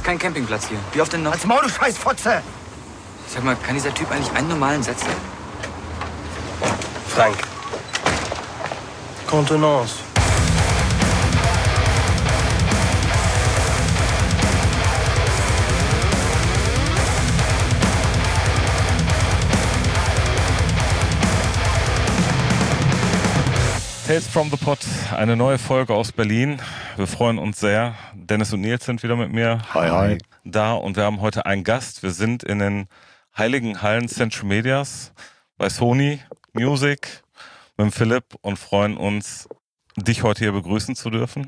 kein Campingplatz hier. Wie oft denn noch? Als Maul, du Scheißfotze! Sag mal, kann dieser Typ eigentlich einen normalen Satz sagen? Frank. Contenance. Tales from the Pod, eine neue Folge aus Berlin. Wir freuen uns sehr. Dennis und Nils sind wieder mit mir da und wir haben heute einen Gast. Wir sind in den heiligen Hallen Central Medias bei Sony Music mit dem Philipp und freuen uns, dich heute hier begrüßen zu dürfen.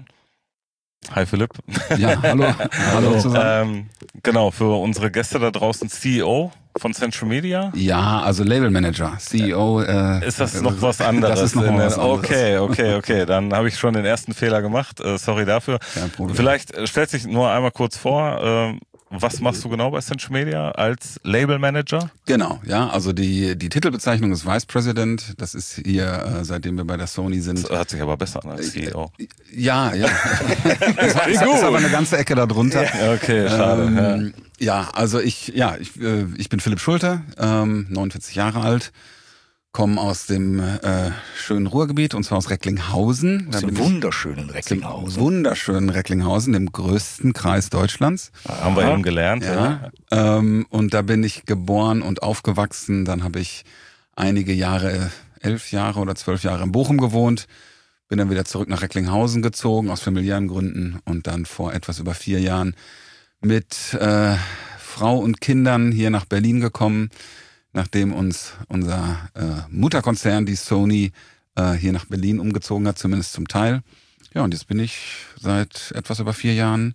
Hi Philipp. Ja, hallo. Hallo zusammen. Genau, für unsere Gäste da draußen CEO von Central Media. Ja, also Label Manager, CEO. Ist das noch was anderes? Das ist noch mal was anderes. Okay. Dann habe ich schon den ersten Fehler gemacht. Sorry dafür. Kein Problem. Vielleicht stellst dich nur einmal kurz vor. Was machst du genau bei Central Media als Label Manager? Genau, ja, also die Titelbezeichnung ist Vice President. Das ist hier, seitdem wir bei der Sony sind. Das hört sich aber besser an als CEO. Ja. Das ist aber eine ganze Ecke darunter. Okay, schade. Ja, also ich bin Philipp Schulte, 49 Jahre alt, komme aus dem schönen Ruhrgebiet, und zwar aus Recklinghausen. Aus dem wunderschönen Recklinghausen. Wunderschönen Recklinghausen, dem größten Kreis Deutschlands. Haben wir eben gelernt. Ja. Und da bin ich geboren und aufgewachsen. Dann habe ich einige Jahre, 11 Jahre oder 12 Jahre in Bochum gewohnt. Bin dann wieder zurück nach Recklinghausen gezogen, aus familiären Gründen. Und dann vor etwas über 4 Jahren mit Frau und Kindern hier nach Berlin gekommen, nachdem uns unser Mutterkonzern, die Sony, hier nach Berlin umgezogen hat, zumindest zum Teil. Ja, und jetzt bin ich seit etwas über 4 Jahren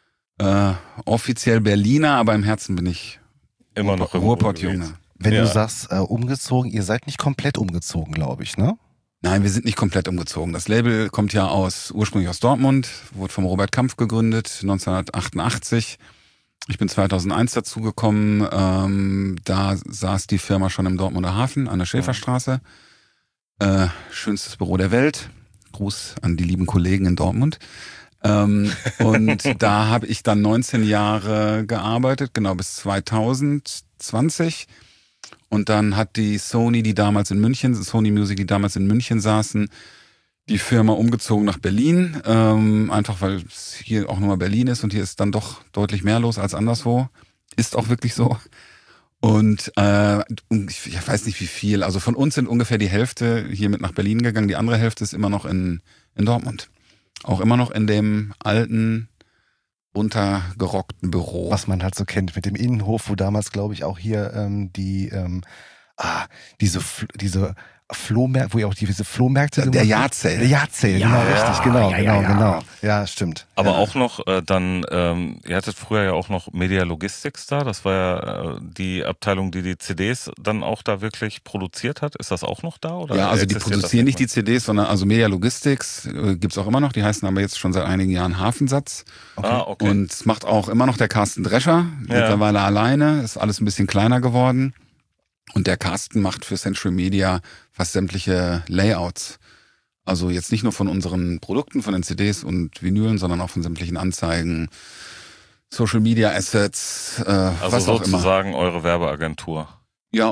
offiziell Berliner, aber im Herzen bin ich Immer noch im Ruhrpott-Junge. Wenn du sagst umgezogen, ihr seid nicht komplett umgezogen, glaube ich, ne? Nein, wir sind nicht komplett umgezogen. Das Label kommt ja ursprünglich aus Dortmund, wurde vom Robert Kampf gegründet, 1988. Ich bin 2001 dazugekommen, da saß die Firma schon im Dortmunder Hafen an der Schäferstraße. Schönstes Büro der Welt. Gruß an die lieben Kollegen in Dortmund. Und da habe ich dann 19 Jahre gearbeitet, genau bis 2020. Und dann hat die Sony, Sony Music, die damals in München saßen, die Firma umgezogen nach Berlin, einfach weil es hier auch nochmal Berlin ist und hier ist dann doch deutlich mehr los als anderswo. Ist auch wirklich so. Und ich weiß nicht wie viel, also von uns sind ungefähr die Hälfte hier mit nach Berlin gegangen, die andere Hälfte ist immer noch in Dortmund. Auch immer noch in dem alten, runtergerockten Büro. Was man halt so kennt mit dem Innenhof, wo damals, glaube ich, auch hier diese Flohmärkte, wo ihr auch diese Flohmärkte gemacht habt. Der Jahrzähl. Der Jahrzähl, genau, richtig, genau. Ja, stimmt. Aber auch noch ihr hattet früher ja auch noch Media Logistics da, das war ja die Abteilung, die CDs dann auch da wirklich produziert hat. Ist das auch noch da? Oder ja, also die produzieren nicht die CDs, sondern also Media Logistics gibt's auch immer noch, die heißen aber jetzt schon seit einigen Jahren Hafensatz. Okay. Und es macht auch immer noch der Carsten Drescher, mittlerweile alleine, ist alles ein bisschen kleiner geworden. Und der Carsten macht für Central Media fast sämtliche Layouts. Also jetzt nicht nur von unseren Produkten, von den CDs und Vinylen, sondern auch von sämtlichen Anzeigen, Social Media Assets, also was auch immer. sozusagen eure Werbeagentur. Ja,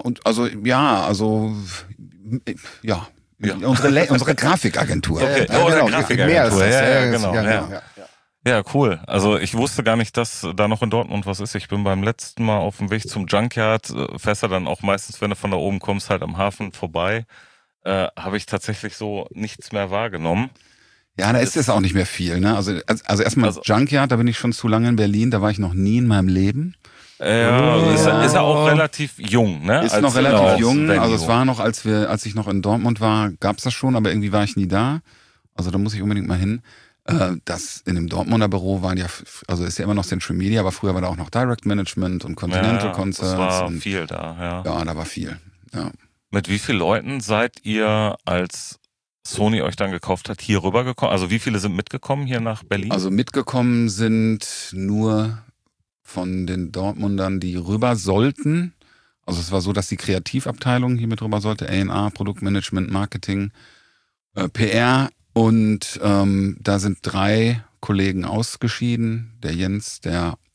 unsere Grafikagentur. Okay. Genau, Grafikagentur. mehr als das. Genau. Ja, cool. Also ich wusste gar nicht, dass da noch in Dortmund was ist. Ich bin beim letzten Mal auf dem Weg zum Junkyard, fährst du dann auch meistens, wenn du von da oben kommst, halt am Hafen vorbei. Habe ich tatsächlich so nichts mehr wahrgenommen. Ja, da ist jetzt auch nicht mehr viel. Ne? Also erstmal Junkyard, da bin ich schon zu lange in Berlin, da war ich noch nie in meinem Leben. Ist ja auch relativ jung, ne? Ist noch relativ jung. Also es war noch, als ich noch in Dortmund war, gab's das schon, aber irgendwie war ich nie da. Also da muss ich unbedingt mal hin. Das in dem Dortmunder Büro ist ja immer noch Central Media, aber früher war da auch noch Direct Management und Continental Concerts. Das war viel da, ja. Ja, da war viel, ja. Mit wie vielen Leuten seid ihr, als Sony euch dann gekauft hat, hier rübergekommen? Also wie viele sind mitgekommen hier nach Berlin? Also mitgekommen sind nur von den Dortmundern, die rüber sollten. Also es war so, dass die Kreativabteilung hier mit rüber sollte, A&R, Produktmanagement, Marketing, PR. Und da sind 3 Kollegen ausgeschieden, der Jens, der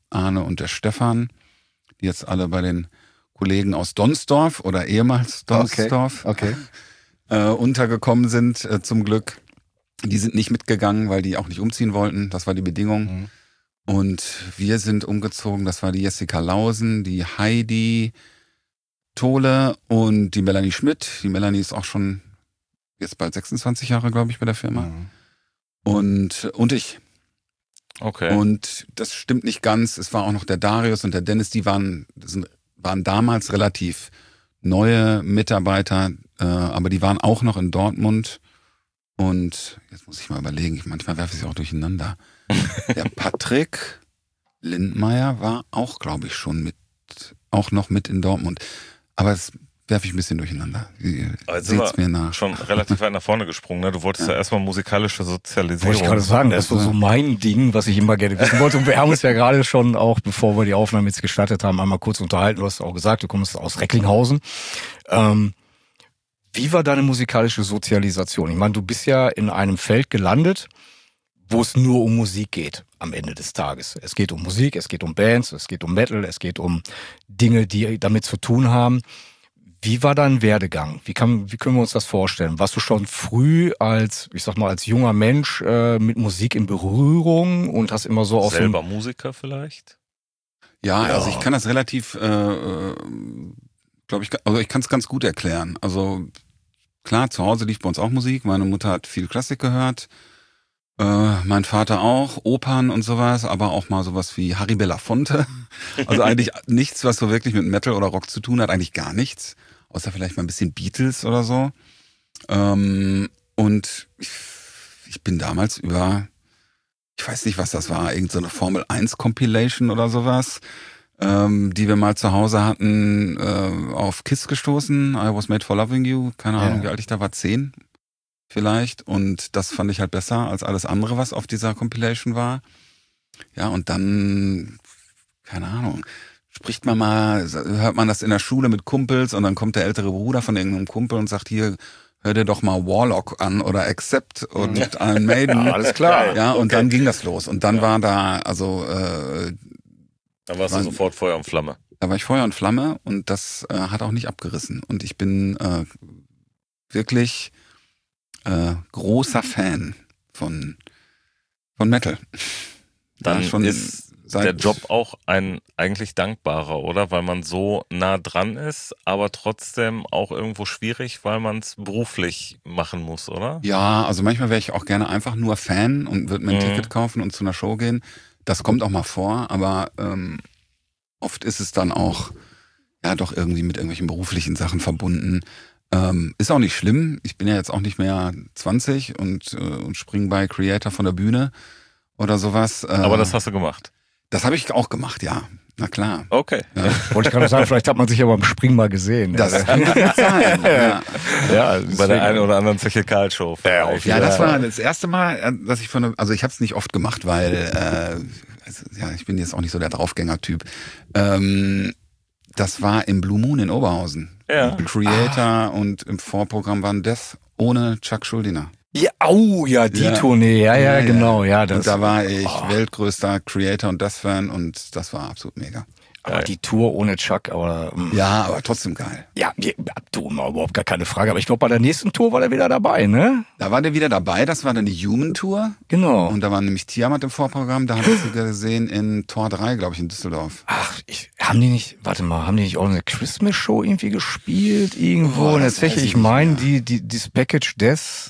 Arne und der Stefan, die jetzt alle bei den Kollegen aus Donsdorf oder ehemals Donsdorf untergekommen sind, zum Glück. Die sind nicht mitgegangen, weil die auch nicht umziehen wollten. Das war die Bedingung. Mhm. Und wir sind umgezogen. Das war die Jessica Lausen, die Heidi Tole und die Melanie Schmidt. Die Melanie ist auch schon jetzt bald 26 Jahre, glaube ich, bei der Firma. Mhm. Und ich. Okay. Und das stimmt nicht ganz. Es war auch noch der Darius und der Dennis, die waren damals relativ neue Mitarbeiter, aber die waren auch noch in Dortmund. Und jetzt muss ich mal überlegen, manchmal werfe ich sie auch durcheinander. Der Patrick Lindmeier war auch, glaube ich, auch noch mit in Dortmund. Aber das werfe ich ein bisschen durcheinander. Seht's mir nach. Schon relativ weit nach vorne gesprungen, ne? Du wolltest ja erstmal musikalische Sozialisierung. Wollte ich gerade sagen, das ist so mein Ding, was ich immer gerne wissen wollte. Und wir haben uns ja gerade schon auch, bevor wir die Aufnahme jetzt gestartet haben, einmal kurz unterhalten. Du hast auch gesagt, du kommst aus Recklinghausen. Wie war deine musikalische Sozialisation? Ich meine, du bist ja in einem Feld gelandet, wo es nur um Musik geht am Ende des Tages. Es geht um Musik, es geht um Bands, es geht um Metal, es geht um Dinge, die damit zu tun haben. Wie war dein Werdegang? Wie können wir uns das vorstellen? Warst du schon früh als junger Mensch mit Musik in Berührung und hast immer so aus selber Musiker vielleicht? Ja, also ich kann das relativ, glaube ich, also ich kann es ganz gut erklären. Also klar, zu Hause lief bei uns auch Musik. Meine Mutter hat viel Klassik gehört. Mein Vater auch, Opern und sowas, aber auch mal sowas wie Harry Belafonte. Also eigentlich nichts, was so wirklich mit Metal oder Rock zu tun hat, eigentlich gar nichts. Außer vielleicht mal ein bisschen Beatles oder so. Und ich bin damals über, ich weiß nicht, was das war, irgend so eine Formel 1 Compilation oder sowas, die wir mal zu Hause hatten, auf Kiss gestoßen. I Was Made for Loving You. Keine Ahnung, wie alt ich da war, 10 vielleicht. Und das fand ich halt besser als alles andere, was auf dieser Compilation war. Ja, und dann, keine Ahnung, hört man das in der Schule mit Kumpels und dann kommt der ältere Bruder von irgendeinem Kumpel und sagt, hier, hör dir doch mal Warlock an oder Accept und Iron Maiden. Ja, alles klar. Ja, und dann ging das los. Und dann war da, Dann warst du sofort Feuer und Flamme. Da war ich Feuer und Flamme und das hat auch nicht abgerissen. Und ich bin wirklich großer Fan von Metal. Dann ja, schon ist der Job auch ein eigentlich dankbarer, oder? Weil man so nah dran ist, aber trotzdem auch irgendwo schwierig, weil man es beruflich machen muss, oder? Ja, also manchmal wäre ich auch gerne einfach nur Fan und würde mir ein Ticket kaufen und zu einer Show gehen. Das kommt auch mal vor, aber oft ist es dann auch ja doch irgendwie mit irgendwelchen beruflichen Sachen verbunden. Ist auch nicht schlimm. Ich bin ja jetzt auch nicht mehr 20 und springe bei Creator von der Bühne oder sowas. Aber das hast du gemacht? Das habe ich auch gemacht, ja. Na klar. Okay. Ja. Wollte ich gerade sagen, vielleicht hat man sich ja beim Springen mal gesehen. Das kann gut sein. Ja. Ja, Bei der einen oder anderen Zeche-Karl-Show. Ja, das war das erste Mal, dass ich also ich habe es nicht oft gemacht, weil ich bin jetzt auch nicht so der Draufgänger-Typ. Das war im Blue Moon in Oberhausen. Ja. Creator und im Vorprogramm waren Death ohne Chuck Schuldiner. Ja, die Ja. Tournee, ja, genau, ja. Das, Und da war ich weltgrößter Creator und Death-Fan und das war absolut mega. aber die Tour ohne Chuck, aber Ja, aber trotzdem geil. ja, du, überhaupt gar keine Frage. Aber ich glaube, bei der nächsten Tour war der wieder dabei, ne? Da war der wieder dabei, das war dann die Human Tour. Genau. Und da war nämlich Tiamat im Vorprogramm, da haben wir sie gesehen in Tor 3, glaube ich, in Düsseldorf. Ach, haben die nicht auch eine Christmas-Show irgendwie gespielt irgendwo? Und jetzt das weiß ich ich nicht meine, mehr. dieses Package Death,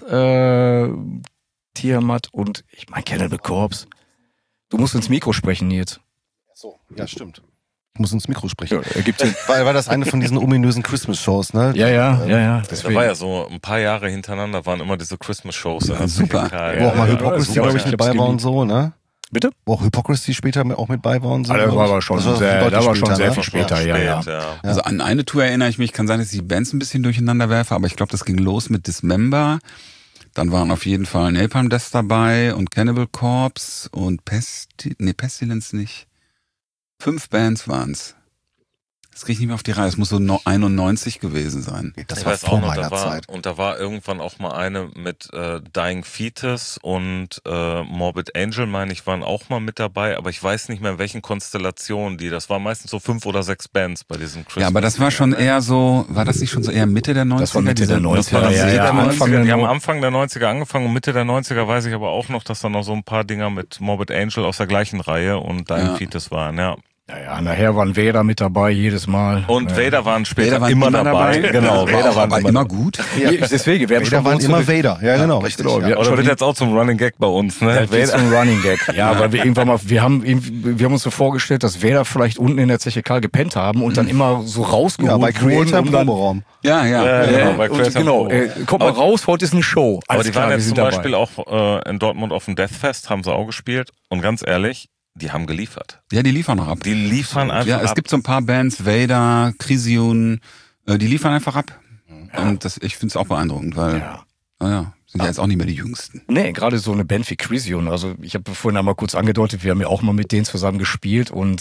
Tiamat und ich meine Cannibal Corpse. Du musst ins Mikro sprechen, Nils. So, ja, stimmt. Ich muss ins Mikro sprechen. Ja, ergibt Sinn. Weil das eine von diesen ominösen Christmas-Shows, ne? Ja. Da war ja so ein paar Jahre hintereinander waren immer diese Christmas-Shows. Ja, super. Wo auch mal Hypocrisy, super. glaube ich, mit bei war und so, ne? Bitte? Wo auch Hypocrisy später auch mit bei war und so. Das war aber schon sehr, deutlich viel später, ja. Ja. Also an eine Tour erinnere ich mich, kann sein, dass ich die Bands ein bisschen durcheinander werfe, aber ich glaube, das ging los mit Dismember. Dann waren auf jeden Fall Napalm Death dabei und Cannibal Corpse und Pestilence nicht. 5 Bands waren's. Das kriege ich nicht mehr auf die Reihe. Es muss so 91 gewesen sein. Das Ich war weiß vor auch noch, meiner Zeit. Und da war irgendwann auch mal eine mit Dying Fetus und Morbid Angel, meine ich, waren auch mal mit dabei, aber ich weiß nicht mehr, in welchen Konstellationen die. Das waren meistens so 5 oder 6 Bands bei diesem Christmas. Ja, aber das war schon eher so, war das nicht schon so eher Mitte der 90er? Das war Mitte der 90er, Das war ja, Mitte der Anfang 90er. der Die haben No- Anfang der 90er angefangen und Mitte der 90er weiß ich aber auch noch, dass da noch so ein paar Dinger mit Morbid Angel aus der gleichen Reihe und Dying Fetus waren, ja. Ja, nachher waren Vader mit dabei jedes Mal. Und Vader waren später Vader waren immer immer dabei. dabei. Genau, Vader waren aber immer gut. Deswegen, wir haben Vader schon waren immer Vader. Ja, genau, richtig. Genau, ja. wir- Oder wird jetzt auch zum Running Gag bei uns, ne? Das ist ein Running Gag. Ja, weil wir irgendwann mal, wir haben uns so vorgestellt, dass Vader vielleicht unten in der Zeche Karl gepennt haben und dann immer so rausgeholt Ja, bei Creator im wurden. Und Proberaum. Ja. genau, bei und Creator genau, Pro. kommt mal raus, heute ist eine Show. Aber Alles die klar, waren wir jetzt sind zum dabei. Beispiel auch in Dortmund auf dem Deathfest, haben sie auch gespielt. Und ganz ehrlich, die haben geliefert. Ja, die liefern noch ab. Die liefern einfach Ja, es ab. gibt so ein paar Bands, Vader, Crisium, die liefern einfach ab. Und ich finde es auch beeindruckend, weil, naja, sind ja jetzt auch nicht mehr die Jüngsten. Nee, gerade so eine Band wie Crisium. Also ich habe vorhin einmal kurz angedeutet, wir haben ja auch mal mit denen zusammen gespielt und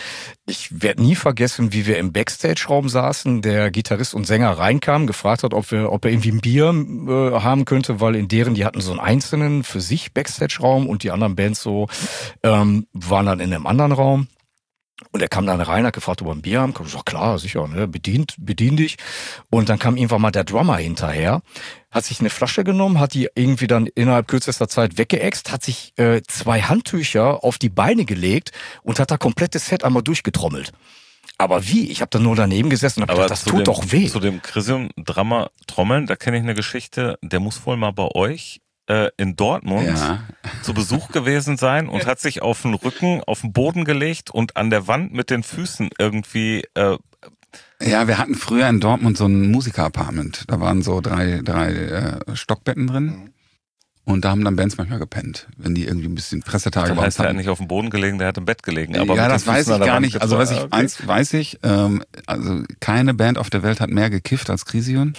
ich werde nie vergessen, wie wir im Backstage-Raum saßen, der Gitarrist und Sänger reinkam, gefragt hat, ob er irgendwie ein Bier haben könnte, weil die hatten so einen einzelnen für sich Backstage-Raum und die anderen Bands so waren dann in einem anderen Raum. Und er kam dann rein, hat gefragt, ob wir ein Bier haben. Ich sag, klar, sicher, ne? Bedien dich. Und dann kam irgendwann mal der Drummer hinterher, hat sich eine Flasche genommen, hat die irgendwie dann innerhalb kürzester Zeit weggeäxt, hat sich 2 Handtücher auf die Beine gelegt und hat da komplettes Set einmal durchgetrommelt. Aber wie? Ich habe da nur daneben gesessen und hab gedacht, das tut doch weh. Zu dem Crisium-Drama Trommeln, da kenne ich eine Geschichte, der muss wohl mal bei euch in Dortmund zu Besuch gewesen sein und hat sich auf den Rücken, auf den Boden gelegt und an der Wand mit den Füßen irgendwie... Ja, wir hatten früher in Dortmund so ein Musiker-Apartment. Da waren so drei Stockbetten drin. Und da haben dann Bands manchmal gepennt, wenn die irgendwie ein bisschen Pressetage Das heißt, hatten. er hat nicht auf dem Boden gelegen, der hat im Bett gelegen. Aber ja, mit das den weiß Füßen an ich der gar Wand nicht. Also getroffen. eins weiß ich, also keine Band auf der Welt hat mehr gekifft als Crisium.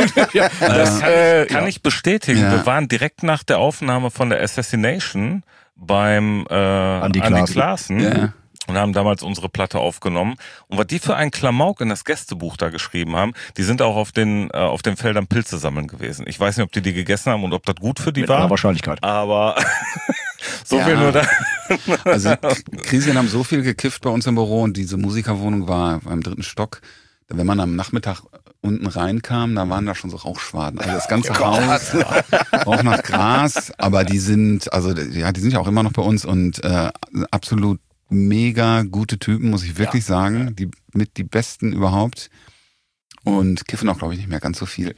Das kann ich bestätigen. Ja. Wir waren direkt nach der Aufnahme von der Assassination beim Andy Klaassen. Ja. Und haben damals unsere Platte aufgenommen. Und was die für einen Klamauk in das Gästebuch da geschrieben haben, die sind auch auf den Feldern Pilze sammeln gewesen. Ich weiß nicht, ob die gegessen haben und ob das gut für die Mit war. aller Wahrscheinlichkeit. Aber so Ja. viel nur da. Also Crisium haben so viel gekifft bei uns im Büro und diese Musikerwohnung war im 3. Stock. Wenn man am Nachmittag unten reinkam, da waren da schon so Rauchschwaden. Also das ganze Haus roch nach Gras, aber die sind ja auch immer noch bei uns und absolut mega gute Typen, muss ich wirklich sagen. Die besten überhaupt. Und kiffen auch, glaube ich, nicht mehr ganz so viel.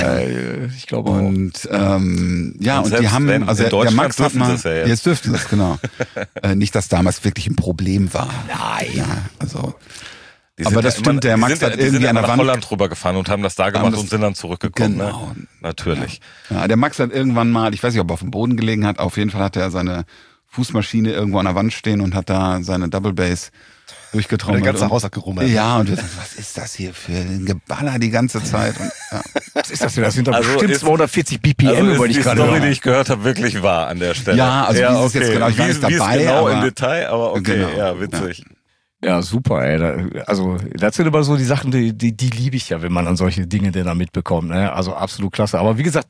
Ich glaube auch. Und und die selbst haben, wenn, also in der Deutschland Max hat dürfen mal, sie es ja jetzt. dürften sie es, genau. Nicht, dass damals wirklich ein Problem war. Nein. Ja, also. Die Aber sind das ja stimmt, der Max hat die sind irgendwie ja an der nach Wand- Holland rüber gefahren und haben das da gemacht das- und sind dann zurückgekommen. Genau. Ne? Natürlich. Ja, der Max hat irgendwann mal, ich weiß nicht, ob er auf dem Boden gelegen hat, auf jeden Fall hat er seine Fußmaschine irgendwo an der Wand stehen und hat da seine Double Bass durchgetrommelt. Der ganze und, Haus hat gerummelt. Ja, und wir dachten, was ist das hier für ein Geballer die ganze Zeit? Und, ja. Was ist das denn? Das sind doch Also bestimmt ist- 240 BPM, Also über ist die ich die gerade Story, höre. die ich gehört habe, wirklich wahr an der Stelle. Ja, also wie es jetzt genau, ich war nicht Wie es dabei, genau im aber- Detail, aber okay, Genau. ja, witzig. Ja, super, ey. Also, das sind aber so die Sachen, die liebe ich ja, wenn man an solche Dinge denn da mitbekommt, ne? Also absolut klasse. Aber wie gesagt,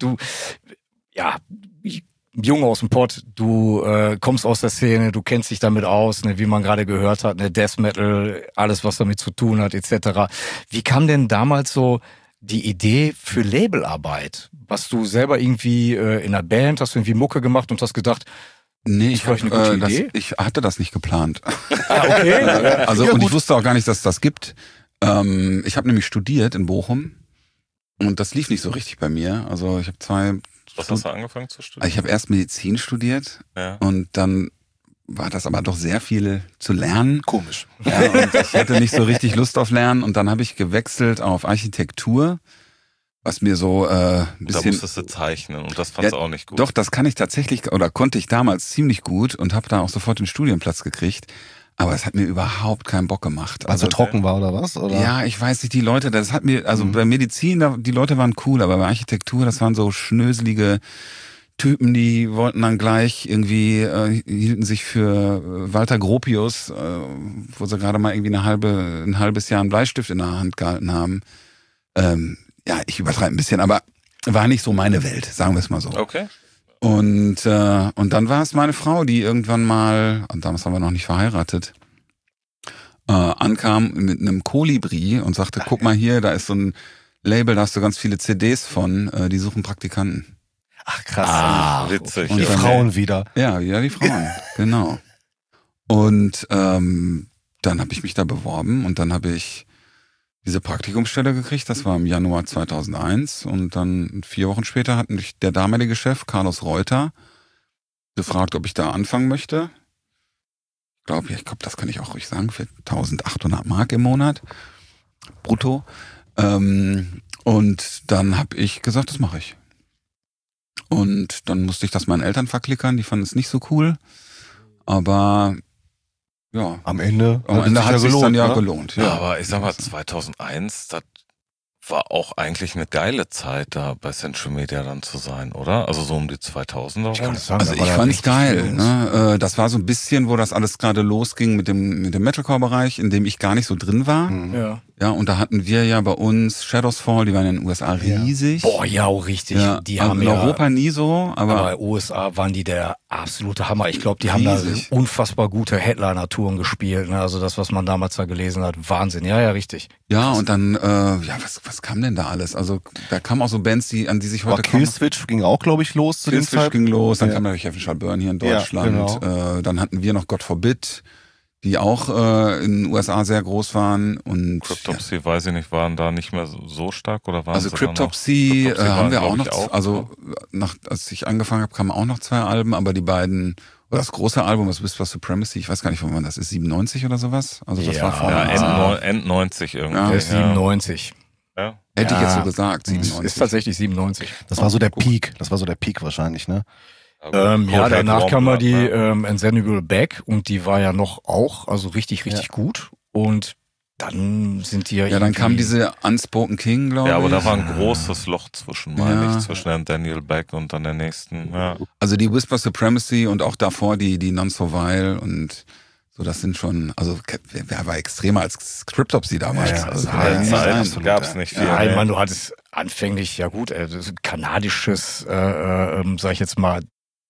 Junge aus dem Pott, du kommst aus der Szene, du kennst dich damit aus, ne, wie man gerade gehört hat, ne, Death Metal, alles was damit zu tun hat, etc. Wie kam denn damals so die Idee für Labelarbeit? Was du selber irgendwie in einer Band, hast du irgendwie Mucke gemacht und hast gedacht, Nee, Das ist vielleicht eine gute Idee. ich hatte das nicht geplant. okay, Also, Ja, und gut. ich wusste auch gar nicht, dass es das gibt. Ich habe nämlich studiert in Bochum und das lief nicht so richtig bei mir. Also ich habe Was hast du angefangen zu studieren? ich habe erst Medizin studiert Ja. und dann war das aber doch sehr viel zu lernen. Komisch. Ja, und ich hatte nicht so richtig Lust auf Lernen und dann habe ich gewechselt auf Architektur, was mir so ein Und da bisschen... musstest du zeichnen und das fandst du auch nicht gut. Doch, das kann ich tatsächlich oder konnte ich damals ziemlich gut und habe da auch sofort den Studienplatz gekriegt. Aber es hat mir überhaupt keinen Bock gemacht. Also trocken war oder was? Oder? Ja, ich weiß nicht, die Leute, das hat mir, also bei Medizin, die Leute waren cool, aber bei Architektur, das waren so schnöselige Typen, die wollten dann gleich irgendwie, hielten sich für Walter Gropius, wo sie gerade mal irgendwie ein halbes Jahr einen Bleistift in der Hand gehalten haben. Ja, ich übertreibe ein bisschen, aber war nicht so meine Welt, sagen wir es mal so. Okay. Und dann war es meine Frau, die irgendwann mal, und damals waren wir noch nicht verheiratet, ankam mit einem Kolibri und sagte, guck mal hier, da ist so ein Label, da hast du ganz viele CDs von, die suchen Praktikanten. Ach krass. Witzig. Und die Frauen wieder. Ja, die Frauen, genau. Und dann habe ich mich da beworben und dann habe ich diese Praktikumsstelle gekriegt, das war im Januar 2001 und dann 4 Wochen später hat mich der damalige Chef, Carlos Reuter, gefragt, ob ich da anfangen möchte. Ich glaube, das kann ich auch ruhig sagen, für 1.800 Mark im Monat, brutto. Und dann habe ich gesagt, das mache ich. Und dann musste ich das meinen Eltern verklickern, die fanden es nicht so cool. Aber ja, Am Ende hat es sich dann ja ne? gelohnt. Ja, aber ich sag mal, 2001, das war auch eigentlich eine geile Zeit, da bei Central Media dann zu sein, oder? Also so um die 2000er rum. Also ich fand's geil. Ne? Das war so ein bisschen, wo das alles gerade losging mit dem Metalcore-Bereich, in dem ich gar nicht so drin war. Ja. Ja, und da hatten wir ja bei uns Shadows Fall, die waren in den USA riesig. Boah, ja, auch richtig. Ja, Die also haben in ja, Europa nie so, aber in den USA waren die der absolute Hammer. Ich glaube, die haben da Riesig. unfassbar gute Headliner-Touren gespielt. Ne? Also das, was man damals da gelesen hat, Wahnsinn. Ja, richtig. ja, und dann, was kam denn da alles? Also da kamen auch so Bands, an die sich heute Killswitch ging auch, glaube ich, los zu dem Killswitch Zeit. ging los, dann Ja. kam der Heaven Shall Burn hier in Ja, Deutschland. genau. Dann hatten wir noch God Forbid, die auch in den USA sehr groß waren. Und Cryptopsy, weiß ich nicht, waren da nicht mehr so stark oder waren also sie da noch? Cryptopsy Cryptopsy haben waren, wir auch glaub noch, ich, auch. also als ich angefangen habe, kamen auch noch 2 Alben, aber die beiden, oder das große Album, das Whisper Supremacy, ich weiß gar nicht, von wann das ist, 97 oder sowas? Also das Ja, war vor Ja, End 90 irgendwie. Ja. Der ist 97. Ja. hätte ich Ja. jetzt so gesagt, 97. Ist tatsächlich 97. Das war so der Peak. Das war so der Peak wahrscheinlich, ne? Ja, danach kam mal die Ne? Unzenable Back und die war ja noch auch, also richtig gut. Und dann sind die ja Ja, dann kam diese Unspoken King, glaube ich. Ja, aber da war ein großes Loch zwischen, meine Ja. ich, zwischen dem Daniel Beck und dann der nächsten. Ja. Also die Whisper Supremacy und auch davor die Non-So-Vile und so, das sind schon, also wer war extremer als Cryptopsy damals? Ja, also, ja, ja, ja, sein. absolut. Gab's nicht viel. Ja, ich ne? meine, du hattest anfänglich, ja gut, das ist kanadisches, sag ich jetzt mal,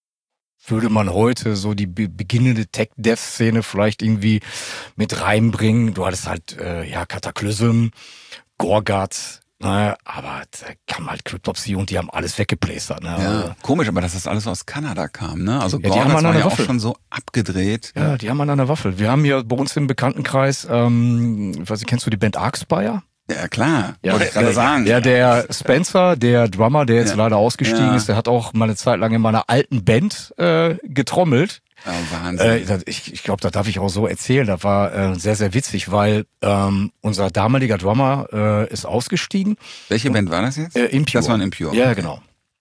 würde man heute so die beginnende Tech-Dev-Szene vielleicht irgendwie mit reinbringen. Du hattest halt, Cataclysm, Gorgat, ne, aber da kam halt Cryptopsy und die haben alles weggeplästert. Ne? Ja, komisch, aber dass das alles aus Kanada kam, ne? Also Ja, die Gorgats haben an war einer ja auch Waffel. schon so abgedreht. Ja, die haben an einer Waffel. Wir haben hier bei uns im Bekanntenkreis, weiß ich, kennst du die Band Arcspire? Ja, klar. Ja, Wollte ich gerade sagen. Ja, der Spencer, der Drummer, der jetzt Ja. leider ausgestiegen Ja. ist, der hat auch mal eine Zeit lang in meiner alten Band getrommelt. Ja, Wahnsinn. Ich glaube, da darf ich auch so erzählen. Das war sehr, sehr witzig, weil unser damaliger Drummer ist ausgestiegen. Welche Band war das jetzt? Impure. Das war ein Impure. Ja, genau.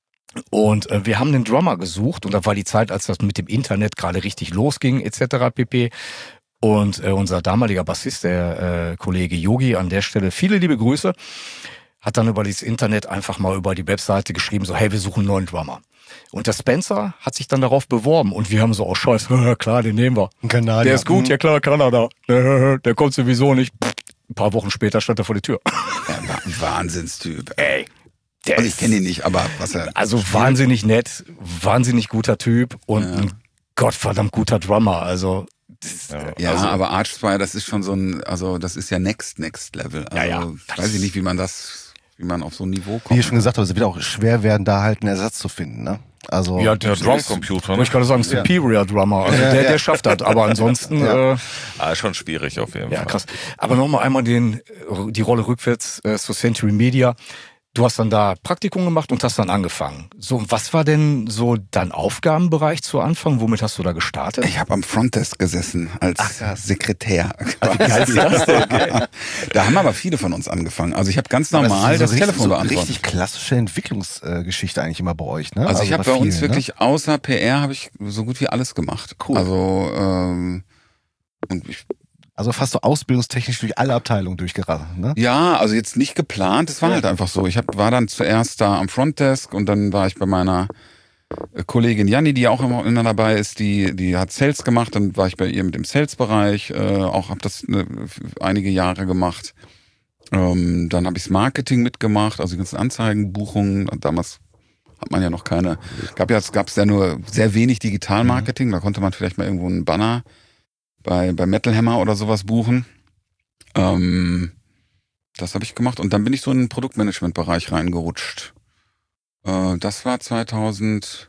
Und wir haben den Drummer gesucht und da war die Zeit, als das mit dem Internet gerade richtig losging, etc. pp. Und unser damaliger Bassist, der Kollege Yogi, an der Stelle viele liebe Grüße, hat dann über das Internet einfach mal über die Webseite geschrieben, so hey, wir suchen einen neuen Drummer. Und der Spencer hat sich dann darauf beworben und wir haben so, oh scheiße, klar, den nehmen wir. Ein Kanadier. Der ist gut, ja klar, Kanada. Der kommt sowieso nicht. Ein paar Wochen später stand er vor der Tür. Ja, war ein Wahnsinnstyp. Ey, der Also ich ist kenne ihn nicht, aber was er... also wahnsinnig nett, wahnsinnig guter Typ und ein gottverdammt guter Drummer. Also Ja, Also- aber Archspire, das ist schon so ein, also das ist ja next Level. Also, Ja. weiß ich nicht, wie man auf so ein Niveau Wie kommt. ich schon gesagt habe, es wird auch schwer werden, da halt einen Ersatz zu finden, ne? Also, ja, Der Drumcomputer, Wollte ich gerade sagen, Superior Drummer. Also der schafft das. Aber ansonsten, schon schwierig auf jeden ja, Fall. krass. Aber nochmal einmal die Rolle rückwärts zu Century Media. Du hast dann da Praktikum gemacht und hast dann angefangen. So, und was war denn so dein Aufgabenbereich zu Anfang? Womit hast du da gestartet? Ich habe am Frontdesk gesessen als Sekretär. Wie geil ist das denn? Da haben aber viele von uns angefangen. Also ich habe ganz aber normal das richtig, Telefon so beantwortet. richtig klassische Entwicklungsgeschichte eigentlich immer bei euch, ne? Also ich habe bei uns viel, wirklich außer PR habe ich so gut wie alles gemacht. Cool. Also und ich, Also fast so ausbildungstechnisch durch alle Abteilungen durchgeraten, ne? ja, also jetzt nicht geplant, es war halt einfach so. War dann zuerst da am Frontdesk und dann war ich bei meiner Kollegin Janni, die auch immer dabei ist, die hat Sales gemacht. Dann war ich bei ihr mit dem Sales-Bereich, auch habe das einige Jahre gemacht. Dann habe ich das Marketing mitgemacht, also die ganzen Anzeigenbuchungen. Damals hat man ja noch keine, gab's ja nur sehr wenig Digitalmarketing. Da konnte man vielleicht mal irgendwo einen Banner bei Metal Hammer oder sowas buchen. Das habe ich gemacht und dann bin ich so in den Produktmanagement-Bereich reingerutscht. Das war 2005,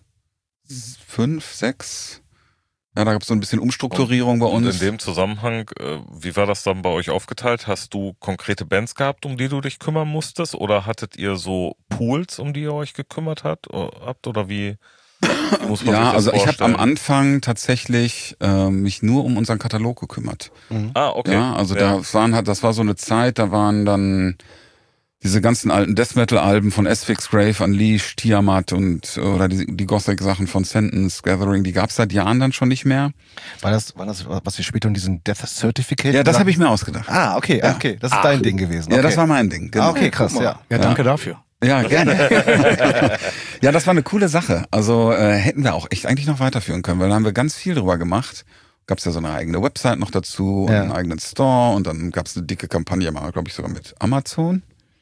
2006. Ja, da gab es so ein bisschen Umstrukturierung bei uns. Und in dem Zusammenhang, wie war das dann bei euch aufgeteilt? Hast du konkrete Bands gehabt, um die du dich kümmern musstest? Oder hattet ihr so Pools, um die ihr euch gekümmert habt? Oder wie muss man sich das also vorstellen? ich habe am Anfang tatsächlich mich nur um unseren Katalog gekümmert. Ah, okay. Ja, also das war so eine Zeit, da waren dann diese ganzen alten Death Metal Alben von Asphyx, Grave, Unleashed, Tiamat oder die Gothic Sachen von Sentence, Gathering, die gab's seit Jahren dann schon nicht mehr. War das, was wir später in diesen Death Certificate? Ja, das habe ich mir ausgedacht. Ah, okay, Ja. okay. Das ist dein Ding gewesen. Okay. Ja, das war mein Ding. Genau. Ah, okay, krass, ja. Ja, danke dafür. Ja, gerne. Ja, das war eine coole Sache. Also hätten wir auch echt eigentlich noch weiterführen können, weil da haben wir ganz viel drüber gemacht. Gab's ja so eine eigene Website noch dazu und einen eigenen Store und dann gab's eine dicke Kampagne, mal, glaube ich, sogar mit Amazon.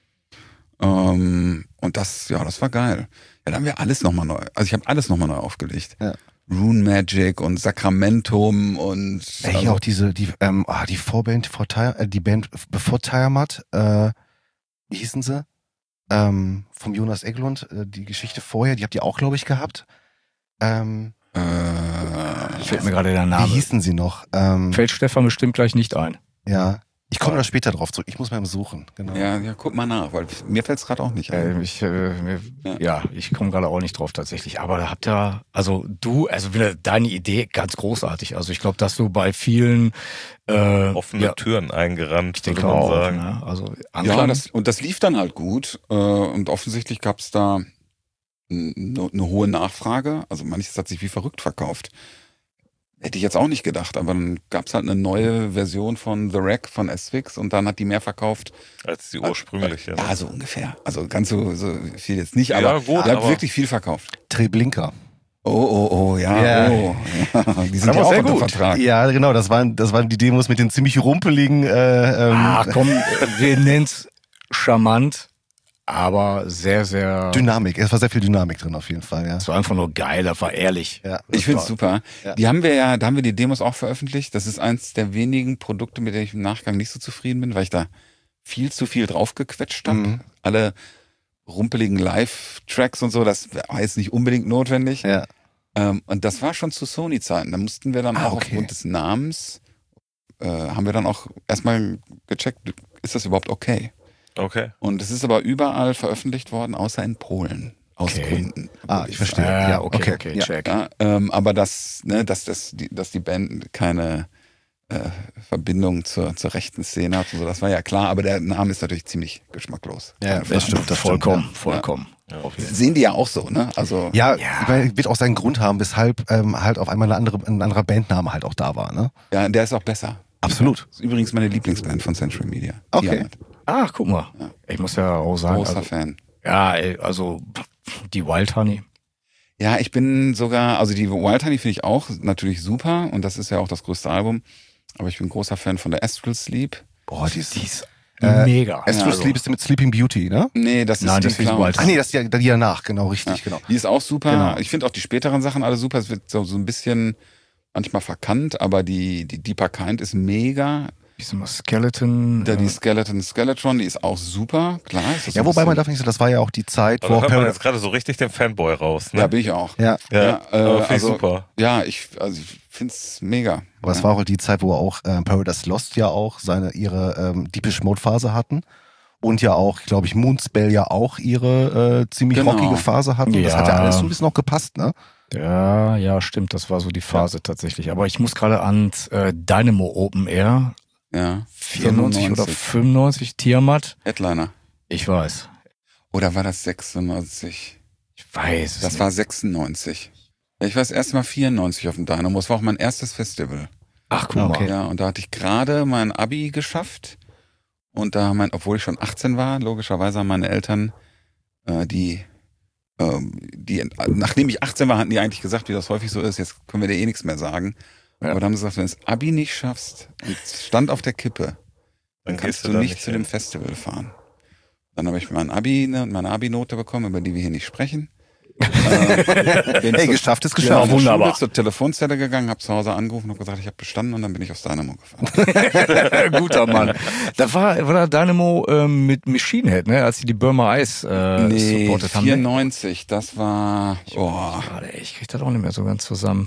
Und das war geil. Ja, da haben wir alles nochmal neu. Also ich habe alles nochmal neu aufgelegt. Ja. Rune Magic und Sacramentum und hier auch die Vorband, die Band bevor Tiamat, wie hießen sie? Vom Jonas Eglund, die Geschichte vorher, die habt ihr auch, glaube ich, gehabt. Fällt mir gerade der Name. Wie hießen sie noch? Fällt Stefan bestimmt gleich nicht ein. Ja. Ich komme da später drauf zurück. Ich muss mal suchen. Genau. Ja, guck mal nach, weil mir fällt es gerade auch nicht ein. Ich komme gerade auch nicht drauf tatsächlich. Aber da habt ihr, wieder deine Idee ganz großartig. Also ich glaube, dass du bei vielen offene Türen eingerannt, würde man sagen. Ne? Also ja, das lief dann halt gut. Und offensichtlich gab es da eine hohe Nachfrage. Also manches hat sich wie verrückt verkauft. Hätte ich jetzt auch nicht gedacht, aber dann gab es halt eine neue Version von The Wreck von Asphyx und dann hat die mehr verkauft. Als die ursprüngliche. Ja, so ungefähr. Also ganz so viel jetzt nicht, aber gut, die hat wirklich viel verkauft. Treblinka. Ja. Die sind ja auch unter Vertrag. Ja, genau, das waren die Demos mit den ziemlich rumpeligen komm, wir nennen's charmant. Aber sehr, sehr... Dynamik. Es war sehr viel Dynamik drin auf jeden Fall, ja. Es war einfach nur geil, das war ehrlich. Ja, ich finde es super. Ja. Da haben wir die Demos auch veröffentlicht. Das ist eins der wenigen Produkte, mit denen ich im Nachgang nicht so zufrieden bin, weil ich da viel zu viel draufgequetscht habe. Mhm. Alle rumpeligen Live-Tracks und so, das war jetzt nicht unbedingt notwendig. Ja. Und das war schon zu Sony-Zeiten. Da mussten wir dann auch aufgrund des Namens, haben wir dann auch erstmal gecheckt, ist das überhaupt okay? Okay. Und es ist aber überall veröffentlicht worden, außer in Polen. Aus Gründen. Ich verstehe. Ja, okay, check. Ja, aber dass die Band keine Verbindung zur rechten Szene hat, und so, das war ja klar, aber der Name ist natürlich ziemlich geschmacklos. Ja, das stimmt. Vollkommen. Ja. Sehen die ja auch so, ne? Also ja. Wird auch seinen Grund haben, weshalb halt auf einmal ein anderer Bandname halt auch da war, ne? Ja, der ist auch besser. Absolut. Das ist übrigens meine Lieblingsband von Century Media. Okay. Tiamat. Ach, guck mal. Ja. Ich muss ja auch sagen, Großer Fan. Ja, also die Wild Honey. Ja, ich bin sogar, also die Wild Honey finde ich auch natürlich super und das ist ja auch das größte Album, aber ich bin großer Fan von der Astral Sleep. Boah, die ist mega. Astral Sleep ist mit Sleeping Beauty, ne? Nee, das ist Nein, die das ist Clowns. Wild Ach nee, das ist die danach, genau, richtig, genau. Die ist auch super. Genau. Ich finde auch die späteren Sachen alle super. Es wird so ein bisschen manchmal verkannt, aber die Deeper Kind ist mega. Die Skeleton. Die Skeletron, die ist auch super, klar. Ist das Ja, so wobei ein man darf nicht so, das war ja auch die Zeit, Da wo hört man Paradise... jetzt gerade so richtig den Fanboy raus, ne? Ja, bin ich auch. Ja, aber finde ich super. Ja, ich finde es mega. aber es war auch die Zeit, wo auch Paradise Lost ja auch ihre Deepish Mode Phase hatten. Und ja auch, glaube ich, Moonspell ja auch ihre ziemlich rockige Phase hatten. Das hat ja alles so ein bisschen noch gepasst, ne? Ja, stimmt, das war so die Phase tatsächlich. Aber ich muss gerade ans Dynamo Open Air. Ja. 94 oder 95 Tiamat. Headliner. Ich weiß. Oder war das 96? Ich weiß. Das war 96. Ich war das erste Mal 94 auf dem Dynamo. Das war auch mein erstes Festival. Ach, guck mal. Ja, und da hatte ich gerade mein Abi geschafft. Und da obwohl ich schon 18 war, logischerweise haben meine Eltern die Nachdem ich 18 war, hatten die eigentlich gesagt, wie das häufig so ist, jetzt können wir dir eh nichts mehr sagen. Ja. Aber dann haben sie gesagt, wenn du das Abi nicht schaffst und es stand auf der Kippe, dann kannst du nicht zu dem Festival fahren. Dann habe ich mein Abi und meine Abi-Note bekommen, über die wir hier nicht sprechen. Hey, geschafft ist geschafft. Ja, wunderbar. Ich bin zur Telefonzelle gegangen, habe zu Hause angerufen und gesagt, ich habe bestanden und dann bin ich aufs Dynamo gefahren. Guter Mann. Da war da Dynamo mit Machine Head, ne? Als sie die Burma Ice supportet haben. 94, das war... Ich krieg das auch nicht mehr so ganz zusammen.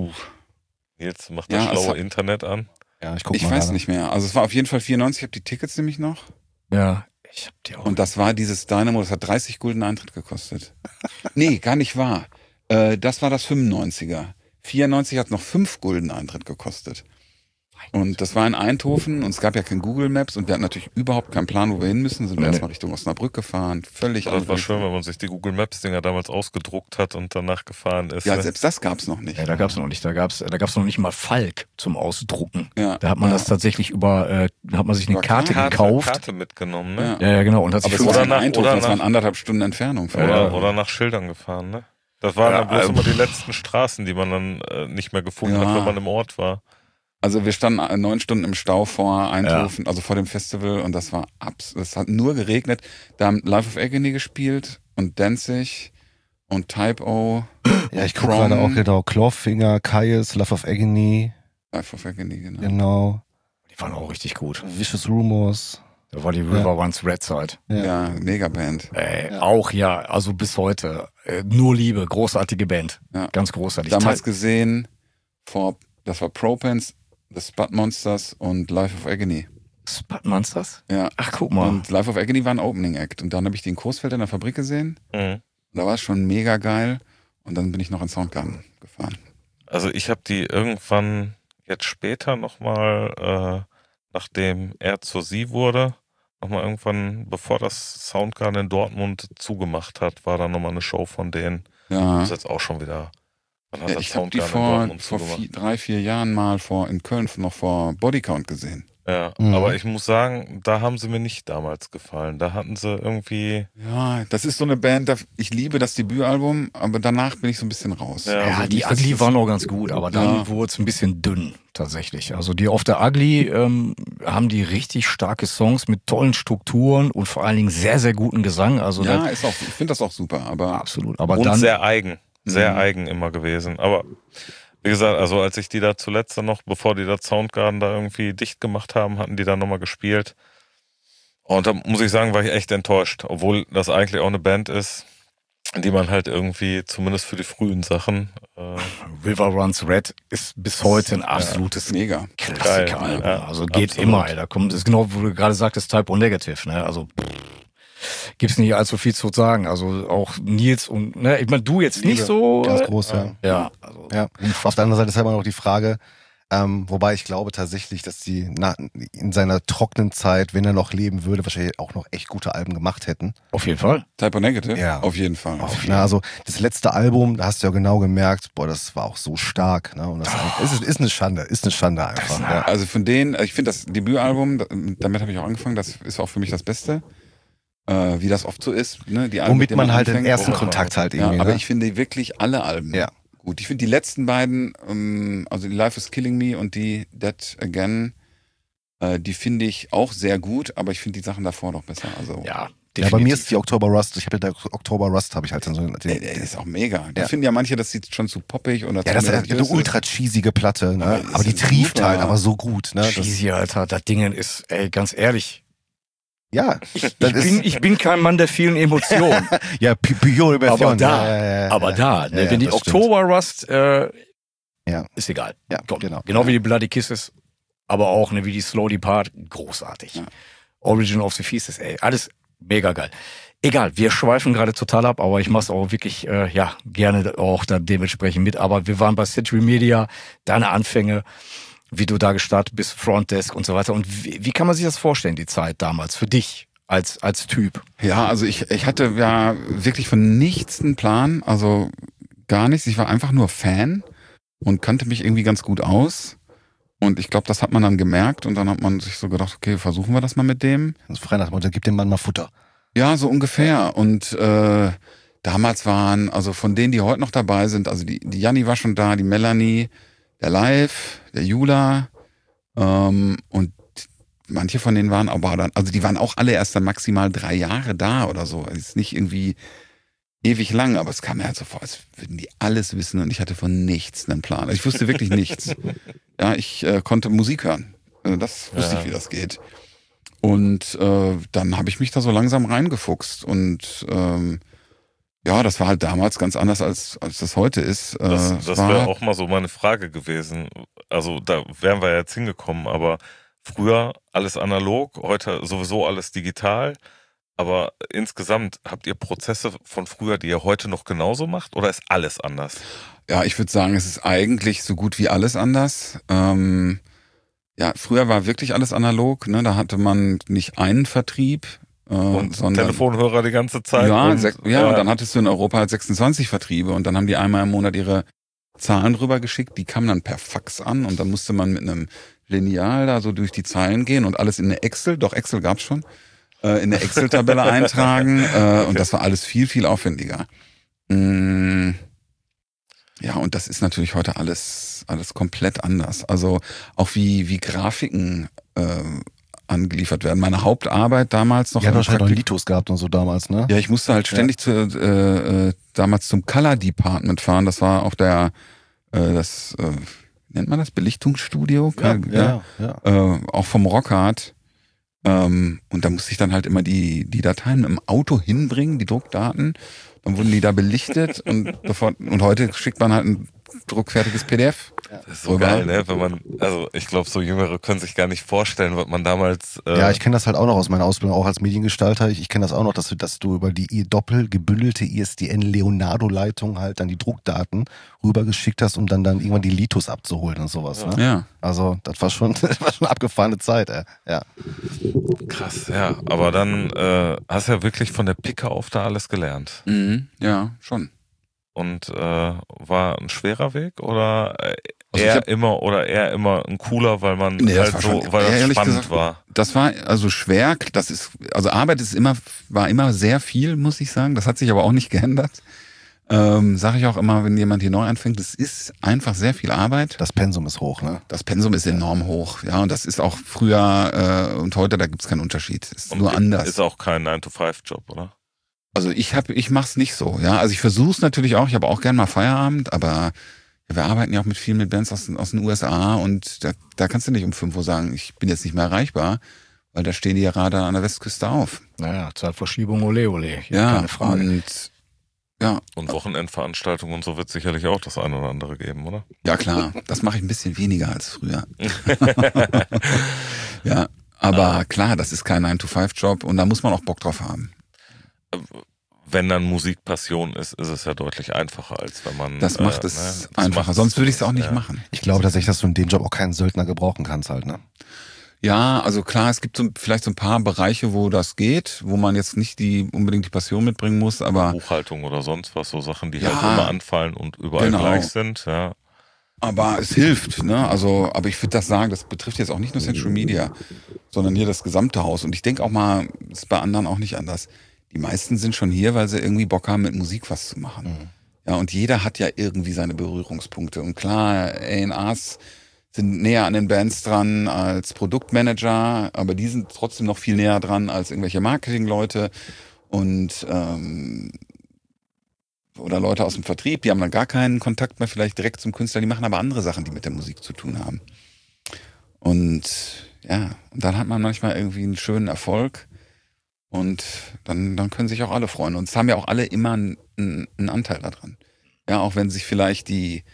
Jetzt macht das schlaue Internet an. Ja, ich weiß nicht mehr. Also es war auf jeden Fall 94, ich habe die Tickets nämlich noch. Ja. Ich hab die auch. Und das war dieses Dynamo, das hat 30 Gulden Eintritt gekostet. Nee, gar nicht wahr. Das war das 95er. 94 hat noch 5 Gulden Eintritt gekostet. Und das war in Eindhoven und es gab ja kein Google Maps und wir hatten natürlich überhaupt keinen Plan, wo wir hin müssen. Sind wir erstmal Richtung Osnabrück gefahren. Völlig Das war schön, wenn man sich die Google Maps Dinger damals ausgedruckt hat und danach gefahren ist. Ja, selbst das gab's noch nicht. Ja, da gab's noch nicht. Da gab's noch nicht mal Falk zum Ausdrucken. Ja. Da hat man das tatsächlich hat man sich eine Karte gekauft. Karte mitgenommen, ne? Ja, genau. Und hat sich aber es war in Eindhoven, das waren 1,5 Stunden Entfernung. Oder nach Schildern gefahren, ne? Das waren dann bloß immer die letzten Straßen, die man dann nicht mehr gefunden hat, wenn man im Ort war. Also wir standen 9 Stunden im Stau vor Eindhoven, also vor dem Festival und das war es hat nur geregnet. Da haben Life of Agony gespielt und Danzig und Type O. Ja, ich gucke gerade auch genau. Clawfinger, Kaius, Life of Agony. Life of Agony, genau. Genau. Die waren auch richtig gut. Vicious Rumors. Da war die River Runs Red Side. Ja, Megaband. Auch also bis heute. Nur Liebe, großartige Band. Ja. Ganz großartig. Damals gesehen, das war Propens, The Spud Monsters und Life of Agony. Spud Monsters? Ja. Ach, guck mal. Und Life of Agony war ein Opening Act. Und dann habe ich die in Coesfeld in der Fabrik gesehen. Mhm. Da war es schon mega geil. Und dann bin ich noch in Soundgarden gefahren. Also ich habe die irgendwann jetzt später nochmal, nachdem er zur Sie wurde, nochmal irgendwann, bevor das Soundgarden in Dortmund zugemacht hat, war da nochmal eine Show von denen. Ja. Das ist jetzt auch schon wieder... ich habe die vor 3-4 Jahren mal in Köln noch vor Bodycount gesehen. Ja, aber ich muss sagen, da haben sie mir nicht damals gefallen. Da hatten sie irgendwie... Ja, das ist so eine Band, ich liebe das Debütalbum, aber danach bin ich so ein bisschen raus. Ja, also die Ugly waren auch ganz gut, aber dann wurde es ein bisschen dünn, tatsächlich. Also die auf der Ugly haben die richtig starke Songs mit tollen Strukturen und vor allen Dingen sehr, sehr guten Gesang. Also ja, ich finde das auch super, aber... Absolut. Aber und dann sehr eigen. Sehr eigen immer gewesen. Aber wie gesagt, also als ich die da zuletzt dann noch, bevor die da Soundgarden da irgendwie dicht gemacht haben, hatten die da nochmal gespielt. Und da muss ich sagen, war ich echt enttäuscht. Obwohl das eigentlich auch eine Band ist, die man halt irgendwie, zumindest für die frühen Sachen... River Runs Red ist bis heute ein absolutes mega Klassiker-Album. Ja, also geht absolut. immer, ey. Da kommt, das ist genau, wo du gerade sagtest, Type O Negative, ne? Also gibt's nicht allzu viel zu sagen. Also auch Nils und, ne, ich meine, du jetzt nicht so. Ganz groß, ja. Ja, also. Ja. Auf der anderen Seite ist halt immer noch die Frage, wobei ich glaube tatsächlich, dass die in seiner trockenen Zeit, wenn er noch leben würde, wahrscheinlich auch noch echt gute Alben gemacht hätten. Auf jeden Fall. Type O Negative? Ja. Auf jeden Fall. Also das letzte Album, da hast du ja genau gemerkt, das war auch so stark. Ne? Und das ist eine Schande einfach. Ja. Also von denen, ich finde das Debütalbum, damit habe ich auch angefangen, das ist auch für mich das Beste. Wie das oft so ist. Ne? Die Alben, womit man halt den ersten Kontakt halt irgendwie. Ja, aber ne? ich finde wirklich alle Alben gut. Ich finde die letzten beiden, also die Life is Killing Me und die Dead Again, die finde ich auch sehr gut, aber ich finde die Sachen davor noch besser. Also Ja, ja, bei mir ist die Oktober Rust. Ich habe ja Oktober Rust habe ich halt dann so. der ist auch mega. Da finden ja manche, das sieht schon zu poppig oder Ja, das ist eine ultra cheesige Platte, ne? Aber die trieft halt aber so gut, ne? Cheesy, Alter, das Ding ist, ey, ganz ehrlich. Ja, Ich bin kein Mann der vielen Emotionen. ja, pure Emotionen. Aber da, ne, wenn die Oktober Rust, ist egal. Ja, Komm, genau. Wie die Bloody Kisses, aber auch wie die Slow Depart, großartig. Ja. Origin of the Feasts, ey, alles mega geil. Egal, wir schweifen gerade total ab, aber ich mach's auch wirklich, gerne auch da dementsprechend mit. Aber wir waren bei Century Media, deine Anfänge, wie du da gestartet bist, Frontdesk und so weiter. Und wie kann man sich das vorstellen, die Zeit damals, für dich als Typ? Ja, also ich hatte ja wirklich von nichts einen Plan, also gar nichts. Ich war einfach nur Fan und kannte mich irgendwie ganz gut aus. Und ich glaube, das hat man dann gemerkt und dann hat man sich so gedacht, okay, versuchen wir das mal mit dem. Also frei nach dem Motto, gib dem Mann mal Futter. Ja, so ungefähr. Und damals waren, also von denen, die heute noch dabei sind, also die Janni war schon da, die Melanie, der Live, der Jula, und manche von denen waren aber dann, also die waren auch alle erst dann maximal 3 Jahre da oder so. Es ist nicht irgendwie ewig lang, aber es kam mir halt so vor, als würden die alles wissen und ich hatte von nichts einen Plan. Ich wusste wirklich nichts. Ja, ich konnte Musik hören. Das wusste ich, wie das geht. Und dann habe ich mich da so langsam reingefuchst und ja, das war halt damals ganz anders, als das heute ist. Das wäre auch mal so meine Frage gewesen. Also da wären wir jetzt hingekommen, aber früher alles analog, heute sowieso alles digital. Aber insgesamt habt ihr Prozesse von früher, die ihr heute noch genauso macht, oder ist alles anders? Ja, ich würde sagen, es ist eigentlich so gut wie alles anders. Ja, früher war wirklich alles analog, ne? Da hatte man nicht einen Vertrieb, sondern Telefonhörer die ganze Zeit. Ja, und dann hattest du in Europa halt 26 Vertriebe und dann haben die einmal im Monat ihre Zahlen rübergeschickt, die kamen dann per Fax an und dann musste man mit einem Lineal da so durch die Zeilen gehen und alles in eine Excel gab's schon, in eine Excel-Tabelle eintragen und das war alles viel, viel aufwendiger. Ja, und das ist natürlich heute alles komplett anders. Also auch wie Grafiken angeliefert werden. Meine Hauptarbeit damals noch... Ja, wahrscheinlich noch Litos gehabt und so damals, ne? Ja, ich musste halt ständig damals zum Color Department fahren. Das war auch nennt man das? Belichtungsstudio? Ja. Auch vom Rockhard. Und da musste ich dann halt immer die Dateien im Auto hinbringen, die Druckdaten. Dann wurden die da belichtet und heute schickt man halt ein druckfertiges PDF. Das ist so geil, ne? Wenn man, also ich glaube, so Jüngere können sich gar nicht vorstellen, was man damals... Ja, ich kenne das halt auch noch aus meiner Ausbildung, auch als Mediengestalter. Ich kenne das auch noch, dass du über die doppelt gebündelte ISDN-Leonardo-Leitung halt dann die Druckdaten rübergeschickt hast, um dann irgendwann die Litos abzuholen und sowas. Ne? Ja. Also das war schon eine abgefahrene Zeit, ey. Ja. Krass, ja. Aber dann hast du ja wirklich von der Picke auf da alles gelernt. Mhm, ja, schon. Und war ein schwerer Weg oder eher immer ein cooler, weil man halt so, weil das spannend gesagt, war? Das war also schwer. Arbeit war immer sehr viel, muss ich sagen. Das hat sich aber auch nicht geändert. Sage ich auch immer, wenn jemand hier neu anfängt, das ist einfach sehr viel Arbeit. Das Pensum ist hoch, ne? Das Pensum ist enorm hoch, ja. Und das ist auch früher und heute, da gibt's keinen Unterschied. Es ist nur anders. Ist auch kein 9-to-5-Job, oder? Also ich mach's nicht so, ja. Also ich versuch's natürlich auch, ich habe auch gern mal Feierabend, aber wir arbeiten ja auch viel mit Bands aus den USA und da kannst du nicht um 5 Uhr sagen, ich bin jetzt nicht mehr erreichbar, weil da stehen die ja gerade an der Westküste auf. Naja, Zeitverschiebung, ole ole, ja, keine Frage. Und Wochenendveranstaltungen und so wird sicherlich auch das eine oder andere geben, oder? Ja klar, das mache ich ein bisschen weniger als früher. Ja, aber klar, das ist kein 9-to-5-Job und da muss man auch Bock drauf haben. Wenn dann Musikpassion ist es ja deutlich einfacher, als wenn man... Das macht es einfacher, sonst würde ich es auch nicht machen. Ich glaube tatsächlich, dass du in dem Job auch keinen Söldner gebrauchen kannst halt, ne? Ja, also klar, es gibt vielleicht so ein paar Bereiche, wo das geht, wo man jetzt nicht unbedingt die Passion mitbringen muss, aber... Buchhaltung oder sonst was, so Sachen, die halt immer anfallen und überall gleich sind, ja. Aber es hilft, ne? Also, aber ich würde das sagen, das betrifft jetzt auch nicht nur Central Media, sondern hier das gesamte Haus. Und ich denke auch mal, das ist bei anderen auch nicht anders. Die meisten sind schon hier, weil sie irgendwie Bock haben, mit Musik was zu machen. Mhm. Ja, und jeder hat ja irgendwie seine Berührungspunkte. Und klar, A&Rs sind näher an den Bands dran als Produktmanager, aber die sind trotzdem noch viel näher dran als irgendwelche Marketingleute und oder Leute aus dem Vertrieb, die haben dann gar keinen Kontakt mehr vielleicht direkt zum Künstler, die machen aber andere Sachen, die mit der Musik zu tun haben. Und ja, und dann hat man manchmal irgendwie einen schönen Erfolg und dann können sich auch alle freuen. Und es haben ja auch alle immer einen Anteil daran. Ja, auch wenn sich vielleicht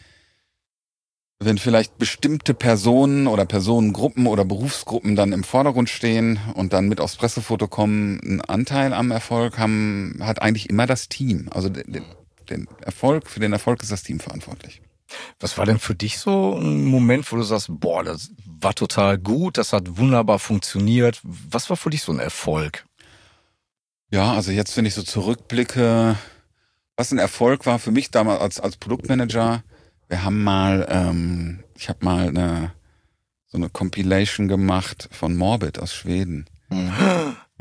bestimmte Personen oder Personengruppen oder Berufsgruppen dann im Vordergrund stehen und dann mit aufs Pressefoto kommen, einen Anteil am Erfolg hat eigentlich immer das Team. Also für den Erfolg ist das Team verantwortlich. Was war denn für dich so ein Moment, wo du sagst, boah, das war total gut, das hat wunderbar funktioniert. Was war für dich so ein Erfolg? Ja, also jetzt, wenn ich so zurückblicke, was ein Erfolg war für mich damals als Produktmanager, wir haben ich habe mal so eine Compilation gemacht von Morbid aus Schweden. Mhm. Ja,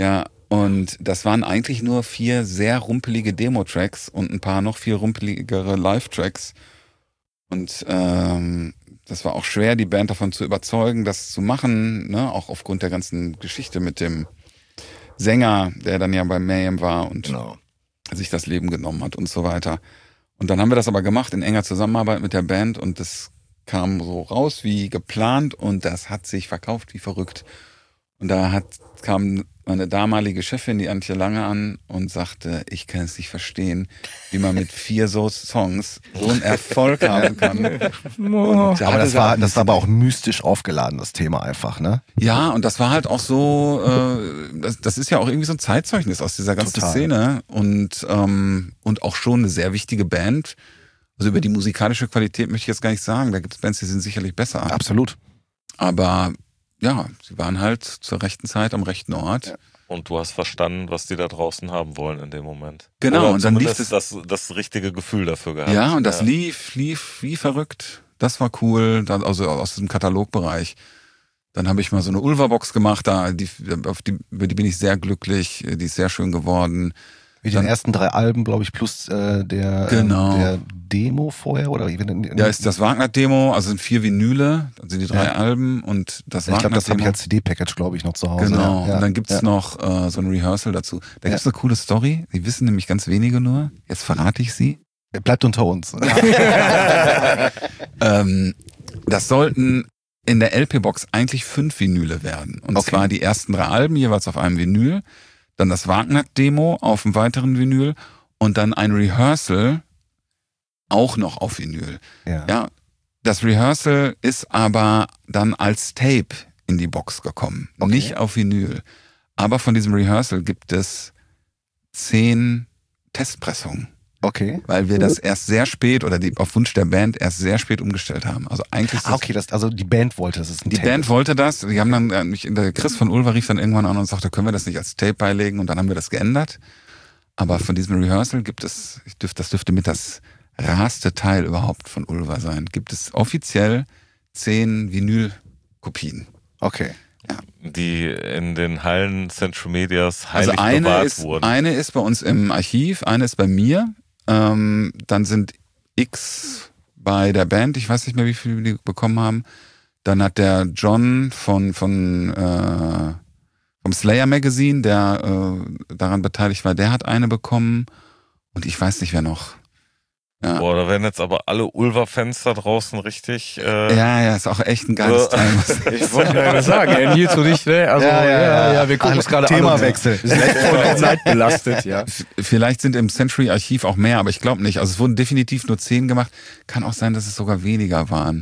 Und das waren eigentlich nur 4 sehr rumpelige Demo-Tracks und ein paar noch viel rumpeligere Live-Tracks. Und das war auch schwer, die Band davon zu überzeugen, das zu machen, ne? Auch aufgrund der ganzen Geschichte mit dem Sänger, der dann ja bei Mayhem war und sich das Leben genommen hat und so weiter. Und dann haben wir das aber gemacht in enger Zusammenarbeit mit der Band und das kam so raus wie geplant und das hat sich verkauft wie verrückt. Und da kam meine damalige Chefin, die Antje Lange, an und sagte, ich kann es nicht verstehen, wie man mit 4 so Songs so einen Erfolg haben kann. Aber das war aber auch mystisch aufgeladen, das Thema einfach, ne? Ja, und das war halt auch so, das ist ja auch irgendwie so ein Zeitzeugnis aus dieser ganzen Szene und auch schon eine sehr wichtige Band. Also über die musikalische Qualität möchte ich jetzt gar nicht sagen. Da gibt es Bands, die sind sicherlich besser. Absolut. Aber ja, sie waren halt zur rechten Zeit am rechten Ort. Ja. Und du hast verstanden, was die da draußen haben wollen in dem Moment. Genau. Oder und dann lief das richtige Gefühl dafür gehabt. Ja, und das lief wie verrückt. Das war cool, also aus diesem Katalogbereich. Dann habe ich mal so eine Ulva-Box gemacht, über die bin ich sehr glücklich. Die ist sehr schön geworden. Mit den ersten 3 Alben, glaube ich, plus der Demo vorher, oder? Ja, ist das Wagner-Demo, also sind 4 Vinyle, also die 3 Alben und das Wagner-Demo. Ich glaube, das habe ich als CD-Package, glaube ich, noch zu Hause. Genau, und dann gibt's noch so ein Rehearsal dazu. Da gibt's eine coole Story, die wissen nämlich ganz wenige nur, jetzt verrate ich sie. Bleibt unter uns. Das sollten in der LP-Box eigentlich 5 Vinyle werden. Und zwar die ersten 3 Alben jeweils auf einem Vinyl, dann das Wagner-Demo auf einem weiteren Vinyl und dann ein Rehearsal auch noch auf Vinyl. Ja, das Rehearsal ist aber dann als Tape in die Box gekommen, nicht auf Vinyl. Aber von diesem Rehearsal gibt es 10 Testpressungen. Okay. Weil wir das erst sehr spät oder auf Wunsch der Band erst sehr spät umgestellt haben. Also eigentlich also die Band wollte das. Die Band wollte das. Die haben dann der Chris von Ulva rief dann irgendwann an und sagte, können wir das nicht als Tape beilegen? Und dann haben wir das geändert. Aber von diesem Rehearsal gibt es, das dürfte mit das rarste Teil überhaupt von Ulva sein, gibt es offiziell 10 Vinyl-Kopien. Okay. Ja. Die in den Hallen Central Medias heilig bewahrt wurden. Eine ist bei uns im Archiv, eine ist bei mir. Dann sind X bei der Band, ich weiß nicht mehr, wie viel die bekommen haben. Dann hat der John vom Slayer Magazine, der daran beteiligt war, der hat eine bekommen. Und ich weiß nicht, wer noch. Ja. Boah, da werden jetzt aber alle Ulva-Fans da draußen richtig... Ja, ist auch echt ein geiles Teil. Ich wollte gerade sagen, Nils und ich, ne? Also, ja, wir gucken uns gerade an. Themawechsel. Wir sind echt voll zeitbelastet, ja. Vielleicht sind im Century-Archiv auch mehr, aber ich glaube nicht. Also es wurden definitiv nur 10 gemacht. Kann auch sein, dass es sogar weniger waren.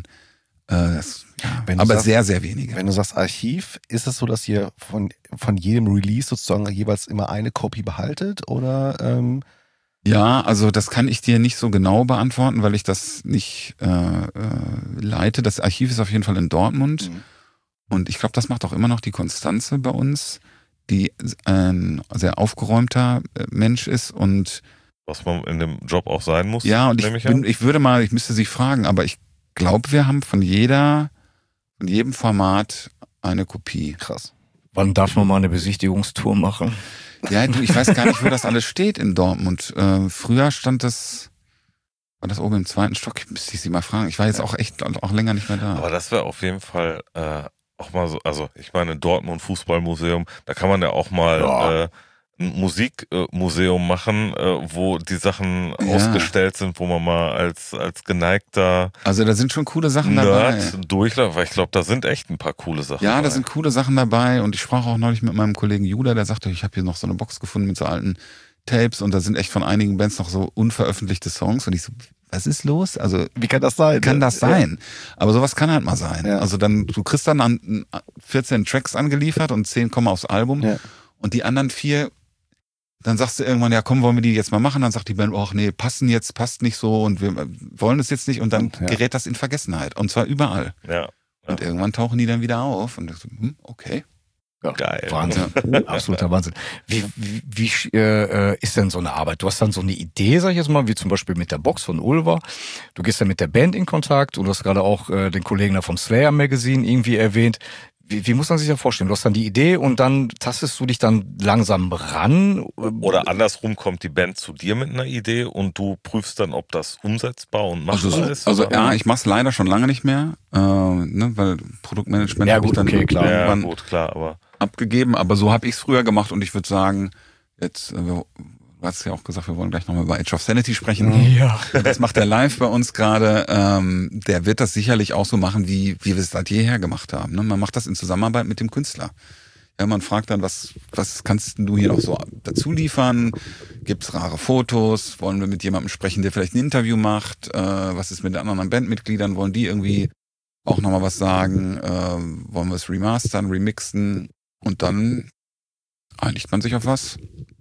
Aber sehr, sehr wenige. Wenn du sagst Archiv, ist es so, dass ihr von jedem Release sozusagen jeweils immer eine Copy behaltet? Oder... Ja, also das kann ich dir nicht so genau beantworten, weil ich das nicht leite. Das Archiv ist auf jeden Fall in Dortmund. Und ich glaube, das macht auch immer noch die Konstanze bei uns, die ein sehr aufgeräumter Mensch ist und was man in dem Job auch sein muss. Ja, und ich müsste sie fragen, aber ich glaube, wir haben von jedem Format eine Kopie. Krass. Wann darf man mal eine Besichtigungstour machen? Ja, ich weiß gar nicht, wo das alles steht in Dortmund. Früher war das oben im 2. Stock, müsste ich sie mal fragen. Ich war jetzt auch länger nicht mehr da. Aber das wäre auf jeden Fall auch mal so, also ich meine Dortmund Fußballmuseum, da kann man ja auch mal ein Musikmuseum machen, wo die Sachen ausgestellt sind, wo man mal als geneigter also da sind schon coole Sachen Nerd dabei. Durchläuft, weil ich glaube, da sind echt ein paar coole Sachen dabei. Ja, da sind coole Sachen dabei und ich sprach auch neulich mit meinem Kollegen Judah, der sagte, ich habe hier noch so eine Box gefunden mit so alten Tapes und da sind echt von einigen Bands noch so unveröffentlichte Songs und ich so, was ist los? Also wie kann das sein? Kann das sein? Aber sowas kann halt mal sein. Ja. Also du kriegst dann 14 Tracks angeliefert und 10 kommen aufs Album und die anderen 4 dann sagst du irgendwann, ja komm, wollen wir die jetzt mal machen? Dann sagt die Band, ach nee, passt nicht so und wir wollen es jetzt nicht und dann gerät das in Vergessenheit und zwar überall. Ja. Und irgendwann tauchen die dann wieder auf und so, okay. Ja, geil. Wahnsinn. Absoluter Wahnsinn. Wie ist denn so eine Arbeit? Du hast dann so eine Idee, sag ich jetzt mal, wie zum Beispiel mit der Box von Ulva. Du gehst dann mit der Band in Kontakt und du hast gerade auch den Kollegen da vom Slayer Magazine irgendwie erwähnt. Wie muss man sich das vorstellen? Du hast dann die Idee und dann tastest du dich dann langsam ran? Oder andersrum kommt die Band zu dir mit einer Idee und du prüfst dann, ob das umsetzbar und machbar ist? Also ja, ich mach's leider schon lange nicht mehr, weil Produktmanagement ja, habe ich dann klar. irgendwann aber abgegeben. Aber so habe ich es früher gemacht und ich würde sagen, jetzt, du hast ja auch gesagt, wir wollen gleich nochmal über Age of Sanity sprechen. Ja. Das macht der Live bei uns gerade. Der wird das sicherlich auch so machen, wie wir es seit jeher gemacht haben. Ne? Man macht das in Zusammenarbeit mit dem Künstler. Ja, man fragt dann, was kannst du hier noch so dazu liefern? Gibt's rare Fotos? Wollen wir mit jemandem sprechen, der vielleicht ein Interview macht? Was ist mit den anderen Bandmitgliedern? Wollen die irgendwie auch nochmal was sagen? Wollen wir es remastern, remixen? Und dann einigt man sich auf was.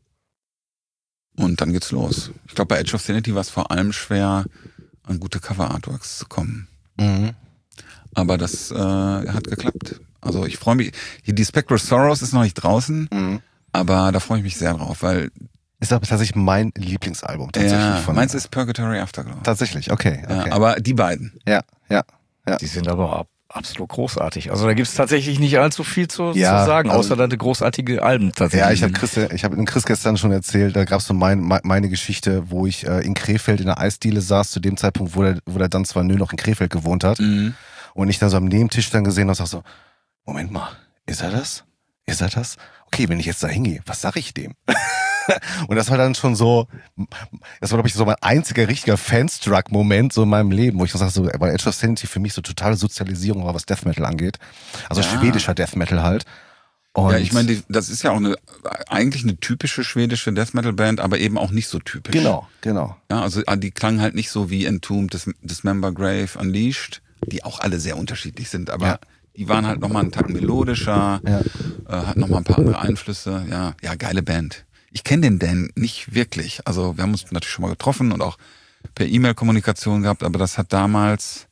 Und dann geht's los. Ich glaube, bei Age of Sanity war es vor allem schwer, an gute Cover-Artworks zu kommen. Mhm. Aber das hat geklappt. Also ich freue mich. Die Spectral Sorrows ist noch nicht draußen, aber da freue ich mich sehr drauf, weil ist aber tatsächlich mein Lieblingsalbum. Tatsächlich meins ist Purgatory Afterglow. Tatsächlich, okay. Ja, aber die beiden. Ja. Die sind aber absolut großartig. Also da gibt es tatsächlich nicht allzu viel zu sagen, außer deine großartige Alben tatsächlich. Ja, ich habe dem Chris gestern schon erzählt, da gab es so meine Geschichte, wo ich in Krefeld in der Eisdiele saß, zu dem Zeitpunkt, wo der dann zwar noch in Krefeld gewohnt hat. Mhm. Und ich dann so am Nebentisch dann gesehen habe und sag so, Moment mal, ist er das? Ist er das? Okay, wenn ich jetzt da hingehe, was sag ich dem? Und das war dann schon so, das war, glaube ich, so mein einziger richtiger Fanstruck-Moment so in meinem Leben, wo ich sage, so, weil Age of Sanity für mich so totale Sozialisierung war, was Death Metal angeht. Also schwedischer Death Metal halt. Und ja, ich meine, das ist ja auch eigentlich eine typische schwedische Death Metal Band, aber eben auch nicht so typisch. Genau. Ja, also die klangen halt nicht so wie Entombed, Dismember, Grave, Unleashed, die auch alle sehr unterschiedlich sind, aber die waren halt nochmal einen Tacken melodischer, hatten nochmal ein paar andere Einflüsse. Ja, geile Band. Ich kenne den Dan nicht wirklich. Also wir haben uns natürlich schon mal getroffen und auch per E-Mail-Kommunikation gehabt, aber das hat damals,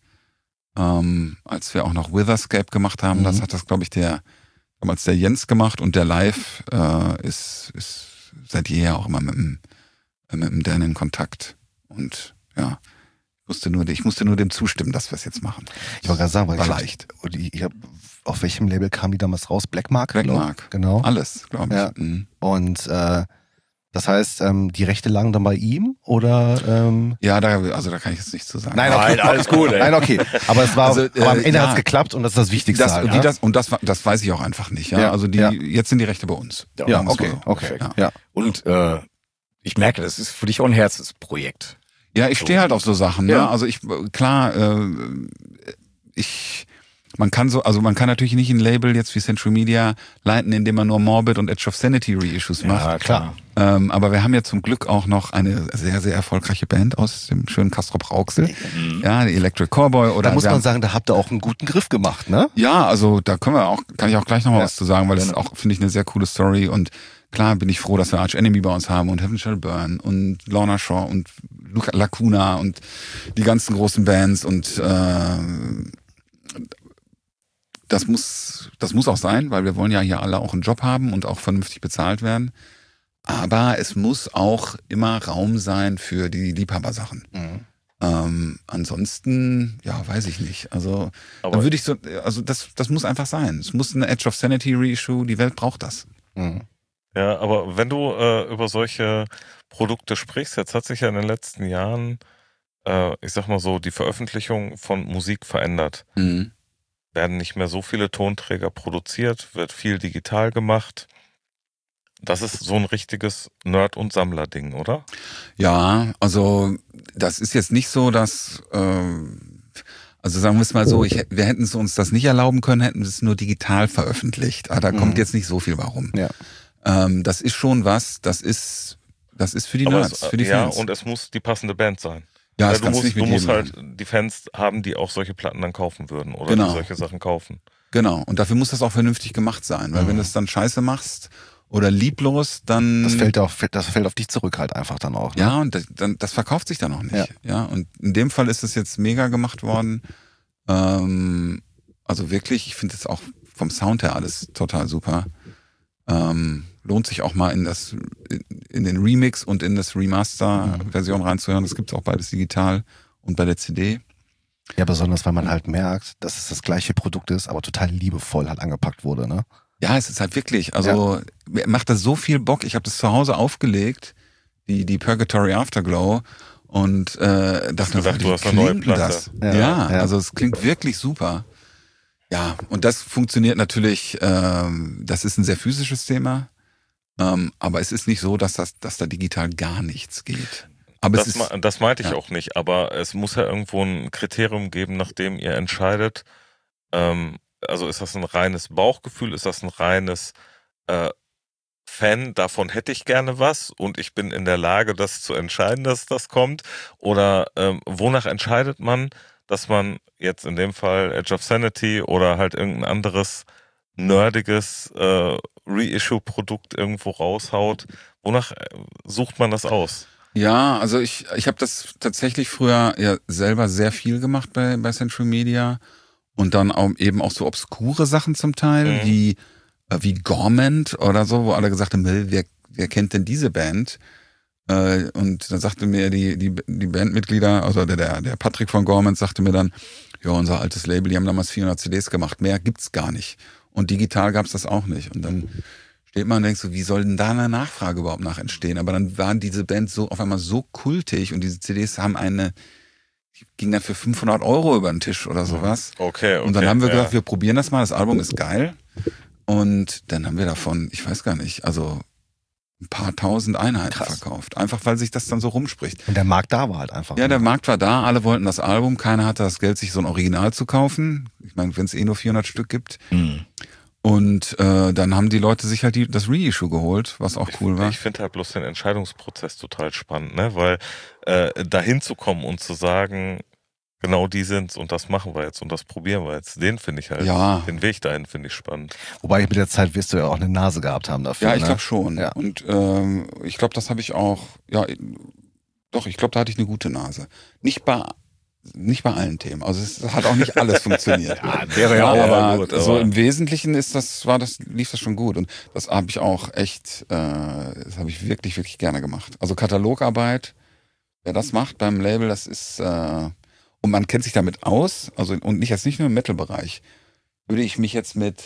als wir auch noch Witherscape gemacht haben, das hat das, glaube ich, damals der Jens gemacht und der Live ist seit jeher auch immer mit dem Dan in Kontakt. Und ja, ich musste nur dem zustimmen, dass wir es jetzt machen. Ich wollte gerade sagen, weil war leicht. Auf welchem Label kam die damals raus? Blackmark? Blackmark. Genau. Alles, glaube ich. Ja. Und das heißt, die Rechte lagen dann bei ihm oder? Ja, da kann ich jetzt nichts zu sagen. Nein, okay. alles gut. Ey. Nein, okay. Aber es war, aber am Ende hat es geklappt und das ist das Wichtigste. Das weiß ich auch einfach nicht. Ja? Also jetzt sind die Rechte bei uns. Ja, okay. Ja. Und ich merke, das ist für dich auch ein Herzensprojekt. Ja, ich stehe halt auf so Sachen. Ja. Ne? Also man kann natürlich nicht ein Label jetzt wie Central Media leiten, indem man nur Morbid und Edge of Sanity Reissues macht. Ja, klar. Aber wir haben ja zum Glück auch noch eine sehr, sehr erfolgreiche Band aus dem schönen Castrop Rauxel. Ja, die Electric Cowboy. Oder da muss man sagen, da habt ihr auch einen guten Griff gemacht, ne? Ja, also da kann ich auch gleich noch mal was zu sagen, weil das ist auch, finde ich, eine sehr coole Story. Und klar bin ich froh, dass wir Arch Enemy bei uns haben und Heaven Shall Burn und Lorna Shaw und Lacuna und die ganzen großen Bands und das muss auch sein, weil wir wollen ja hier alle auch einen Job haben und auch vernünftig bezahlt werden. Aber es muss auch immer Raum sein für die Liebhabersachen. Ansonsten, ja, weiß ich nicht. Also, dann würde ich das muss einfach sein. Es muss eine Edge of Sanity Reissue, die Welt braucht das. Ja, aber wenn du über solche Produkte sprichst, jetzt hat sich ja in den letzten Jahren, ich sag mal so, die Veröffentlichung von Musik verändert. Werden nicht mehr so viele Tonträger produziert, wird viel digital gemacht. Das ist so ein richtiges Nerd- und Sammler-Ding, oder? Ja, also das ist jetzt nicht so, dass, also sagen wir es mal so, wir hätten es uns das nicht erlauben können, hätten wir es nur digital veröffentlicht. Aber da kommt jetzt nicht so viel warum. Ja. Das ist schon was, das ist für die Nerds, für die Fans. Ja, und es muss die passende Band sein. Ja, das kannst du musst halt die Fans haben, die auch solche Platten dann kaufen würden oder die solche Sachen kaufen. Genau, und dafür muss das auch vernünftig gemacht sein, weil wenn du es dann scheiße machst oder lieblos, dann... Das fällt auf dich zurück halt einfach dann auch. Ne? Ja, und das verkauft sich dann auch nicht. Ja, und in dem Fall ist es jetzt mega gemacht worden. Also wirklich, ich finde es auch vom Sound her alles total super. Lohnt sich auch mal in den Remix und in das Remaster-Version reinzuhören. Das gibt's auch beides digital und bei der CD. Ja, besonders, weil man halt merkt, dass es das gleiche Produkt ist, aber total liebevoll halt angepackt wurde, ne? Ja, es ist halt wirklich, also macht das so viel Bock. Ich habe das zu Hause aufgelegt, die Purgatory Afterglow, und dachte, du hast eine neue Platte. Das? Ja, also es klingt wirklich super. Ja, und das funktioniert natürlich, das ist ein sehr physisches Thema, aber es ist nicht so, dass da digital gar nichts geht. Aber das meinte ich auch nicht, aber es muss ja irgendwo ein Kriterium geben, nach dem ihr entscheidet, also ist das ein reines Bauchgefühl, ist das ein reines Fan, davon hätte ich gerne was und ich bin in der Lage, das zu entscheiden, dass das kommt, oder wonach entscheidet man, dass man jetzt in dem Fall Edge of Sanity oder halt irgendein anderes nerdiges Reissue-Produkt irgendwo raushaut? Wonach sucht man das aus? Ja, also ich habe das tatsächlich früher ja selber sehr viel gemacht bei Central Media und dann auch eben auch so obskure Sachen zum Teil, wie Gorment oder so, wo alle gesagt haben, wer kennt denn diese Band? Und dann sagte mir die Bandmitglieder, also der Patrick von Gorment sagte mir dann, ja, unser altes Label, die haben damals 400 CDs gemacht, mehr gibt's gar nicht. Und digital gab's das auch nicht. Und dann steht man und denkt so, wie soll denn da eine Nachfrage überhaupt nach entstehen? Aber dann waren diese Bands so auf einmal so kultig und diese CDs haben die ging dann für 500 € über den Tisch oder sowas. Okay. Und dann haben wir gedacht, wir probieren das mal, das Album ist geil. Und dann haben wir davon, ich weiß gar nicht, also ein paar tausend Einheiten verkauft. Einfach, weil sich das dann so rumspricht. Und der Markt da war halt einfach. Ja, der Markt war da, alle wollten das Album, keiner hatte das Geld, sich so ein Original zu kaufen. Ich meine, wenn es nur 400 Stück gibt. Und dann haben die Leute sich halt das Reissue geholt, was auch cool war. Ich finde halt bloß den Entscheidungsprozess total spannend, ne? Weil dahin zu kommen und zu sagen, genau die sind's und das machen wir jetzt und das probieren wir jetzt, den finde ich halt, den Weg dahin finde ich spannend. Wobei mit der Zeit wirst du ja auch eine Nase gehabt haben dafür. Ja, ich glaube schon. Ja. Und ich glaube, das habe ich auch, ja, doch, ich glaube, da hatte ich eine gute Nase. Nicht bei allen Themen. Also es hat auch nicht alles funktioniert. Wäre ja auch aber gut, so im Wesentlichen lief das schon gut. Und das habe ich auch echt, das habe ich wirklich, wirklich gerne gemacht. Also Katalogarbeit, wer das macht beim Label, das ist, und man kennt sich damit aus, also und nicht nur im Metal-Bereich, würde ich mich jetzt mit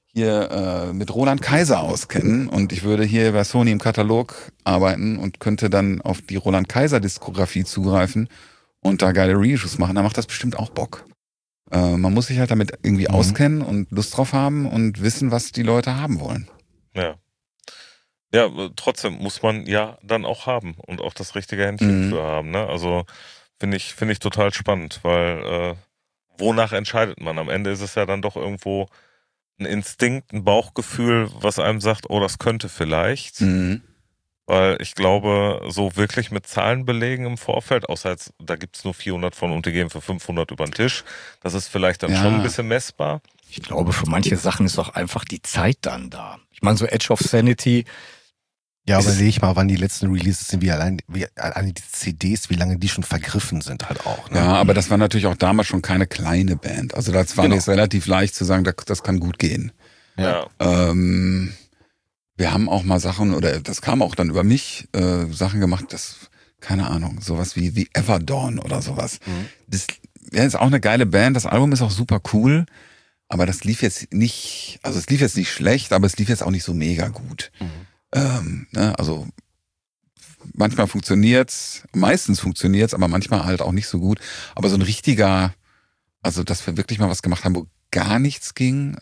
Roland Kaiser auskennen und ich würde hier bei Sony im Katalog arbeiten und könnte dann auf die Roland Kaiser Diskografie zugreifen und da geile Reissues machen, dann macht das bestimmt auch Bock. Man muss sich halt damit irgendwie auskennen und Lust drauf haben und wissen, was die Leute haben wollen. Ja. Ja, trotzdem muss man ja dann auch haben und auch das richtige Händchen für haben, ne? Also finde ich total spannend, weil wonach entscheidet man? Am Ende ist es ja dann doch irgendwo ein Instinkt, ein Bauchgefühl, was einem sagt, oh, das könnte vielleicht. Weil ich glaube, so wirklich mit Zahlen belegen im Vorfeld, außer jetzt, da gibt's nur 400 von und die gehen für 500 über den Tisch, das ist vielleicht dann schon ein bisschen messbar. Ich glaube, für manche Sachen ist auch einfach die Zeit dann da. Ich meine, so Edge of Sanity. Ja, überlege ich mal, wann die letzten Releases sind, wie allein die CDs, wie lange die schon vergriffen sind halt auch. Ne? Ja, aber das war natürlich auch damals schon keine kleine Band. Also das war jetzt relativ leicht zu sagen, das kann gut gehen. Ja. Wir haben auch mal Sachen, oder das kam auch dann über mich, Sachen gemacht, keine Ahnung, sowas wie The Everdawn oder sowas. Das ist auch eine geile Band, das Album ist auch super cool, aber das lief jetzt nicht, also es lief jetzt nicht schlecht, aber es lief jetzt auch nicht so mega gut. Also manchmal funktioniert's, meistens funktioniert's, aber manchmal halt auch nicht so gut. Aber so ein richtiger, also dass wir wirklich mal was gemacht haben, wo gar nichts ging,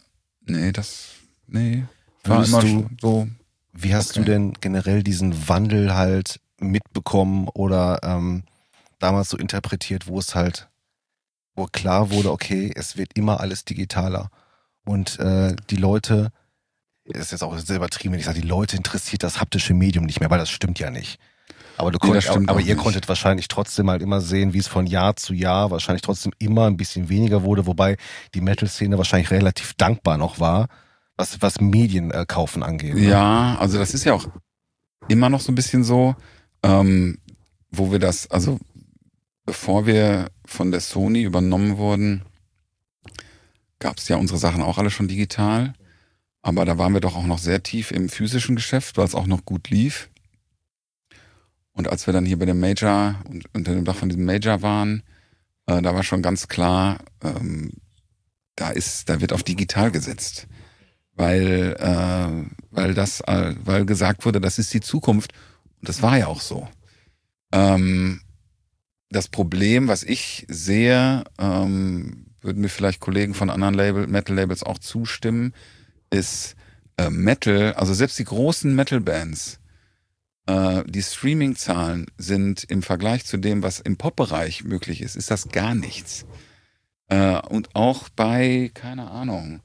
war immer so. Wie hast du denn generell diesen Wandel halt mitbekommen oder damals so interpretiert, wo klar wurde, okay, es wird immer alles digitaler und die Leute, ist jetzt auch sehr übertrieben, wenn ich sage, die Leute interessiert das haptische Medium nicht mehr, weil das stimmt ja nicht. Aber ihr konntet wahrscheinlich trotzdem halt immer sehen, wie es von Jahr zu Jahr wahrscheinlich trotzdem immer ein bisschen weniger wurde, wobei die Metal-Szene wahrscheinlich relativ dankbar noch war, was Medienkaufen angeht. Ne? Ja, also das ist ja auch immer noch so ein bisschen so, wo wir das, also bevor wir von der Sony übernommen wurden, gab es ja unsere Sachen auch alle schon digital. Aber da waren wir doch auch noch sehr tief im physischen Geschäft, weil es auch noch gut lief. Und als wir dann hier bei dem Major und unter dem Dach von diesem Major waren, Da war schon ganz klar, da wird auf digital gesetzt. Weil gesagt wurde, das ist die Zukunft. Und das war ja auch so. Das Problem, was ich sehe, würden mir vielleicht Kollegen von anderen Metal-Labels auch zustimmen, ist Metal, also selbst die großen Metal-Bands, die Streaming-Zahlen sind im Vergleich zu dem, was im Pop-Bereich möglich ist das gar nichts. Und auch bei, keine Ahnung,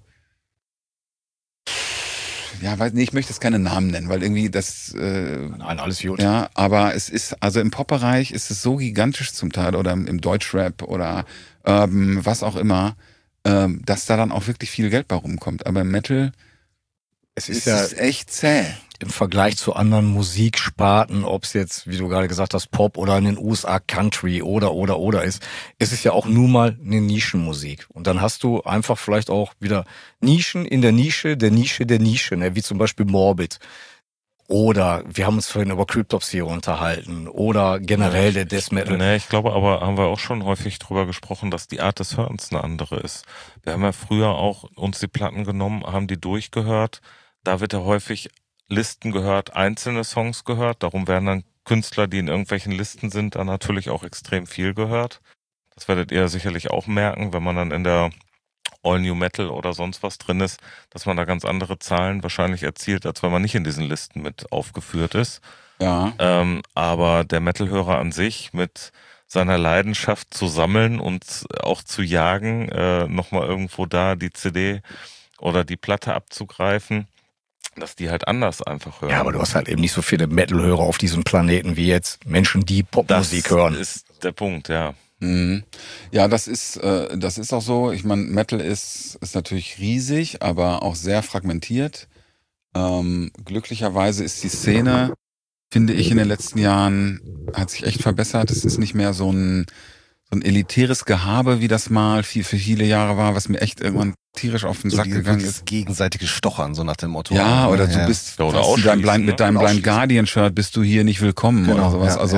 ich möchte jetzt keine Namen nennen, weil irgendwie das... Nein, alles gut. Ja, aber es ist, also im Pop-Bereich ist es so gigantisch zum Teil oder im Deutschrap oder was auch immer, dass da dann auch wirklich viel Geld bei rumkommt. Aber im Metal ist es echt zäh. Im Vergleich zu anderen Musiksparten, ob es jetzt, wie du gerade gesagt hast, Pop oder in den USA Country oder ist es ja auch nun mal eine Nischenmusik. Und dann hast du einfach vielleicht auch wieder Nischen in der Nische, ne? Wie zum Beispiel Morbid. Oder wir haben uns vorhin über Cryptopsy unterhalten oder generell der Death Metal. Nee, ich glaube aber, haben wir auch schon häufig drüber gesprochen, dass die Art des Hörens eine andere ist. Wir haben ja früher auch uns die Platten genommen, haben die durchgehört. Da wird ja häufig Listen gehört, einzelne Songs gehört. Darum werden dann Künstler, die in irgendwelchen Listen sind, dann natürlich auch extrem viel gehört. Das werdet ihr sicherlich auch merken, wenn man dann in der All New Metal oder sonst was drin ist, dass man da ganz andere Zahlen wahrscheinlich erzielt, als wenn man nicht in diesen Listen mit aufgeführt ist. Ja. Aber der Metalhörer an sich mit seiner Leidenschaft zu sammeln und auch zu jagen, nochmal irgendwo da die CD oder die Platte abzugreifen, dass die halt anders einfach hören. Ja, aber du hast halt eben nicht so viele Metal-Hörer auf diesem Planeten wie jetzt Menschen, die Popmusik hören. Das ist der Punkt, ja. Ja, das ist auch so. Ich meine, Metal ist natürlich riesig, aber auch sehr fragmentiert. Glücklicherweise ist die Szene, finde ich, in den letzten Jahren hat sich echt verbessert. Es ist nicht mehr so ein elitäres Gehabe, wie das mal für viele Jahre war, was mir echt irgendwann tierisch auf den Sack gegangen ist. Gegenseitiges Stochern, so nach dem Motto. Ja, oder du bist oder mit deinem Blind Guardian-Shirt bist du hier nicht willkommen oder sowas.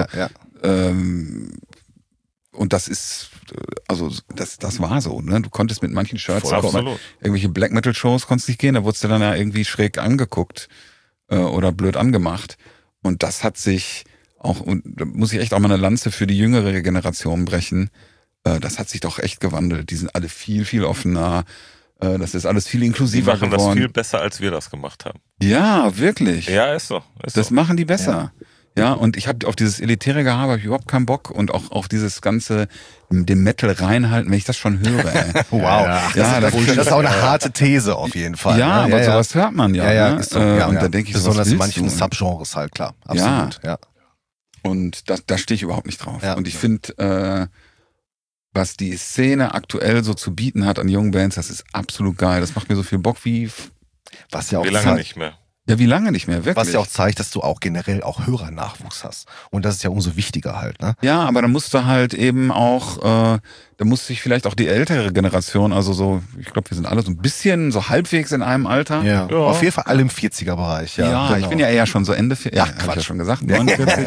Und das ist, also das war so, ne? Du konntest mit manchen Shirts irgendwelche Black Metal Shows konntest nicht gehen, da wurdest du dann ja irgendwie schräg angeguckt oder blöd angemacht. Und das hat sich auch, und da muss ich echt auch mal eine Lanze für die jüngere Generation brechen. Das hat sich doch echt gewandelt. Die sind alle viel, viel offener. Das ist alles viel inklusiver geworden. Die machen das viel besser, als wir das gemacht haben. Ja, wirklich. Ja, ist so. Das machen die besser. Ja, und ich habe auf dieses elitäre Gehabe überhaupt keinen Bock und auch auf dieses ganze dem Metal reinhalten, wenn ich das schon höre. Ey. Wow, das ist auch eine harte These auf jeden Fall. Ja, aber sowas hört man ja. Ist so, und da denke ich, besonders in manchen Subgenres halt, klar. Absolut, ja. Und da stehe ich überhaupt nicht drauf. Ja. Und ich finde, was die Szene aktuell so zu bieten hat an jungen Bands, das ist absolut geil. Das macht mir so viel Bock wie lange nicht mehr. Ja, wie lange nicht mehr, wirklich. Was ja auch zeigt, dass du auch generell auch Hörernachwuchs hast. Und das ist ja umso wichtiger halt, ne? Ja, aber da musst du halt eben auch, da muss sich vielleicht auch die ältere Generation, also so, ich glaube, wir sind alle so ein bisschen so halbwegs in einem Alter. Ja. Auf jeden Fall alle im 40er-Bereich, ja. Ja, genau. Ich bin ja eher schon so Ende 40, hab ich ja schon gesagt, 49.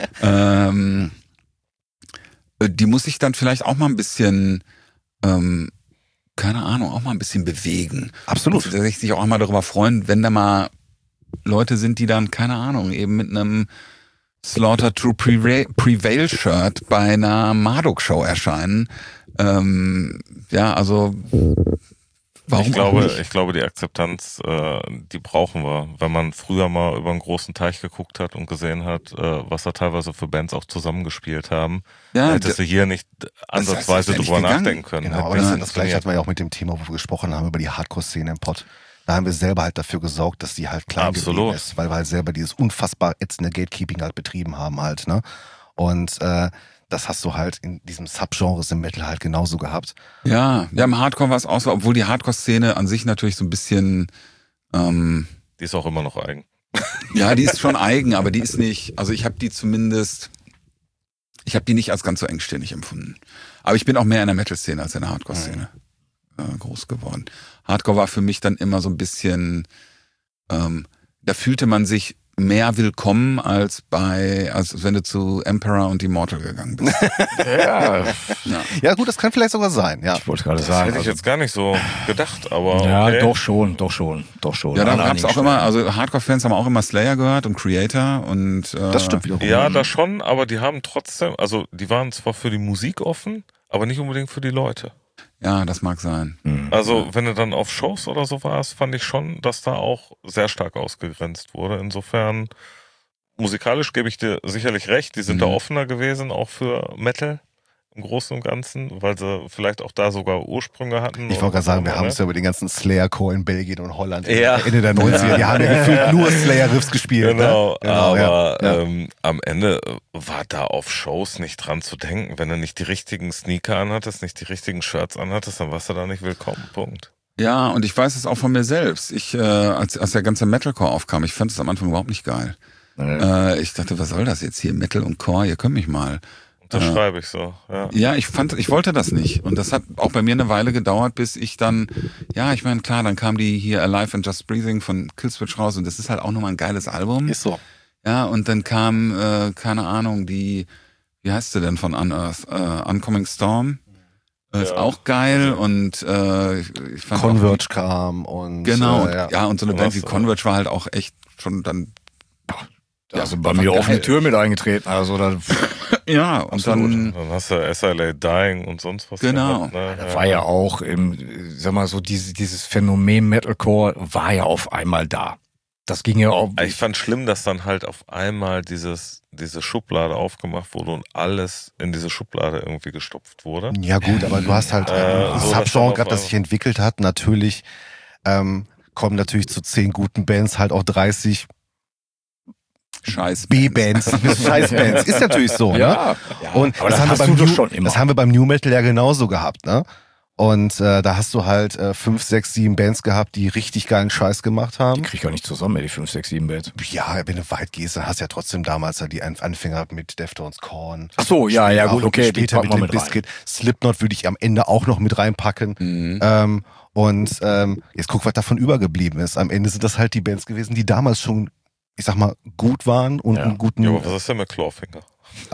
Die muss sich dann vielleicht auch mal ein bisschen, keine Ahnung, auch mal ein bisschen bewegen. Absolut. Und sich auch mal darüber freuen, wenn da mal Leute sind, die dann, keine Ahnung, eben mit einem Slaughter to Prevail Shirt bei einer Marduk-Show erscheinen. Also warum ich glaube, die Akzeptanz, die brauchen wir. Wenn man früher mal über einen großen Teich geguckt hat und gesehen hat, was da teilweise für Bands auch zusammengespielt haben, hättest du hier nicht ansatzweise drüber nachdenken können. Genau, aber das Gleiche hatten wir ja auch mit dem Thema, wo wir gesprochen haben, über die Hardcore-Szene im Pott. Da haben wir selber halt dafür gesorgt, dass die halt klein geblieben ist, weil wir halt selber dieses unfassbar ätzende Gatekeeping halt betrieben haben halt, ne? Und das hast du halt in diesem Subgenres im Metal halt genauso gehabt. Ja, im Hardcore war es auch so, obwohl die Hardcore-Szene an sich natürlich so ein bisschen die ist auch immer noch eigen. Ja, die ist schon eigen, aber die ist nicht, also ich habe die nicht als ganz so engstirnig empfunden. Aber ich bin auch mehr in der Metal-Szene als in der Hardcore-Szene groß geworden. Hardcore war für mich dann immer so ein bisschen, da fühlte man sich mehr willkommen als wenn du zu Emperor und Immortal gegangen bist. Ja gut, das kann vielleicht sogar sein, ja. Ich wollte gerade Das sagen. hätte ich jetzt gar nicht so gedacht, aber Ja, okay. doch schon. Ja, da An gab's einigen auch Stellen. immer, also Hardcore-Fans haben auch immer Slayer gehört und Creator und Das stimmt wiederum. Ja, das schon, aber die haben trotzdem, also die waren zwar für die Musik offen, aber nicht unbedingt für die Leute. Ja, das mag sein. Also wenn du dann auf Shows oder so warst, fand ich schon, dass da auch sehr stark ausgegrenzt wurde. Insofern, musikalisch gebe ich dir sicherlich recht, die sind da offener gewesen, auch für Metal im Großen und Ganzen, weil sie vielleicht auch da sogar Ursprünge hatten. Ich wollte gerade sagen, wir haben es es ja über den ganzen Slayer-Core in Belgien und Holland Ja. Ende der 90er. Die haben ja gefühlt nur Slayer-Riffs gespielt. Genau, ne? aber ja. am Ende war da auf Shows nicht dran zu denken. Wenn du nicht die richtigen Sneaker anhattest, nicht die richtigen Shirts anhattest, dann warst du da nicht willkommen. Punkt. Ja, und ich weiß es auch von mir selbst. Ich, als der ganze Metalcore aufkam, ich fand es am Anfang überhaupt nicht geil. Ich dachte, was soll das jetzt hier? Metal und Core, ihr könnt mich mal. Das schreibe ich so, ja. Ja, ich wollte das nicht. Und das hat auch bei mir eine Weile gedauert, bis ich dann, ja, ich meine, klar, dann kam die hier Alive and Just Breathing von Killswitch raus und das ist halt auch nochmal ein geiles Album. Ist so. Ja, und dann kam, keine Ahnung, wie heißt sie denn von Unearth? Oncoming Storm. Ist auch geil und ich fand Converge-Kram und genau, ja. ja, und so eine Band wie Was, Converge war halt auch echt schon dann Also bei mir offene Tür mit eingetreten. Also da ja, und dann Dann hast du SLA Dying und sonst was. Genau. gehabt, ne? war ja auch sag mal so, dieses Phänomen Metalcore war ja auf einmal da. Das ging ja auch. Ich fand schlimm, dass dann halt auf einmal diese Schublade aufgemacht wurde und alles in diese Schublade irgendwie gestopft wurde. Ja gut, aber du hast halt ein so, dass Subgenre dann auf gehabt, das sich entwickelt hat. Natürlich kommen natürlich zu 10 guten Bands halt auch 30 Scheiß B-Bands, Scheiß-Bands. Ist natürlich so, ne? ja. Und aber das das haben, wir hast beim du doch New, schon immer. das haben wir beim New Metal ja genauso gehabt, ne? Und da hast du halt 5, 6, 7 Bands gehabt, die richtig geilen Scheiß gemacht Die haben. krieg ich gar nicht zusammen, die 5, 6, 7 Bands. Ja, wenn du weit gehst, dann hast du ja trotzdem damals ja die Anfänger mit Deftones, Korn. Ach so, ja, gut, okay, die Später packen mit wir Limp mit rein. Bizkit. Slipknot würde ich am Ende auch noch mit reinpacken. Jetzt guck, was davon übergeblieben ist. Am Ende sind das halt die Bands gewesen, die damals schon, ich sag mal, gut waren und einen guten... Ja, aber was ist denn mit Clawfinger?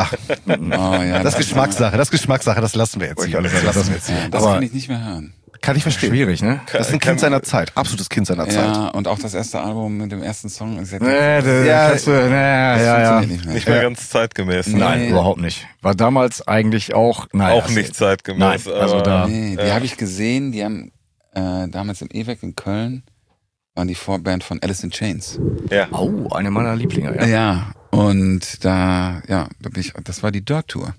ja, Das ist Geschmackssache, das lassen wir jetzt hier. Das lassen wir jetzt hier. das aber- kann ich nicht mehr hören. Kann ich verstehen. Schwierig, ne? Das ist ein Kind seiner Zeit, absolutes Kind seiner Zeit. Ja, und auch das erste Album mit dem ersten Song ist jetzt Ja, funktioniert nicht mehr. Nicht mehr ganz zeitgemäß. Ne? Nein, überhaupt nicht. War damals eigentlich auch, Auch nicht zeitgemäß. Nein, also aber- da. Nee, die habe ich gesehen, die haben damals im E-Werk in Köln, waren die Vorband von Alice in Chains. Ja. Oh, eine meiner Lieblinge, ja. Ja, und da bin ich, das war die Dirt Tour.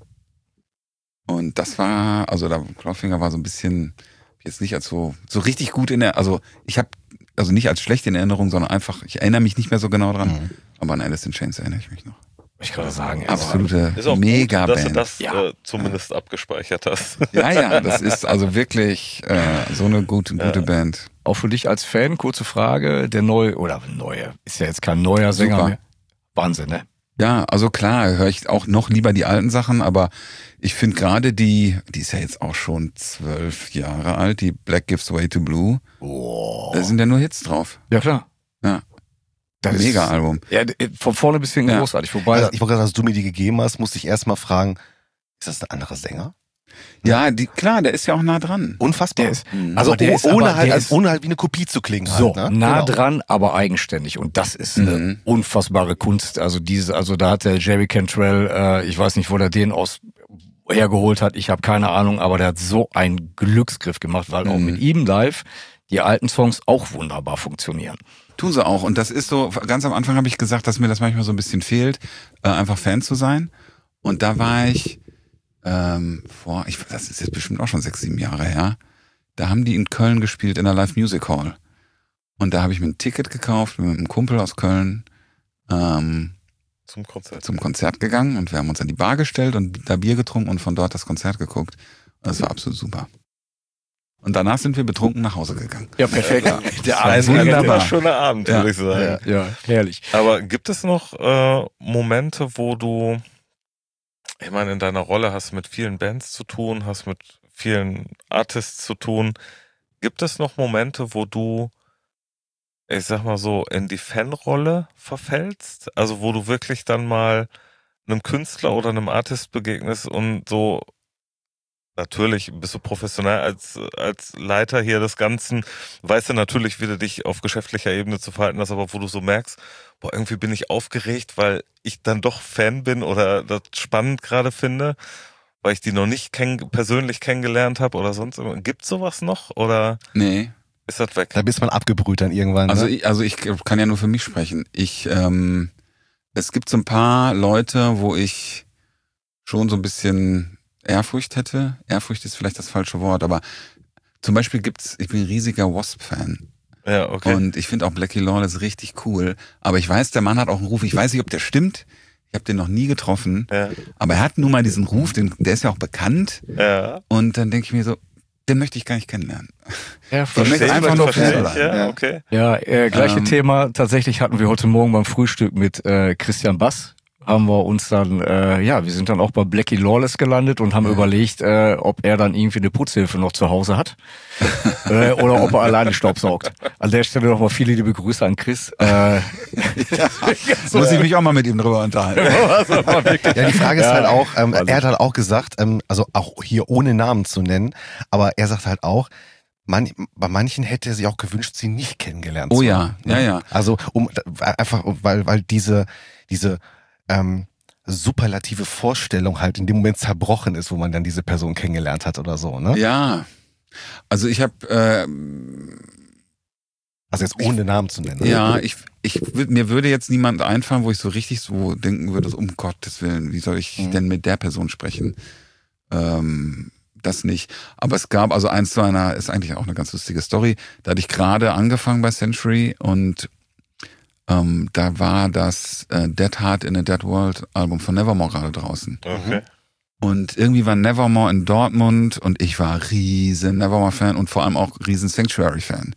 Und das war, also da Clawfinger war so ein bisschen, jetzt nicht als so richtig gut also ich habe, also nicht als schlecht in Erinnerung, sondern einfach, ich erinnere mich nicht mehr so genau dran, aber an Alice in Chains erinnere ich mich noch. Ich kann sagen, Absolute Ist auch Mega-Band. gut, dass du das Ja. zumindest abgespeichert hast. Ja, das ist also wirklich so eine gute Band. Auch für dich als Fan, kurze Frage, neue, ist ja jetzt kein neuer Sänger Super. mehr. Wahnsinn, ne? Ja, also klar, höre ich auch noch lieber die alten Sachen, aber ich finde gerade die ist ja jetzt auch schon 12 Jahre alt, die Black Gives Way to Blue, da sind ja nur Hits drauf. Ja, klar. Ja. Das ist- Mega-Album. Ja, von vorne bis hinten Ja. großartig. Wobei, Also, ich wollte gerade, als du mir die gegeben hast, musste ich erstmal fragen, ist das ein anderer Sänger? Ja, klar, der ist ja auch nah dran. Unfassbar. der ist, Also der ist ohne, aber- halt, der als, ist ohne halt wie eine Kopie zu klingen. so halt, ne? nah Genau. dran, aber eigenständig. Und das ist eine unfassbare Kunst. Also da hat der Jerry Cantrell, ich weiß nicht, wo der den hergeholt hat. Ich habe keine Ahnung, aber der hat so einen Glücksgriff gemacht, weil auch mit ihm live die alten Songs auch wunderbar funktionieren. Tun sie auch. Und das ist so, ganz am Anfang habe ich gesagt, dass mir das manchmal so ein bisschen fehlt, einfach Fan zu sein. Und da war ich das ist jetzt bestimmt auch schon 6, 7 Jahre her, da haben die in Köln gespielt in der Live Music Hall. Und da habe ich mir ein Ticket gekauft, bin mit einem Kumpel aus Köln Zum Konzert. zum Konzert gegangen und wir haben uns an die Bar gestellt und da Bier getrunken und von dort das Konzert geguckt. Das war absolut super. Und danach sind wir betrunken nach Hause gegangen. Ja, perfekt. Der Ein wunderbar. wunderschöner Abend, würde ich sagen. Ja, herrlich. Aber gibt es noch Momente, wo du, ich meine, in deiner Rolle hast mit vielen Bands zu tun, hast mit vielen Artists zu tun. Gibt es noch Momente, wo du ich sag mal so, in die Fanrolle verfällst? Also wo du wirklich dann mal einem Künstler oder einem Artist begegnest und so, natürlich bist du professionell als Leiter hier des Ganzen, weißt du natürlich, wie du dich auf geschäftlicher Ebene zu verhalten hast, aber wo du so merkst, boah, irgendwie bin ich aufgeregt, weil ich dann doch Fan bin oder das spannend gerade finde, weil ich die noch nicht persönlich kennengelernt habe oder sonst irgendwas. Gibt's sowas noch oder Nee. ist das weg? Da bist man abgebrüht dann irgendwann. Also, ne? ich kann ja nur für mich sprechen. Es gibt so ein paar Leute, wo ich schon so ein bisschen Ehrfurcht hätte. Ehrfurcht ist vielleicht das falsche Wort, aber zum Beispiel ich bin ein riesiger Wasp-Fan. Ja, okay. Und ich finde auch Blackie Lawless richtig cool. Aber ich weiß, der Mann hat auch einen Ruf. Ich weiß nicht, ob der stimmt. Ich habe den noch nie getroffen. Ja. Aber er hat nun mal diesen Ruf, der ist ja auch bekannt. Ja. Und dann denke ich mir so, den möchte ich gar nicht kennenlernen. Ja, Ich möchte einfach nur Fan sein. Ja, okay. Ja, gleiche Thema. Tatsächlich hatten wir heute Morgen beim Frühstück mit Christian Bass. Haben wir uns dann, wir sind dann auch bei Blackie Lawless gelandet und haben überlegt, ob er dann irgendwie eine Putzhilfe noch zu Hause hat oder ob er alleine staubsaugt. An der Stelle nochmal viele liebe Grüße an Chris. Muss ich mich auch mal mit ihm drüber unterhalten. Ja, die Frage ist halt auch, er hat halt auch gesagt, also auch hier ohne Namen zu nennen, aber er sagt halt auch, bei manchen hätte er sich auch gewünscht, sie nicht kennengelernt zu haben. Oh ja, ja. Also weil diese superlative Vorstellung halt in dem Moment zerbrochen ist, wo man dann diese Person kennengelernt hat oder so, ne? Ja. Also ich habe Also jetzt ohne Namen zu nennen. ja, mir würde jetzt niemand einfallen, wo ich so richtig so denken würde, um Gottes Willen, wie soll ich denn mit der Person sprechen? Das nicht. Aber es gab, also eins zu einer, ist eigentlich auch eine ganz lustige Story. Da hatte ich gerade angefangen bei Century und da war das Dead Heart in a Dead World Album von Nevermore gerade draußen. Okay. Und irgendwie war Nevermore in Dortmund und ich war riesen Nevermore-Fan und vor allem auch riesen Sanctuary-Fan.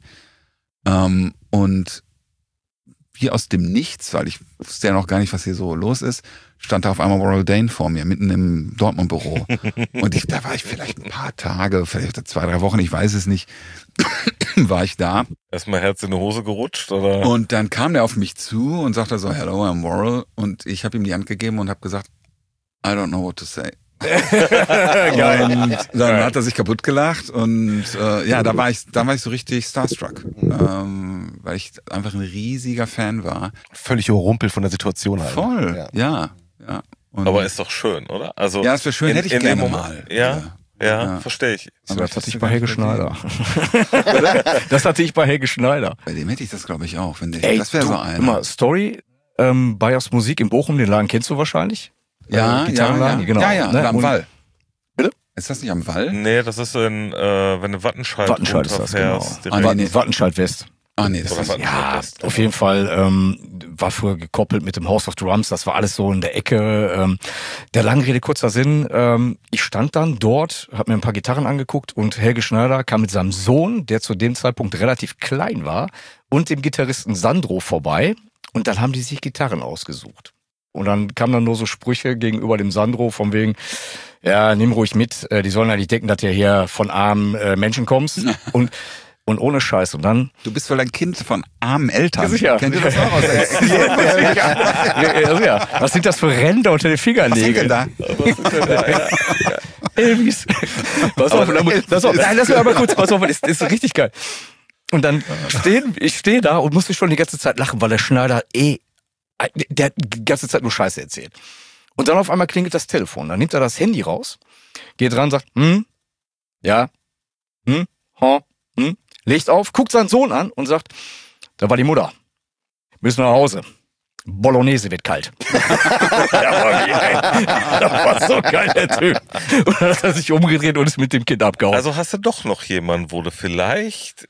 Und wie aus dem Nichts, weil ich wusste ja noch gar nicht, was hier so los ist, stand da auf einmal Warrell Dane vor mir, mitten im Dortmund-Büro. Und da war ich vielleicht ein paar Tage, vielleicht 2-3 Wochen, ich weiß es nicht, war ich da. Erstmal Herz in die Hose gerutscht, oder? Und dann kam der auf mich zu und sagte so, hello, I'm Warrell. Und ich habe ihm die Hand gegeben und habe gesagt, I don't know what to say. Und dann hat er sich kaputt gelacht und da war ich so richtig starstruck, weil ich einfach ein riesiger Fan war. Völlig überrumpelt von der Situation halt. Voll, ja. Und Aber ist doch schön, oder? Also ja, es wäre schön, hätte ich gerne mal. Ja, verstehe ich. Aber das hatte ich bei Helge Schneider. Das hatte ich bei Helge Schneider. Bei dem hätte ich das, glaube ich, auch. Ey, das wäre so einer. Immer Story, Bayers Musik in Bochum, den Laden kennst du wahrscheinlich? Gitarrenladen, genau. Ja, Ne? am Wall. Bitte? Ist das nicht am Wall? Nee, das ist wenn du Wattenscheid Wattenscheid ist das, genau. direkt. Wattenscheid West. Ah, nee, das Oder ist Wattenscheid Ja, West, auf jeden Fall war früher gekoppelt mit dem House of Drums, das war alles so in der Ecke. Der lange Rede, kurzer Sinn, ich stand dann dort, habe mir ein paar Gitarren angeguckt und Helge Schneider kam mit seinem Sohn, der zu dem Zeitpunkt relativ klein war, und dem Gitarristen Sandro vorbei und dann haben die sich Gitarren ausgesucht. Und dann kamen dann nur so Sprüche gegenüber dem Sandro von wegen, ja, nimm ruhig mit, die sollen ja nicht denken, dass du hier von armen Menschen kommst und ohne Scheiß. Und dann... Du bist wohl ein Kind von armen Eltern. Ja, sicher. Kennt ihr das auch aus ja. Was sind das für Ränder unter den Fingernägeln? Was sind denn da? Elvis. Pass auf, nein, lass mir aber kurz, pass auf, das ist richtig geil. Und dann ich stehe da und musste schon die ganze Zeit lachen, weil der Schneider der hat die ganze Zeit nur Scheiße erzählt. Und dann auf einmal klingelt das Telefon. Dann nimmt er das Handy raus, geht ran, sagt, legt auf, guckt seinen Sohn an und sagt, da war die Mutter. Müssen nach Hause. Bolognese wird kalt. Das war so geil, der Typ. Und dann hat er sich umgedreht und ist mit dem Kind abgehauen. Also hast du doch noch jemanden, wo du vielleicht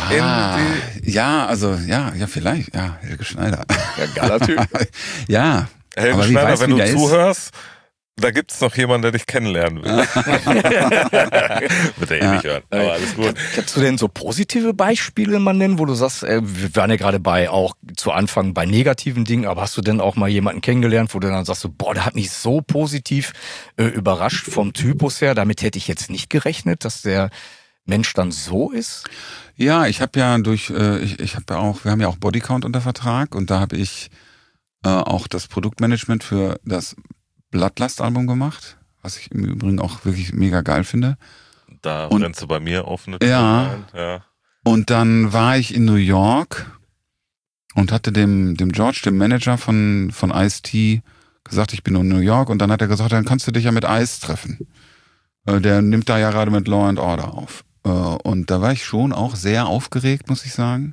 vielleicht. Ja, Helge Schneider. Ja, geiler Typ. Ja. Helge aber Schneider, weißt, wenn du der zuhörst, da gibt's noch jemanden, der dich kennenlernen will. Wird er eh nicht hören, aber alles gut. Kannst du denn so positive Beispiele mal nennen, wo du sagst, wir waren ja gerade auch zu Anfang bei negativen Dingen, aber hast du denn auch mal jemanden kennengelernt, wo du dann sagst, boah, der hat mich so positiv überrascht vom Typus her, damit hätte ich jetzt nicht gerechnet, dass der Mensch dann so ist? Ja, ich habe ja wir haben ja auch Bodycount unter Vertrag und da habe ich auch das Produktmanagement für das Bloodlust-Album gemacht, was ich im Übrigen auch wirklich mega geil finde. Da rennst du bei mir auf eine Tür Ja. rein. Ja. Und dann war ich in New York und hatte dem George, dem Manager von Ice-T, gesagt, ich bin in New York. Und dann hat er gesagt, dann kannst du dich ja mit Ice treffen. Der nimmt da ja gerade mit Law and Order auf. Und da war ich schon auch sehr aufgeregt, muss ich sagen.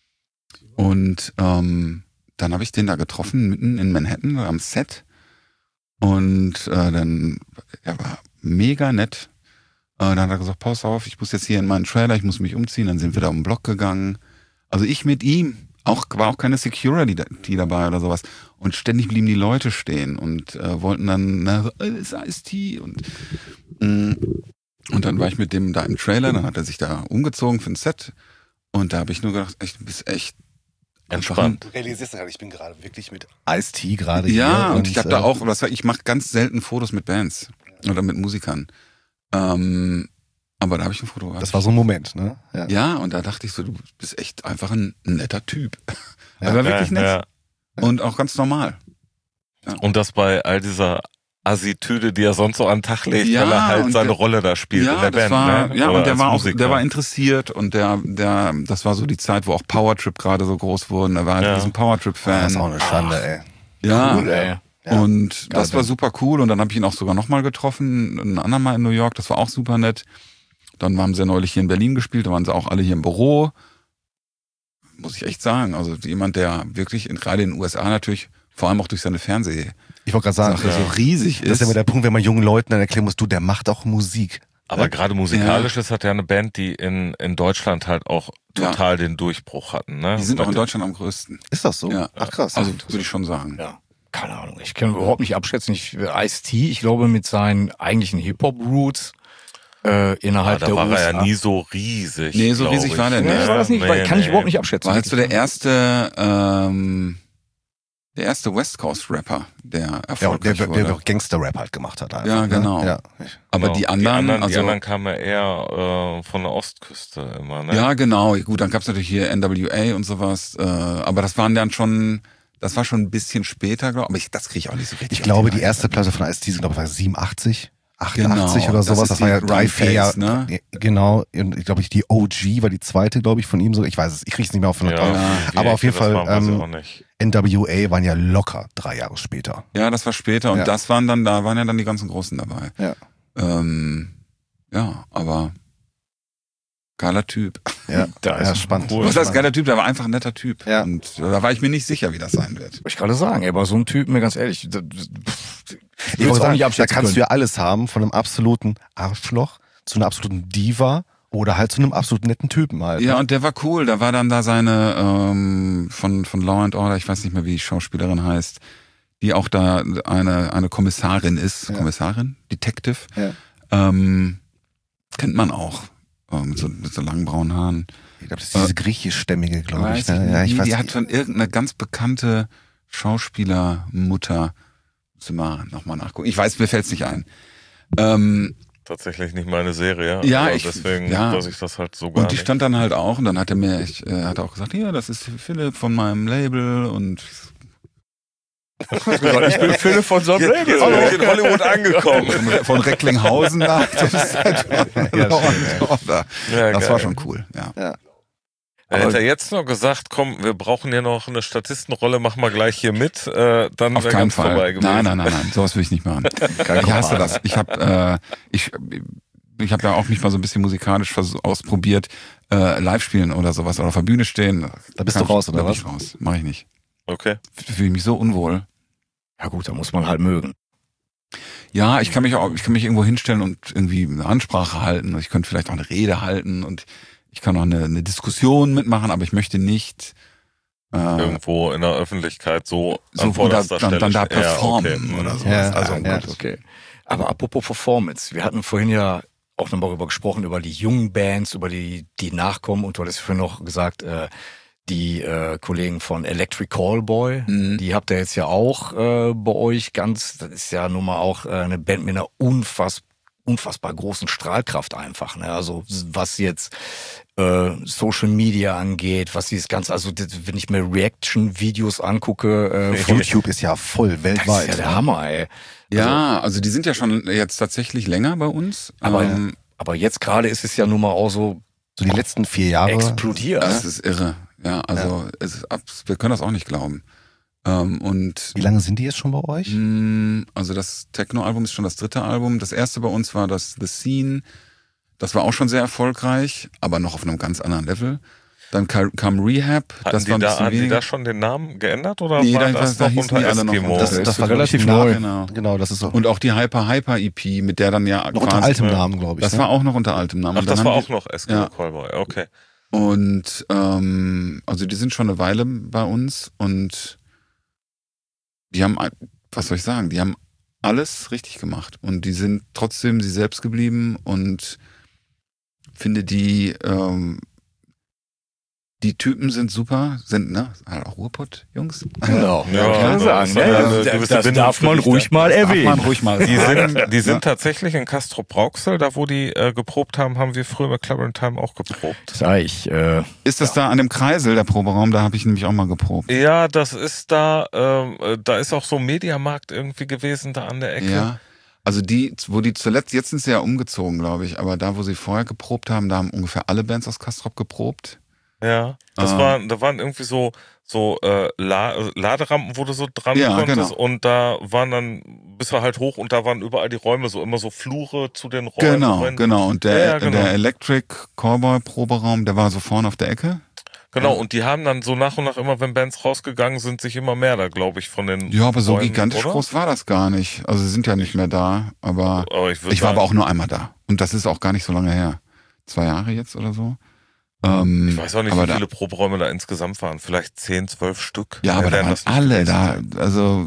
Und dann habe ich den da getroffen, mitten in Manhattan am Set. Und er war mega nett. Dann hat er gesagt, pass auf, ich muss jetzt hier in meinen Trailer, ich muss mich umziehen. Dann sind wir da um den Block gegangen. Also ich mit ihm. War auch keine Security dabei oder sowas. Und ständig blieben die Leute stehen und wollten dann, das ist Ice-T. Und dann war ich mit dem da im Trailer, dann hat er sich da umgezogen für ein Set. Und da habe ich nur gedacht, du bist echt entspannt. Du realisierst gerade, ich bin gerade wirklich mit Ice-T gerade hier. Ja, und ich habe da auch, ich mache ganz selten Fotos mit Bands oder mit Musikern. Aber da habe ich ein Foto gehabt. Das war so ein Moment, ne? Ja, und da dachte ich so, du bist echt einfach ein netter Typ. Ja, Er war wirklich nett. Ja. Und auch ganz normal. Ja. Und das bei all dieser Assitüde, die er sonst so an den Tag legt, Ja, weil er halt und seine Rolle da spielt in der Band. Ne? Ja, Oder und der als war auch, Musiker. der war interessiert und das war so die Zeit, wo auch Powertrip gerade so groß wurden. Er war ein riesen Powertrip-Fan. Das ist auch eine Schande, ey. Ja. Cool, ey. Ja. Und das war super cool. Und dann habe ich ihn auch sogar nochmal getroffen, ein andermal in New York. Das war auch super nett. Dann haben sie neulich hier in Berlin gespielt. Da waren sie auch alle hier im Büro. Muss ich echt sagen. Also jemand, der wirklich gerade in den USA natürlich, vor allem auch durch seine Fernsehsache Ich wollte gerade sagen, so riesig das ist ja immer der Punkt, wenn man jungen Leuten dann erklären muss, der macht auch Musik. Aber gerade musikalisch ist halt ja eine Band, die in Deutschland halt auch total den Durchbruch hatten. Ne? Die sind auch in Deutschland am größten. Ist das so? Ja. Ach krass. Also würde ich schon sagen. Ja. Keine Ahnung, ich kann überhaupt nicht abschätzen. Ice-T, ich glaube, mit seinen eigentlichen Hip-Hop-Roots innerhalb da der war USA. er ja nie so riesig. Nee, so glaub riesig ich. war der nicht. Nee, war das nicht, kann ich überhaupt nicht abschätzen. War halt so der erste West Coast Rapper, der ja, erfolgreich der wurde. auch Gangster-Rap halt gemacht hat. Einfach, Ja, genau. Ne? Ja. Aber Genau. die anderen, die anderen kamen ja eher von der Ostküste immer. Ne? ja genau, gut, dann gab's natürlich hier NWA und sowas, aber das war schon ein bisschen später, glaube ich, aber das kriege ich auch nicht so richtig. Ich glaube, die erste Platte von Ice-T, glaube ich, war 87, 88 Genau, oder sowas. das Das war ja ist die Rhymeface, ne? Genau. Und ich glaube, die OG war die zweite, glaube ich, von ihm so. Ich weiß es, ich kriege es nicht mehr auf den Ja, aber auf jeden Fall, weiß ich auch nicht. NWA waren ja locker 3 Jahre später. Ja, das war später und Ja. da waren ja dann die ganzen Großen dabei. Ja. Ja, aber geiler Typ. Ja, Da ist spannend. cool. Was heißt geiler Typ? Der war einfach ein netter Typ. Ja. Und da war ich mir nicht sicher, wie das sein wird. Wollte ich gerade sagen, aber so ein Typ, mir ganz ehrlich, Ich ich wollte auch sagen, nicht da abschätzen kannst können. du ja alles haben, von einem absoluten Arschloch zu einer absoluten Diva oder halt zu einem absolut netten Typen halt. Ja, ne? und der war cool. Da war dann da seine von Law and Order, ich weiß nicht mehr, wie die Schauspielerin heißt, die auch da eine Kommissarin ist. Ja. Kommissarin? Detective. Ja. Kennt man auch. Mit so langen braunen Haaren. Ich glaube, das ist diese griechischstämmige, glaube ich. Weiß Ne? Ja, ich weiß die hat schon irgendeine ganz bekannte Schauspielermutter. Müssen wir nochmal nachgucken. Ich weiß, mir fällt's nicht ein. Tatsächlich nicht meine Serie. Ja, aber ich- deswegen ja. weiß ich das halt so gar Und die nicht. stand dann halt auch und dann hat hat er auch gesagt, ja, das ist Philipp von meinem Label und Ich bin Philipp von so einem Jetzt bin ich in Hollywood angekommen. von Recklinghausen da. Das ist halt Ja, Ja, das geil. war schon cool, ja. Hätte er jetzt noch gesagt, komm, wir brauchen hier noch eine Statistenrolle, mach mal gleich hier mit, dann Auf wäre keinen ganz Fall. vorbei gewesen. Nein, sowas will ich nicht machen. Ich hasse das. Ich habe ja auch nicht mal so ein bisschen musikalisch ausprobiert, live spielen oder sowas oder auf der Bühne stehen. Da bist du raus, oder da bin was? ich raus. Mach ich nicht. Okay. Fühle ich mich so unwohl. Ja gut, da muss man halt mögen. Ja, ich kann mich irgendwo hinstellen und irgendwie eine Ansprache halten. Ich könnte vielleicht auch eine Rede halten und ich kann auch eine Diskussion mitmachen, aber ich möchte nicht Irgendwo in der Öffentlichkeit so an so vorderster Stelle dann da stehen. Ja, performen okay. oder so. Ja, Also ja. gut, okay. Aber apropos Performance, wir hatten vorhin ja auch nochmal darüber gesprochen, über die jungen Bands, über die nachkommen und du hattest vorhin noch gesagt, die Kollegen von Electric Callboy, die habt ihr jetzt ja auch bei euch das ist ja nun mal auch eine Band mit einer unfassbar großen Strahlkraft einfach. Ne? Also was jetzt Social Media angeht, was dieses Ganze, also wenn ich mir Reaction-Videos angucke. YouTube ist ja voll weltweit. Das ist ja der Hammer, ey. Ja, also die sind ja schon jetzt tatsächlich länger bei uns. Aber jetzt gerade ist es ja nun mal auch so die letzten 4 Jahre explodiert. Das ist irre. Ja, also wir können das auch nicht glauben. Und wie lange sind die jetzt schon bei euch? Also das Techno-Album ist schon das 3. Album. Das erste bei uns war das The Scene. Das war auch schon sehr erfolgreich, aber noch auf einem ganz anderen Level. Dann kam Rehab. Hatten die da schon den Namen geändert oder nee, war das noch unter Eskimo? Das war relativ neu. Genau, das ist so. Und auch die Hyper EP, mit der dann ja noch unter altem Namen, glaube ich. Das war auch noch unter altem Namen. Ach, das war auch noch Eskimo Callboy, okay. Und also die sind schon eine Weile bei uns und die haben, was soll ich sagen, die haben alles richtig gemacht und die sind trotzdem sie selbst geblieben und finde die Typen sind super, sind halt auch Ruhrpott-Jungs. Genau. Ja, kann man sagen. Das darf man ruhig mal erwähnen. Die sind tatsächlich in Castrop-Rauxel, da wo die geprobt haben, haben wir früher mit Club in Time auch geprobt. Ist das da an dem Kreisel, der Proberaum? Da habe ich nämlich auch mal geprobt. Ja, das ist da ist auch so ein Mediamarkt irgendwie gewesen, da an der Ecke. Ja. Also wo die zuletzt, jetzt sind sie ja umgezogen, glaube ich, aber da, wo sie vorher geprobt haben, da haben ungefähr alle Bands aus Castrop geprobt. Ja, da waren irgendwie so Laderampen, wo du so dran konntest, genau. Und da waren dann, bist du halt hoch und da waren überall die Räume, so immer so Flure zu den Räumen. Genau. Und der Electric Callboy Proberaum, der war so vorne auf der Ecke. Genau, und die haben dann so nach und nach immer, wenn Bands rausgegangen sind, sich immer mehr da, glaube ich, von den Ja, aber so Räumen, gigantisch oder? Groß war das gar nicht. Also sie sind ja nicht mehr da, aber ich war aber auch nur einmal da. Und das ist auch gar nicht so lange her. 2 Jahre jetzt oder so. Ich weiß auch nicht, wie viele Proberäume da insgesamt waren. Vielleicht 10, 12 Stück. Ja, aber da waren alle da. Also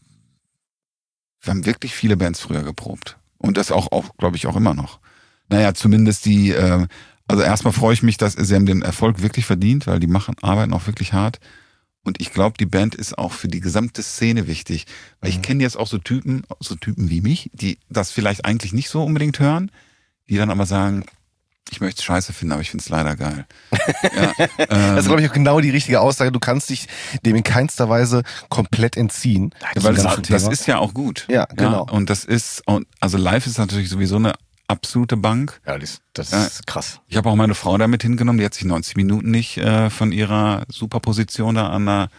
wir haben wirklich viele Bands früher geprobt. Und das auch glaube ich, auch immer noch. Naja, zumindest also erstmal freue ich mich, dass sie haben den Erfolg wirklich verdient, weil die arbeiten auch wirklich hart. Und ich glaube, die Band ist auch für die gesamte Szene wichtig. Weil ich kenne jetzt auch so Typen wie mich, die das vielleicht eigentlich nicht so unbedingt hören, die dann aber sagen, ich möchte es scheiße finden, aber ich finde es leider geil. Das ist, glaube ich, auch genau die richtige Aussage. Du kannst dich dem in keinster Weise komplett entziehen. Weil das ist ja auch gut. Ja, genau. Und das ist, also live ist natürlich sowieso eine absolute Bank. Ja, das ist krass. Ich habe auch meine Frau damit hingenommen, die hat sich 90 Minuten nicht von ihrer Superposition da an der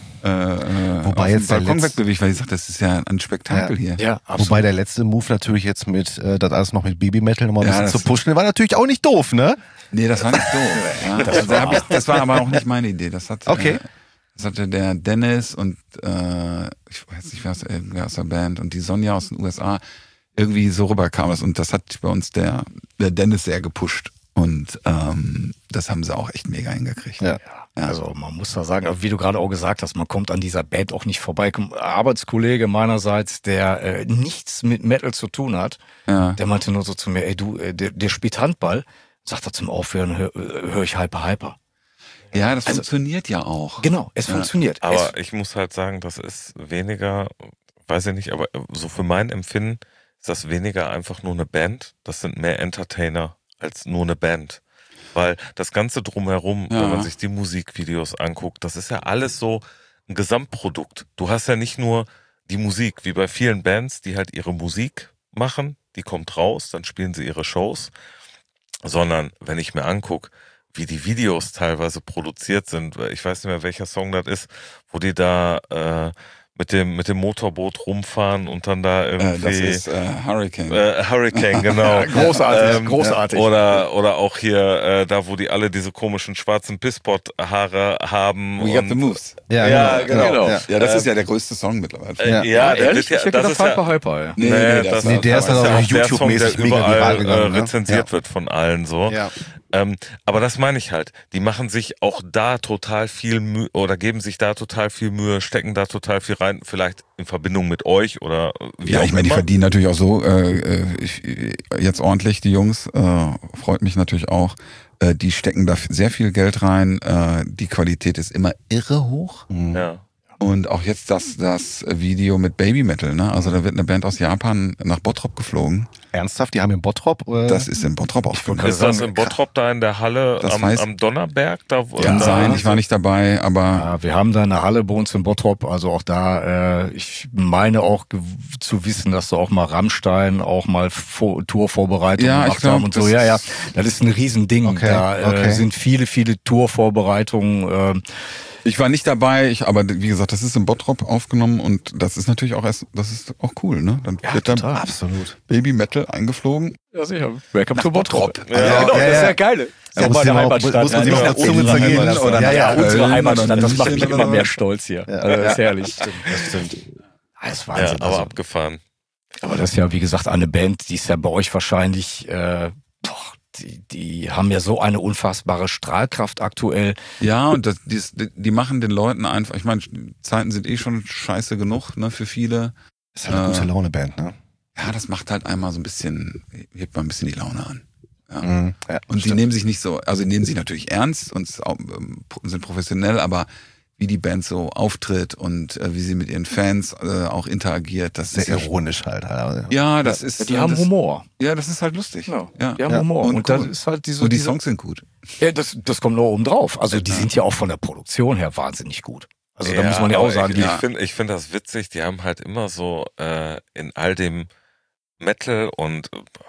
wobei jetzt der Balkon wegbewegt, weil ich sage, das ist ja ein Spektakel hier. Ja, wobei der letzte Move natürlich jetzt mit das alles noch mit Baby-Metal nochmal ein bisschen zu pushen, war natürlich auch nicht doof, ne? Nee, das war nicht doof. Ja. Das war aber auch nicht meine Idee. Das hatte der Dennis und ich weiß nicht, wer aus der Band und die Sonja aus den USA irgendwie so rüberkam es und das hat bei uns der Dennis sehr gepusht. Und das haben sie auch echt mega hingekriegt. Ja. Also man muss da sagen, wie du gerade auch gesagt hast, man kommt an dieser Band auch nicht vorbei. Arbeitskollege meinerseits, der nichts mit Metal zu tun hat, der meinte nur so zu mir, ey du, der spielt Handball, sagt er zum Aufhören, hör ich Hyper. Ja, das funktioniert ja auch. Genau, es funktioniert. Aber ich muss halt sagen, das ist weniger, weiß ich nicht, aber so für mein Empfinden ist das weniger einfach nur eine Band, das sind mehr Entertainer als nur eine Band. Weil das Ganze drumherum, wenn man sich die Musikvideos anguckt, das ist ja alles so ein Gesamtprodukt. Du hast ja nicht nur die Musik, wie bei vielen Bands, die halt ihre Musik machen, die kommt raus, dann spielen sie ihre Shows, sondern wenn ich mir angucke, wie die Videos teilweise produziert sind, ich weiß nicht mehr, welcher Song das ist, wo die da mit dem Motorboot rumfahren und dann da irgendwie... Das ist Hurricane. Hurricane, genau. Großartig. Oder auch hier, da wo die alle diese komischen schwarzen Pisspot-Haare haben. We Got the Moves. Ja, genau. Ja, das ist ja der größte Song mittlerweile. Ehrlich? Ich hätte gedacht, Hyper. Nee, der ist dann auch YouTube-mäßig mega viral gegangen. Rezensiert wird von allen so. Ja. Aber das meine ich halt. Die machen sich auch da total viel Mühe oder geben sich da total viel Mühe, stecken da total viel rein, vielleicht in Verbindung mit euch oder wie auch ich meine, die verdienen natürlich auch so jetzt ordentlich, die Jungs. Freut mich natürlich auch. Die stecken da sehr viel Geld rein. Die Qualität ist immer irre hoch. Ja. Und auch jetzt das Video mit Baby Metal, ne? Also da wird eine Band aus Japan nach Bottrop geflogen. Ernsthaft? Die haben in Bottrop? Das ist in Bottrop aufgenommen. Ist das in Bottrop da in der Halle am Donnerberg? Da, Kann sein, ich war nicht dabei, aber... Ja, wir haben da eine Halle bei uns in Bottrop, also auch da, ich meine auch zu wissen, dass da auch mal Rammstein auch mal Tourvorbereitungen gemacht haben und so. Ja, das ist ein Riesending. Okay, da sind viele Tourvorbereitungen. Ich war nicht dabei, aber wie gesagt, das ist in Bottrop aufgenommen und das ist natürlich auch das ist auch cool, ne? Dann wird da absolut. Baby Metal eingeflogen. Ja, sicher. Welcome to Bottrop. Ja, genau, das ist ja geil. Ja, muss man sich noch auf Zunge zergehen oder unsere Heimatstadt, das macht mich immer mehr stolz hier. Also, das ist herrlich. Das stimmt. Das ist Wahnsinn. aber abgefahren. Aber das ist ja, wie gesagt, eine Band, die ist ja bei euch wahrscheinlich, die haben ja so eine unfassbare Strahlkraft aktuell. Ja, und die machen den Leuten einfach, ich meine, Zeiten sind schon scheiße genug, ne, für viele. Das ist halt eine gute Laune-Band, ne? Ja, das macht halt einmal so ein bisschen, hebt mal ein bisschen die Laune an. Ja. Ja, und die nehmen sich nicht so, also die nehmen sich natürlich ernst und sind professionell, aber wie die Band so auftritt und wie sie mit ihren Fans auch interagiert, das ist sehr ironisch halt. Ja, das ist... Die haben Humor. Ja, das ist halt lustig. Ja, ja. Die haben Humor. Und cool. das ist halt und die Songs sind gut. Ja, das kommt noch oben drauf. Also die sind ja auch von der Produktion her wahnsinnig gut. Also da muss man ja auch sagen, ich finde das witzig, die haben halt immer so in all dem Metal und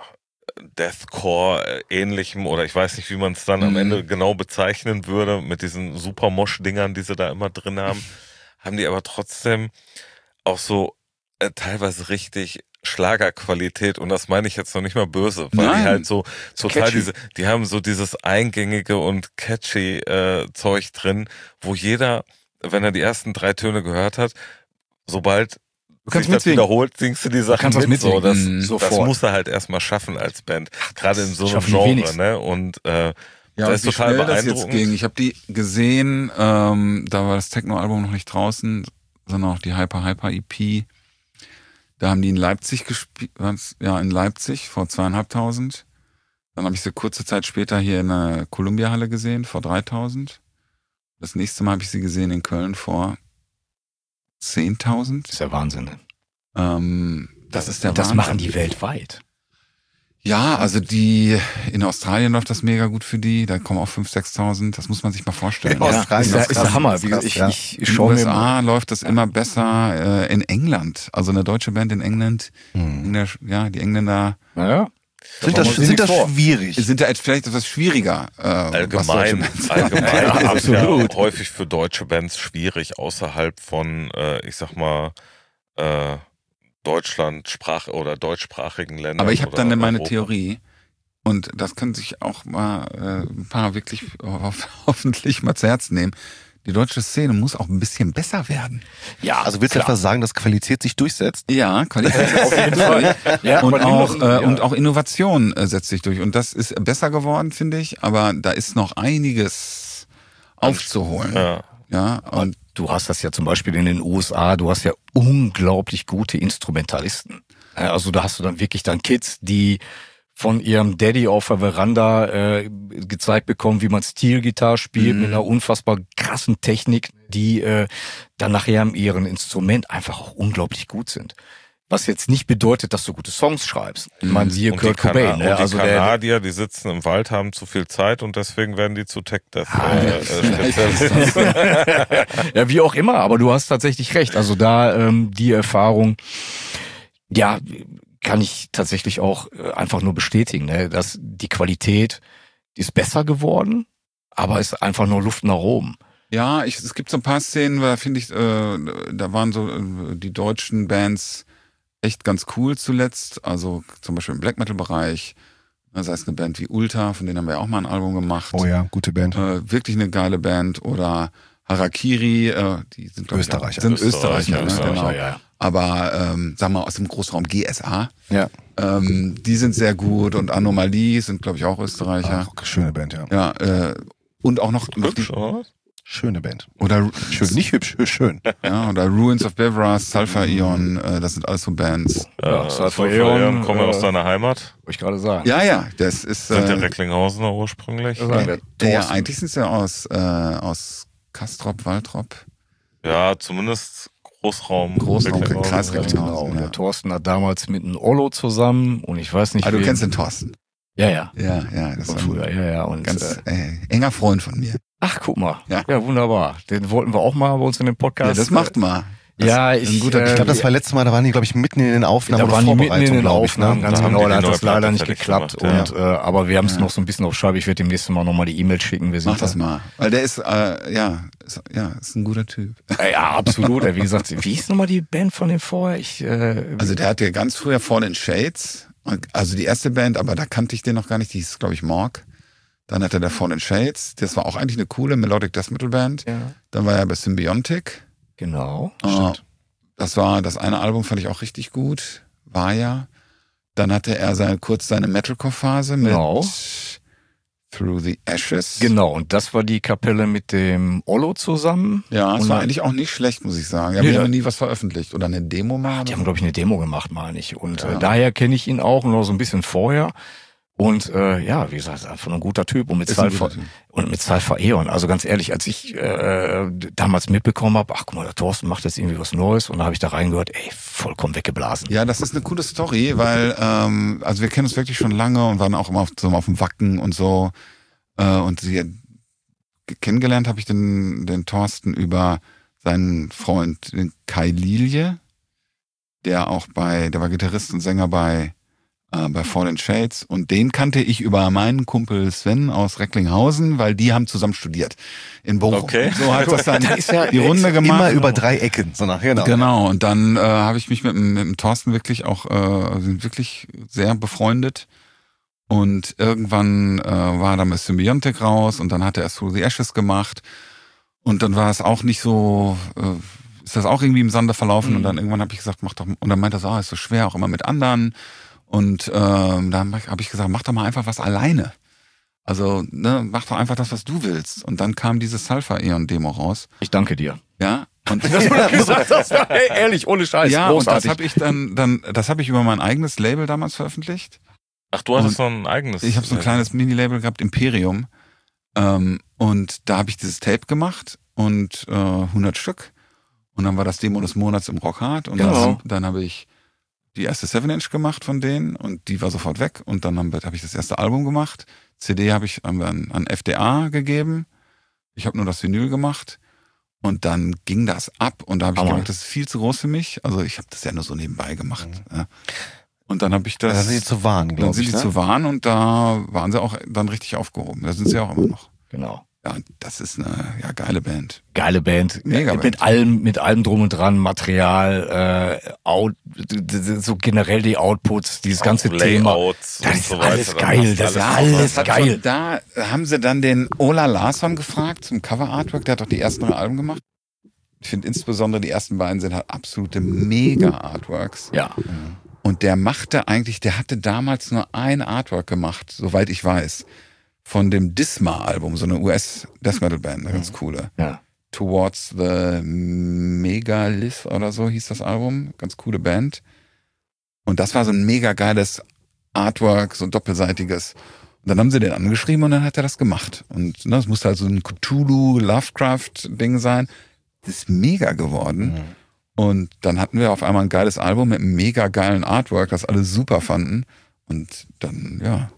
Deathcore ähnlichem oder ich weiß nicht, wie man es dann am Ende genau bezeichnen würde, mit diesen Super-Mosh-Dingern, die sie da immer drin haben die aber trotzdem auch so teilweise richtig Schlagerqualität und das meine ich jetzt noch nicht mal böse, weil die halt so total die haben so dieses eingängige und catchy Zeug drin, wo jeder, wenn er die ersten 3 Töne gehört hat, sobald du kannst sich das wiederholt, singst du die Sachen mit. So, das muss er halt erstmal schaffen als Band. Gerade in so einem Genre, ne? Und das ist total beeindruckend. Ich habe die gesehen, da war das Techno-Album noch nicht draußen, sondern auch die Hyper EP. Da haben die in Leipzig gespielt, in Leipzig vor 2.500. Dann habe ich sie kurze Zeit später hier in der Columbia-Halle gesehen, vor 3.000. Das nächste Mal habe ich sie gesehen in Köln vor 10.000. Das ist der Wahnsinn. Das ist der Wahnsinn. Das machen die weltweit. Ja, also in Australien läuft das mega gut für die. Da kommen auch 5.000, 6.000. Das muss man sich mal vorstellen. Ja, Australien ist der Hammer. Ich in den USA läuft das immer besser. In England, also eine deutsche Band in England. Die Engländer. Ja. Sind das schwierig? Sind da vielleicht etwas schwieriger? Allgemein ist es ja häufig für deutsche Bands schwierig, außerhalb von, ich sag mal, Deutschland, oder deutschsprachigen Ländern. Aber ich habe dann meine Theorie und das können sich auch mal ein paar wirklich hoffentlich mal zu Herzen nehmen. Die deutsche Szene muss auch ein bisschen besser werden. Ja, also willst du etwas sagen, dass Qualität sich durchsetzt? Ja, Qualität auf jeden Fall. Ja, und auch Innovation setzt sich durch. Und das ist besser geworden, finde ich. Aber da ist noch einiges aufzuholen. Ja, und du hast das ja zum Beispiel in den USA, du hast ja unglaublich gute Instrumentalisten. Also da hast du dann wirklich Kids, die von ihrem Daddy auf der Veranda gezeigt bekommen, wie man Steel-Gitarre spielt, mit einer unfassbar krassen Technik, die dann nachher in ihrem Instrument einfach auch unglaublich gut sind. Was jetzt nicht bedeutet, dass du gute Songs schreibst. Ich meine, siehe Kurt Cobain. Die Kanadier, die sitzen im Wald, haben zu viel Zeit und deswegen werden die zu Tech-Death Ja, wie auch immer, aber du hast tatsächlich recht. Also da die Erfahrung, ja, kann ich tatsächlich auch einfach nur bestätigen, ne? Dass die Qualität, die ist besser geworden, aber ist einfach nur Luft nach oben. Ja, es gibt so ein paar Szenen, da finde ich, da waren so die deutschen Bands echt ganz cool zuletzt. Also zum Beispiel im Black Metal Bereich. Das heißt eine Band wie Ulta, von denen haben wir auch mal ein Album gemacht. Oh ja, gute Band. Wirklich eine geile Band. Oder Harakiri, die sind Österreicher. Österreicher, genau. Ja. Aber sagen wir mal aus dem Großraum GSA. Ja. Die sind sehr gut und Anomalie sind, glaube ich, auch Österreicher. Ach, schöne Band, ja. Ja, und auch noch hübsch, oder? Schöne Band. Oder schön, nicht hübsch, schön. Ja, oder Ruins of Bevras, Sulfur Ion, das sind alles so Bands. Sulfur Ion kommen aus deiner Heimat. Wollte ich gerade sagen. Ja, das ist. Sind der Recklinghausener ursprünglich? Ja, eigentlich sind sie ja aus Kastrop, Waltrop. Ja, zumindest Großraum Kreis Genau. Der Thorsten hat damals mit einem Ollo zusammen und ich weiß nicht. Du kennst den Thorsten. Ja. Ja, das Von ist früher, ja. Und ganz enger Freund von mir. ach, guck mal. Ja. Ja, wunderbar. Den wollten wir auch mal bei uns in dem Podcast. Ja, das macht mal. Ja, Ich glaube, das war letztes Mal, da waren die, glaube ich, mitten in den Aufnahmen. Da oder waren die mitten in den Vorbereitung, glaub ich, Aufnahmen, ganz Da haben genau, die da die hat das neue leider Platte nicht fertig geklappt. gemacht, Und, aber wir haben es noch so ein bisschen auf Scheibe. Ich werde dem nächsten Mal nochmal die E-Mail schicken. Wir sind Mach das mal. Weil der ist, ist ein guter Typ. Ja, absolut. Wie gesagt, wie hieß nochmal die Band von dem vorher? Also der hatte ganz früher Fallen Shades, also die erste Band, aber da kannte ich den noch gar nicht, die hieß, glaube ich, Morg. Dann hatte der Fallen Shades, das war auch eigentlich eine coole Melodic Death Metal Band. Ja. Dann war er bei Symbiontic. Genau. Das war das eine Album, fand ich auch richtig gut. War ja. Dann hatte er kurz seine Metalcore-Phase mit Genau. Through the Ashes. Genau, und das war die Kapelle mit dem Ollo zusammen. Ja, es Und war dann- eigentlich auch nicht schlecht, muss ich sagen. Ja, Nee, wir da- haben nie was veröffentlicht oder eine Demo mal. Die haben, glaube ich, eine Demo gemacht, meine ich. Und Ja. daher kenne ich ihn auch noch so ein bisschen vorher. Und wie gesagt, einfach ein guter Typ und mit Ist zwei ein guter Typ. und mit zwei Verehrern. Also ganz ehrlich, als ich damals mitbekommen habe, ach guck mal, der Thorsten macht jetzt irgendwie was Neues, und da habe ich da reingehört, ey, vollkommen weggeblasen. Ja, das ist eine coole Story, weil also wir kennen uns wirklich schon lange und waren auch immer auf dem Wacken und so. Und kennengelernt habe ich den Thorsten über seinen Freund, den Kai Lilie, der war Gitarrist und Sänger bei Fallen Shades, und den kannte ich über meinen Kumpel Sven aus Recklinghausen, weil die haben zusammen studiert in Bochum. Okay. So hat das dann ist ja die Runde gemacht. Immer über 3 Ecken, so nach, genau. Genau, und dann habe ich mich mit dem Thorsten wirklich auch sind wirklich sehr befreundet. Und irgendwann war dann mit Symbiontic raus, und dann hat er Through the Ashes gemacht. Und dann war es auch nicht so, ist das auch irgendwie im Sande verlaufen. Und dann irgendwann habe ich gesagt, mach doch, und dann meinte er so, ist so schwer, auch immer mit anderen. Und dann habe ich gesagt, mach doch mal einfach was alleine. Also, mach doch einfach das, was du willst. Und dann kam diese Sulfur-Eon-Demo raus. Ich danke dir. Ja. Und Dass du das gesagt hast, ey, ehrlich, ohne Scheiß, ja, und das großartig. habe ich das habe ich über mein eigenes Label damals veröffentlicht. Ach, du hattest noch ein eigenes. Ich habe so ein kleines Mini-Label gehabt, Imperium. Und da habe ich dieses Tape gemacht und 100 Stück. Und dann war das Demo des Monats im Rockhard. Und Genau. dann habe ich die erste 7-Inch gemacht von denen, und die war sofort weg. Und dann habe ich das erste Album gemacht. CD haben wir an FDA gegeben. Ich habe nur das Vinyl gemacht. Und dann ging das ab. Und da habe ich Hammer. gemerkt, das ist viel zu groß für mich. Also ich habe das ja nur so nebenbei gemacht. Ja. Und dann habe ich das... Da sind die zu warnen, Dann glaube sind ich. die Ne? zu Wahn, und da waren sie auch dann richtig aufgehoben. Da sind sie auch immer noch. Genau. Ja, das ist eine geile Band. Geile Band. Mega mit Band. mit allem drum und dran, Material, so generell die Outputs, dieses ganze Thema. Layouts Das und ist so weiter. alles Dann geil, hast du das ist alles alles drauf. geil. Da haben sie dann den Ola Larsson gefragt zum Cover-Artwork. Der hat doch die ersten 3 Alben gemacht. Ich finde insbesondere die ersten beiden sind halt absolute Mega-Artworks. Ja. Und der hatte damals nur ein Artwork gemacht, soweit ich weiß, von dem Disma-Album, so eine US-Death-Metal-Band, eine ganz coole. Ja. Towards the Megalith oder so hieß das Album. Ganz coole Band. Und das war so ein mega geiles Artwork, so ein doppelseitiges. Und dann haben sie den angeschrieben, und dann hat er das gemacht. Und das musste halt so ein Cthulhu-Lovecraft-Ding sein. Das ist mega geworden. Und dann hatten wir auf einmal ein geiles Album mit einem mega geilen Artwork, das alle super fanden. Und dann, ja.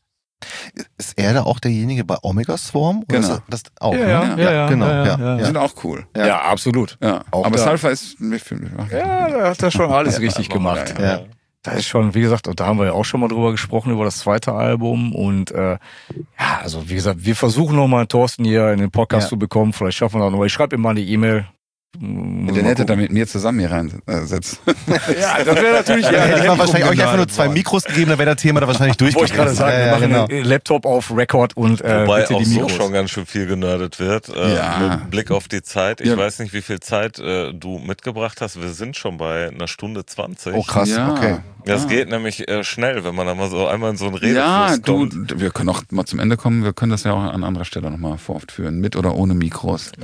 Ist er da auch derjenige bei Omega Swarm? Oder Genau. ist das auch, Ja, ne? ja, genau. ja, Ja, ja. Die sind auch cool. Ja. Ja, absolut. Ja. Auch Aber da- Sulfur ist Ja, da hat er schon alles richtig gemacht. Ja. Das ist schon, wie gesagt, und da haben wir ja auch schon mal drüber gesprochen, über das zweite Album. Und ja, also wie gesagt, wir versuchen nochmal Thorsten hier in den Podcast Ja. zu bekommen. Vielleicht schaffen wir das noch. Ich schreibe ihm mal eine E-Mail. Den hätte er mit mir zusammen hier reinsetzen. Ja, das wäre natürlich... Ja, hätte ich mal wahrscheinlich euch einfach nur rumgenagelt 2 worden. Mikros gegeben, dann wäre das Thema da wahrscheinlich durch. Wollte ich gerade sagen, wir machen einen Laptop auf Record und Wobei bitte auch die so Mikros. schon ganz schön viel genördet wird. Ja. Mit Blick auf die Zeit. Ich Ja. weiß nicht, wie viel Zeit du mitgebracht hast. Wir sind schon bei 1:20. Oh krass, Ja. okay. Das geht nämlich schnell, wenn man dann mal so einmal in so einen Redefluss Ja, kommt. wir können auch mal zum Ende kommen. Wir können das ja auch an anderer Stelle nochmal fortführen. Mit oder ohne Mikros.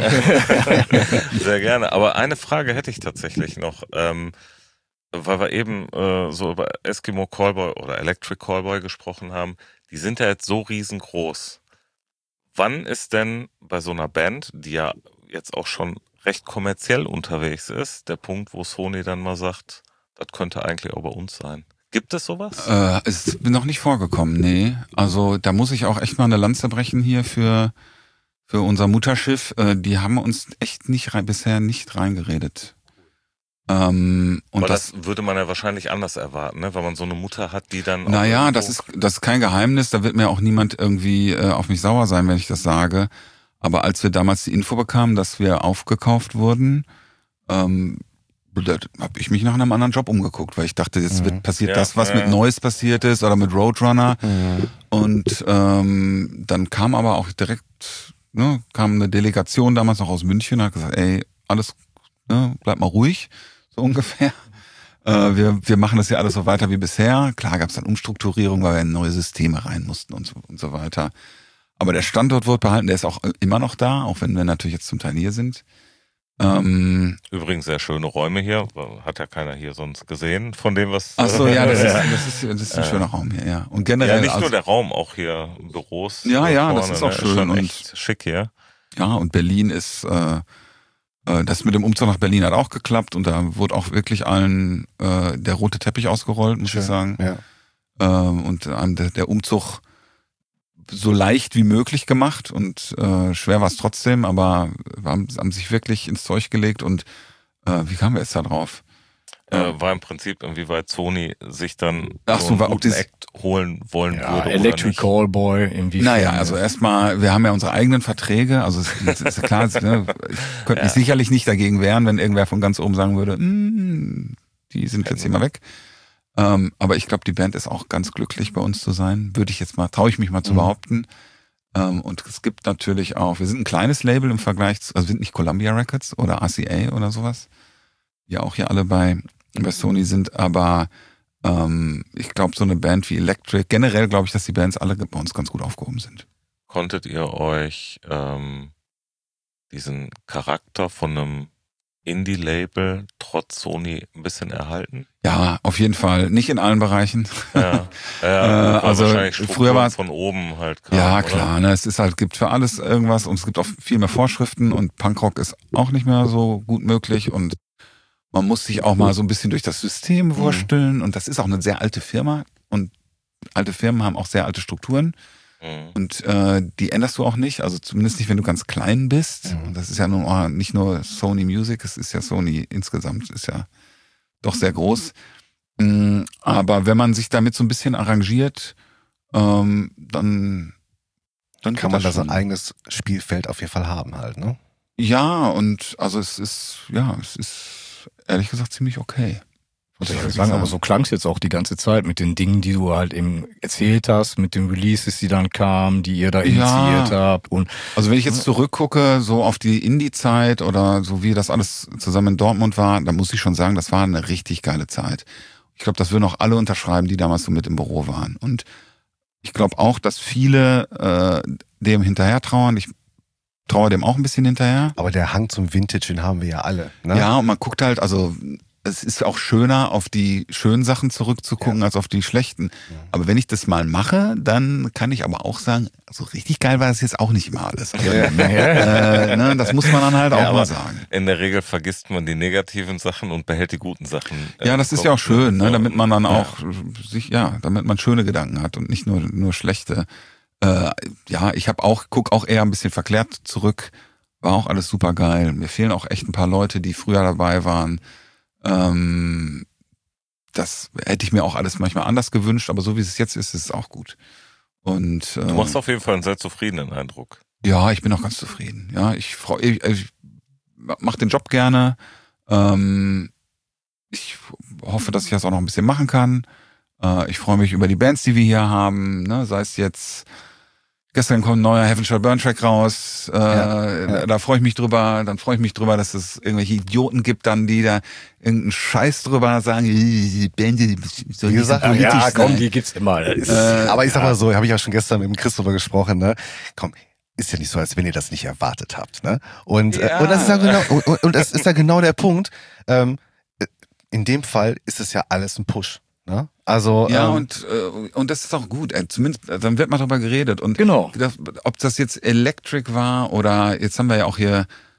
Sehr gerne. Aber eine Frage hätte ich tatsächlich noch, weil wir eben so über Eskimo Callboy oder Electric Callboy gesprochen haben. Die sind ja jetzt so riesengroß. Wann ist denn bei so einer Band, die ja jetzt auch schon recht kommerziell unterwegs ist, der Punkt, wo Sony dann mal sagt, das könnte eigentlich auch bei uns sein. Gibt es sowas? Es ist noch nicht vorgekommen, nee. Also da muss ich auch echt mal eine Lanze brechen hier für unser Mutterschiff. Die haben uns echt bisher nicht reingeredet. Und das würde man ja wahrscheinlich anders erwarten, ne? Weil man so eine Mutter hat, die dann... Naja, das ist kein Geheimnis. Da wird mir auch niemand irgendwie auf mich sauer sein, wenn ich das sage. Aber als wir damals die Info bekamen, dass wir aufgekauft wurden, da habe ich mich nach einem anderen Job umgeguckt, weil ich dachte, jetzt passiert das, was mit Noise passiert ist oder mit Roadrunner. Und dann kam aber auch direkt, kam eine Delegation damals noch aus München und hat gesagt, ey, alles, bleib mal ruhig, so ungefähr. Wir machen das ja alles so weiter wie bisher. Klar gab es dann Umstrukturierung, weil wir in neue Systeme rein mussten und so weiter. Aber der Standort wird behalten, der ist auch immer noch da, auch wenn wir natürlich jetzt zum Teil hier sind. Übrigens sehr schöne Räume hier, hat ja keiner hier sonst gesehen, von dem was... Ach so, ja, das ist ein schöner Raum hier, ja. Und generell... Ja, nicht nur der Raum, auch hier Büros. Ja, vorne, das ist auch schön. Ist schon echt schick hier. Ja, und Berlin ist... das mit dem Umzug nach Berlin hat auch geklappt und da wurde auch wirklich allen der rote Teppich ausgerollt, muss ich sagen. Ja. Und der Umzug so leicht wie möglich gemacht und schwer war es trotzdem, aber wir haben sich wirklich ins Zeug gelegt und wie kamen wir jetzt da drauf? War im Prinzip, inwieweit Sony sich dann so einen guten Act holen wollen würde. Electric Callboy, inwiefern. Naja, also erstmal, wir haben ja unsere eigenen Verträge, also es ist klar, ich könnte mich sicherlich nicht dagegen wehren, wenn irgendwer von ganz oben sagen würde, die sind jetzt hier mal weg. Aber ich glaube, die Band ist auch ganz glücklich, bei uns zu sein. Traue ich mich mal zu behaupten. Und es gibt natürlich auch, wir sind ein kleines Label im Vergleich zu, also wir sind nicht Columbia Records oder RCA oder sowas, die auch hier alle bei Sony sind, aber ich glaube, so eine Band wie Electric, generell glaube ich, dass die Bands alle bei uns ganz gut aufgehoben sind. Konntet ihr euch diesen Charakter von einem Indie-Label trotz Sony ein bisschen erhalten? Ja, auf jeden Fall. Nicht in allen Bereichen. Also früher war es von oben halt kam, ja, klar, ne? Es ist halt, gibt für alles irgendwas und es gibt auch viel mehr Vorschriften und Punkrock ist auch nicht mehr so gut möglich und man muss sich auch mal so ein bisschen durch das System wursteln und das ist auch eine sehr alte Firma und alte Firmen haben auch sehr alte Strukturen. Und die änderst du auch nicht, also zumindest nicht, wenn du ganz klein bist. Und das ist ja nun nicht nur Sony Music, es ist ja Sony insgesamt, ist ja doch sehr groß. Aber wenn man sich damit so ein bisschen arrangiert, dann kann man da so ein eigenes Spielfeld auf jeden Fall haben halt, ne? Ja, und also es ist ehrlich gesagt ziemlich okay. Muss ich sagen, aber so klang es jetzt auch die ganze Zeit mit den Dingen, die du halt eben erzählt hast, mit den Releases, die dann kamen, die ihr da initiiert habt. Und also wenn ich jetzt zurückgucke, so auf die Indie-Zeit oder so wie das alles zusammen in Dortmund war, dann muss ich schon sagen, das war eine richtig geile Zeit. Ich glaube, das würden auch alle unterschreiben, die damals so mit im Büro waren. Und ich glaube auch, dass viele dem hinterher trauern. Ich traue dem auch ein bisschen hinterher. Aber der Hang zum Vintage, den haben wir ja alle. Ne? Ja, und man guckt halt, also es ist auch schöner, auf die schönen Sachen zurückzugucken, als auf die schlechten. Aber wenn ich das mal mache, dann kann ich aber auch sagen, so richtig geil war das jetzt auch nicht immer alles. Ne, das muss man dann halt auch mal sagen. In der Regel vergisst man die negativen Sachen und behält die guten Sachen. Ja, das ist ja auch schön, ne, damit man dann auch damit man schöne Gedanken hat und nicht nur schlechte. Ich guck auch eher ein bisschen verklärt zurück. War auch alles super geil. Mir fehlen auch echt ein paar Leute, die früher dabei waren. Das hätte ich mir auch alles manchmal anders gewünscht, aber so wie es jetzt ist, ist es auch gut. Und du machst auf jeden Fall einen sehr zufriedenen Eindruck. Ja, ich bin auch ganz zufrieden. Ja, ich mache den Job gerne. Ich hoffe, dass ich das auch noch ein bisschen machen kann. Ich freue mich über die Bands, die wir hier haben, ne? Sei es jetzt gestern kommt ein neuer Heaven Shall Burn Track raus. Da freue ich mich drüber. Dann freue ich mich drüber, dass es irgendwelche Idioten gibt, dann die da irgendeinen Scheiß drüber sagen. Die Band, die soll nicht so politisch sein. Komm, die gibt's immer. Aber ich sag mal so, habe ich ja schon gestern mit dem Chris drüber gesprochen, ne? Komm, ist ja nicht so, als wenn ihr das nicht erwartet habt, ne? Und das ist ja genau, und das ist ja genau der Punkt. In dem Fall ist es ja alles ein Push. Ne? Also ja, und das ist auch gut. Zumindest dann wird mal drüber geredet. Und genau. Ob das jetzt Electric war oder jetzt haben wir ja auch hier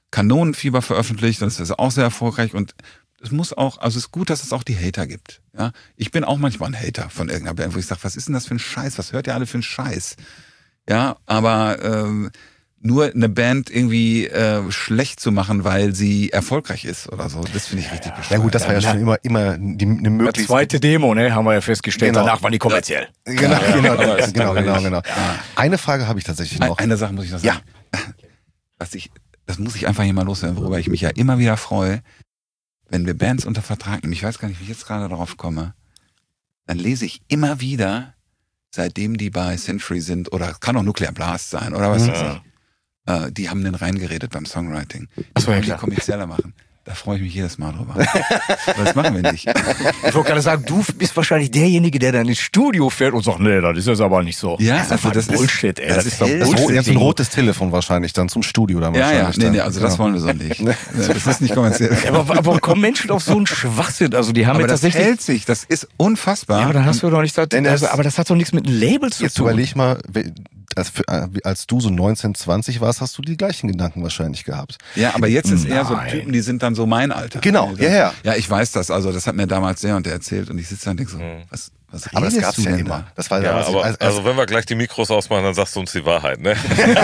Kanonenfieber veröffentlicht, das ist auch sehr erfolgreich und es muss auch, also es ist gut, dass es auch die Hater gibt. Ja, ich bin auch manchmal ein Hater von irgendeiner Band, wo ich sage, was ist denn das für ein Scheiß? Was hört ihr alle für einen Scheiß? Ja, aber nur eine Band irgendwie schlecht zu machen, weil sie erfolgreich ist oder so, das finde ich richtig bescheuert. Ja gut, das war ja schon immer eine Die möglichst... zweite Demo, ne, haben wir ja festgestellt, Genau. danach waren die kommerziell. Genau. Ja. Eine Frage habe ich tatsächlich noch. Eine Sache muss ich noch sagen. Das muss ich einfach hier mal loswerden, worüber ich mich ja immer wieder freue, wenn wir Bands unter Vertrag nehmen. Ich weiß gar nicht, wie ich jetzt gerade darauf komme. Dann lese ich immer wieder, seitdem die bei Century sind, oder kann auch Nuclear Blast sein, oder was weiß ich. Die haben den reingeredet beim Songwriting. Das wollen die kommerzieller machen. Da freue ich mich jedes Mal drüber. Das machen wir nicht. Ich wollte gerade sagen, du bist wahrscheinlich derjenige, der dann ins Studio fährt und sagt, nee, das ist jetzt aber nicht so. Ja, das ist Bullshit, ey. Das ist doch Das ist jetzt ein rotes Telefon wahrscheinlich dann zum Studio dann wahrscheinlich. Nee, also das wollen wir so nicht. Das ist nicht kommerziell. aber kommen Menschen auf so einen Schwachsinn? Also die haben Aber jetzt das tatsächlich... hält sich, das ist unfassbar. Ja, aber dann hast du doch nicht... aber das hat doch nichts mit einem Label zu Jetzt tun. überleg mal, als du so 19, 20 warst, hast du die gleichen Gedanken wahrscheinlich gehabt. Ja, aber jetzt ist eher so Nein. Typen, die sind dann so mein Alter. Genau, ja. Ja, ich weiß das, also das hat mir damals der und der erzählt und ich sitze da und denke so, was Aber das redest gab's du ja denn immer. da? Das war Ja, damals, aber als also wenn wir gleich die Mikros ausmachen, dann sagst du uns die Wahrheit, ne?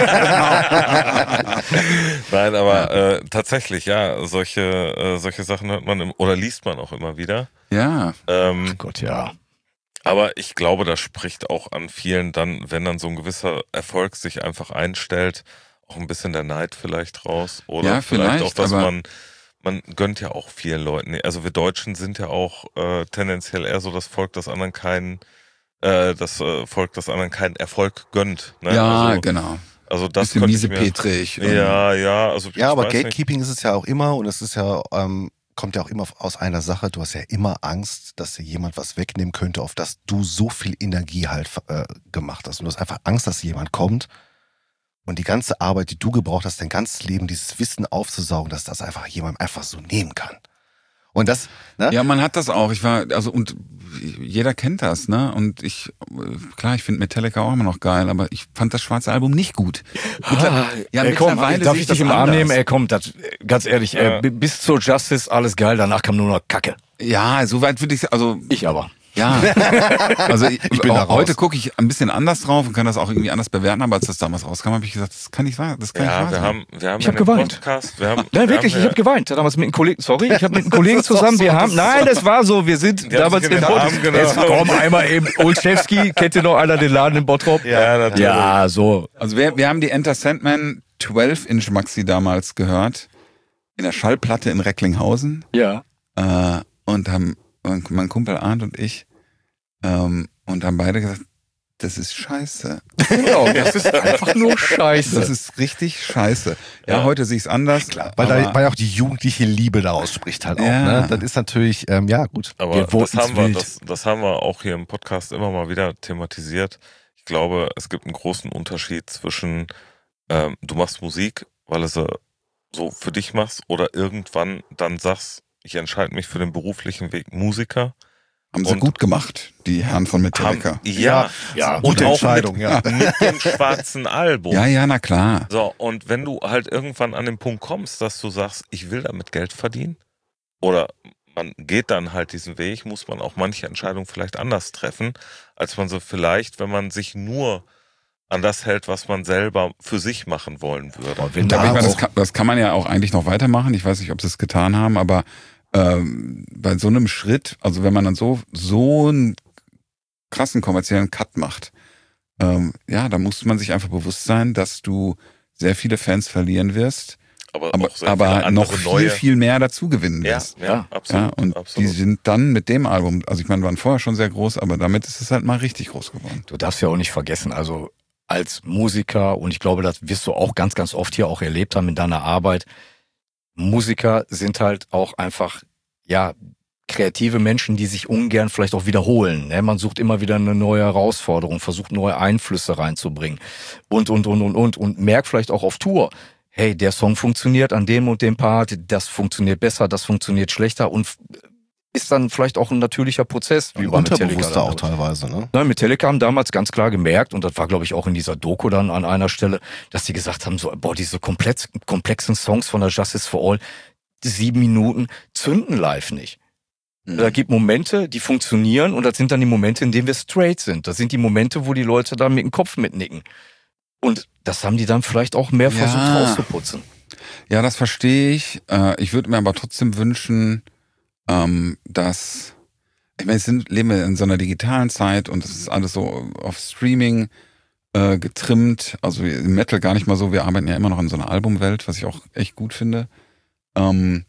Nein, aber tatsächlich, ja, solche Sachen hört man oder liest man auch immer wieder. Ja. Gott, ja. Aber ich glaube, das spricht auch an vielen dann, wenn dann so ein gewisser Erfolg sich einfach einstellt, auch ein bisschen der Neid vielleicht raus. Oder Ja, vielleicht auch, dass aber man gönnt ja auch vielen Leuten. Also wir Deutschen sind ja auch tendenziell eher so das Volk, das anderen keinen Erfolg gönnt. Ne? Ja, also, genau. Also das Bisschen könnte ich miesepetrig. mir, ja. Also ja, ich aber weiß nicht. Gatekeeping ist es ja auch immer und es ist ja, kommt ja auch immer aus einer Sache. Du hast ja immer Angst, dass dir jemand was wegnehmen könnte, auf das du so viel Energie halt gemacht hast. Und du hast einfach Angst, dass jemand kommt und die ganze Arbeit, die du gebraucht hast, dein ganzes Leben, dieses Wissen aufzusaugen, dass das einfach jemand einfach so nehmen kann. Und das, ne? Ja, man hat das auch. Und jeder kennt das, ne? Und ich finde Metallica auch immer noch geil, aber ich fand das schwarze Album nicht gut. Mittlerweile darf ich dich im Arm nehmen? Ganz ehrlich, bis zur Justice alles geil, danach kam nur noch Kacke. Ja, soweit würde ich, also. Ich aber. Ja, also ich bin da raus. heute gucke ich ein bisschen anders drauf und kann das auch irgendwie anders bewerten, aber als das damals rauskam, habe ich gesagt, das kann nicht wahr, das kann nicht wahr sein. Wir haben Ich hab geweint. Podcast, Nein, wirklich, ich habe geweint. Damals mit einem Kollegen, sorry, ich habe mit einem Kollegen zusammen, nein, das war so, wir sind damals in Arm, genau. Jetzt komm einmal eben, Olszewski, kennt ihr noch einer den Laden in Bottrop? Ja, natürlich. Ja, so. Also wir haben die Enter Sandman 12-Inch Maxi damals gehört, in der Schallplatte in Recklinghausen. Ja. Und mein Kumpel Arndt und ich und haben beide gesagt, das ist scheiße. Genau, das ist einfach nur scheiße. Das ist richtig scheiße. Ja, heute sehe ich es anders. Klar, weil auch die jugendliche Liebe daraus spricht halt auch. Ja. Ne? Das ist natürlich, ja gut. Aber das haben wir auch hier im Podcast immer mal wieder thematisiert. Ich glaube, es gibt einen großen Unterschied zwischen du machst Musik, weil du sie so für dich machst oder irgendwann dann sagst, ich entscheide mich für den beruflichen Weg Musiker. Haben sie gut gemacht, die Herren von Metallica. Ja, Ja, und gute auch Entscheidung, ja. mit dem schwarzen Album. Ja, na klar. So, und wenn du halt irgendwann an den Punkt kommst, dass du sagst, ich will damit Geld verdienen, oder man geht dann halt diesen Weg, muss man auch manche Entscheidungen vielleicht anders treffen, als man so vielleicht, wenn man sich nur an das hält, was man selber für sich machen wollen würde. Aber ich meine, das kann man ja auch eigentlich noch weitermachen. Ich weiß nicht, ob sie es getan haben, aber bei so einem Schritt, also wenn man dann so einen krassen kommerziellen Cut macht, da muss man sich einfach bewusst sein, dass du sehr viele Fans verlieren wirst, aber noch viel mehr dazu gewinnen wirst. Ja, absolut. Ja, und absolut. die sind dann mit dem Album, also ich meine, waren vorher schon sehr groß, aber damit ist es halt mal richtig groß geworden. Du darfst ja auch nicht vergessen, also als Musiker, und ich glaube, das wirst du auch ganz, ganz oft hier auch erlebt haben in deiner Arbeit, Musiker sind halt auch einfach, kreative Menschen, die sich ungern vielleicht auch wiederholen. Ne? Man sucht immer wieder eine neue Herausforderung, versucht neue Einflüsse reinzubringen und merkt vielleicht auch auf Tour, hey, der Song funktioniert an dem und dem Part, das funktioniert besser, das funktioniert schlechter und ist dann vielleicht auch ein natürlicher Prozess, wie bei Metallica. Unterbewusster auch teilweise, ne? Nein, Metallica haben damals ganz klar gemerkt, und das war, glaube ich, auch in dieser Doku dann an einer Stelle, dass die gesagt haben, so, boah, diese komplexen Songs von der Justice for All, 7 Minuten, zünden live nicht. Da gibt Momente, die funktionieren, und das sind dann die Momente, in denen wir straight sind. Das sind die Momente, wo die Leute dann mit dem Kopf mitnicken. Und das haben die dann vielleicht auch mehr versucht rauszuputzen. Ja, das verstehe ich. Ich würde mir aber trotzdem wünschen, dass, ich meine, leben wir in so einer digitalen Zeit und es ist alles so auf Streaming getrimmt, also im Metal gar nicht mal so, wir arbeiten ja immer noch in so einer Albumwelt, was ich auch echt gut finde. Und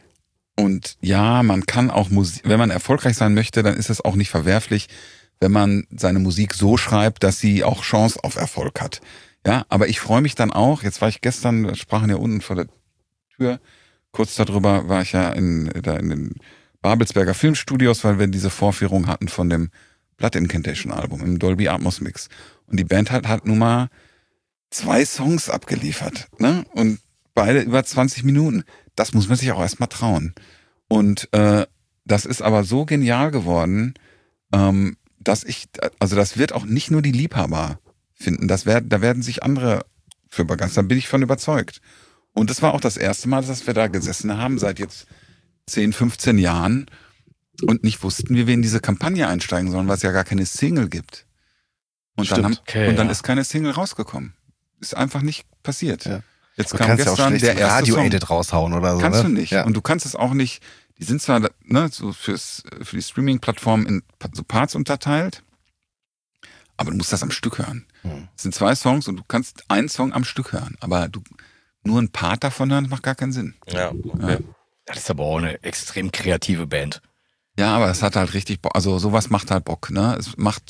ja, man kann auch Musik, wenn man erfolgreich sein möchte, dann ist es auch nicht verwerflich, wenn man seine Musik so schreibt, dass sie auch Chance auf Erfolg hat. Ja, aber ich freue mich dann auch, jetzt war ich gestern, wir sprachen ja unten vor der Tür, kurz darüber war ich ja in den Babelsberger Filmstudios, weil wir diese Vorführung hatten von dem Blood Incantation Album im Dolby Atmos Mix. Und die Band hat nun mal 2 Songs abgeliefert, ne? Und beide über 20 Minuten. Das muss man sich auch erstmal trauen. Und das ist aber so genial geworden, dass das wird auch nicht nur die Liebhaber finden. Da werden sich andere für begeistern, bin ich von überzeugt. Und das war auch das erste Mal, dass wir da gesessen haben, seit jetzt 10, 15 Jahren und nicht wussten, wie wir in diese Kampagne einsteigen sollen, weil es ja gar keine Single gibt. Und dann ist keine Single rausgekommen. Ist einfach nicht passiert. Ja. Jetzt kam gestern ja der erste Radio-Edit raushauen oder so. Kannst du nicht. Ja. Und du kannst es auch nicht, die sind zwar so für die Streaming-Plattform in so Parts unterteilt, aber du musst das am Stück hören. Es sind 2 Songs und du kannst einen Song am Stück hören, aber nur ein Part davon hören, macht gar keinen Sinn. Ja, okay. Ja. Das ist aber auch eine extrem kreative Band. Ja, aber es hat halt richtig Bock. Also sowas macht halt Bock, ne? Es macht,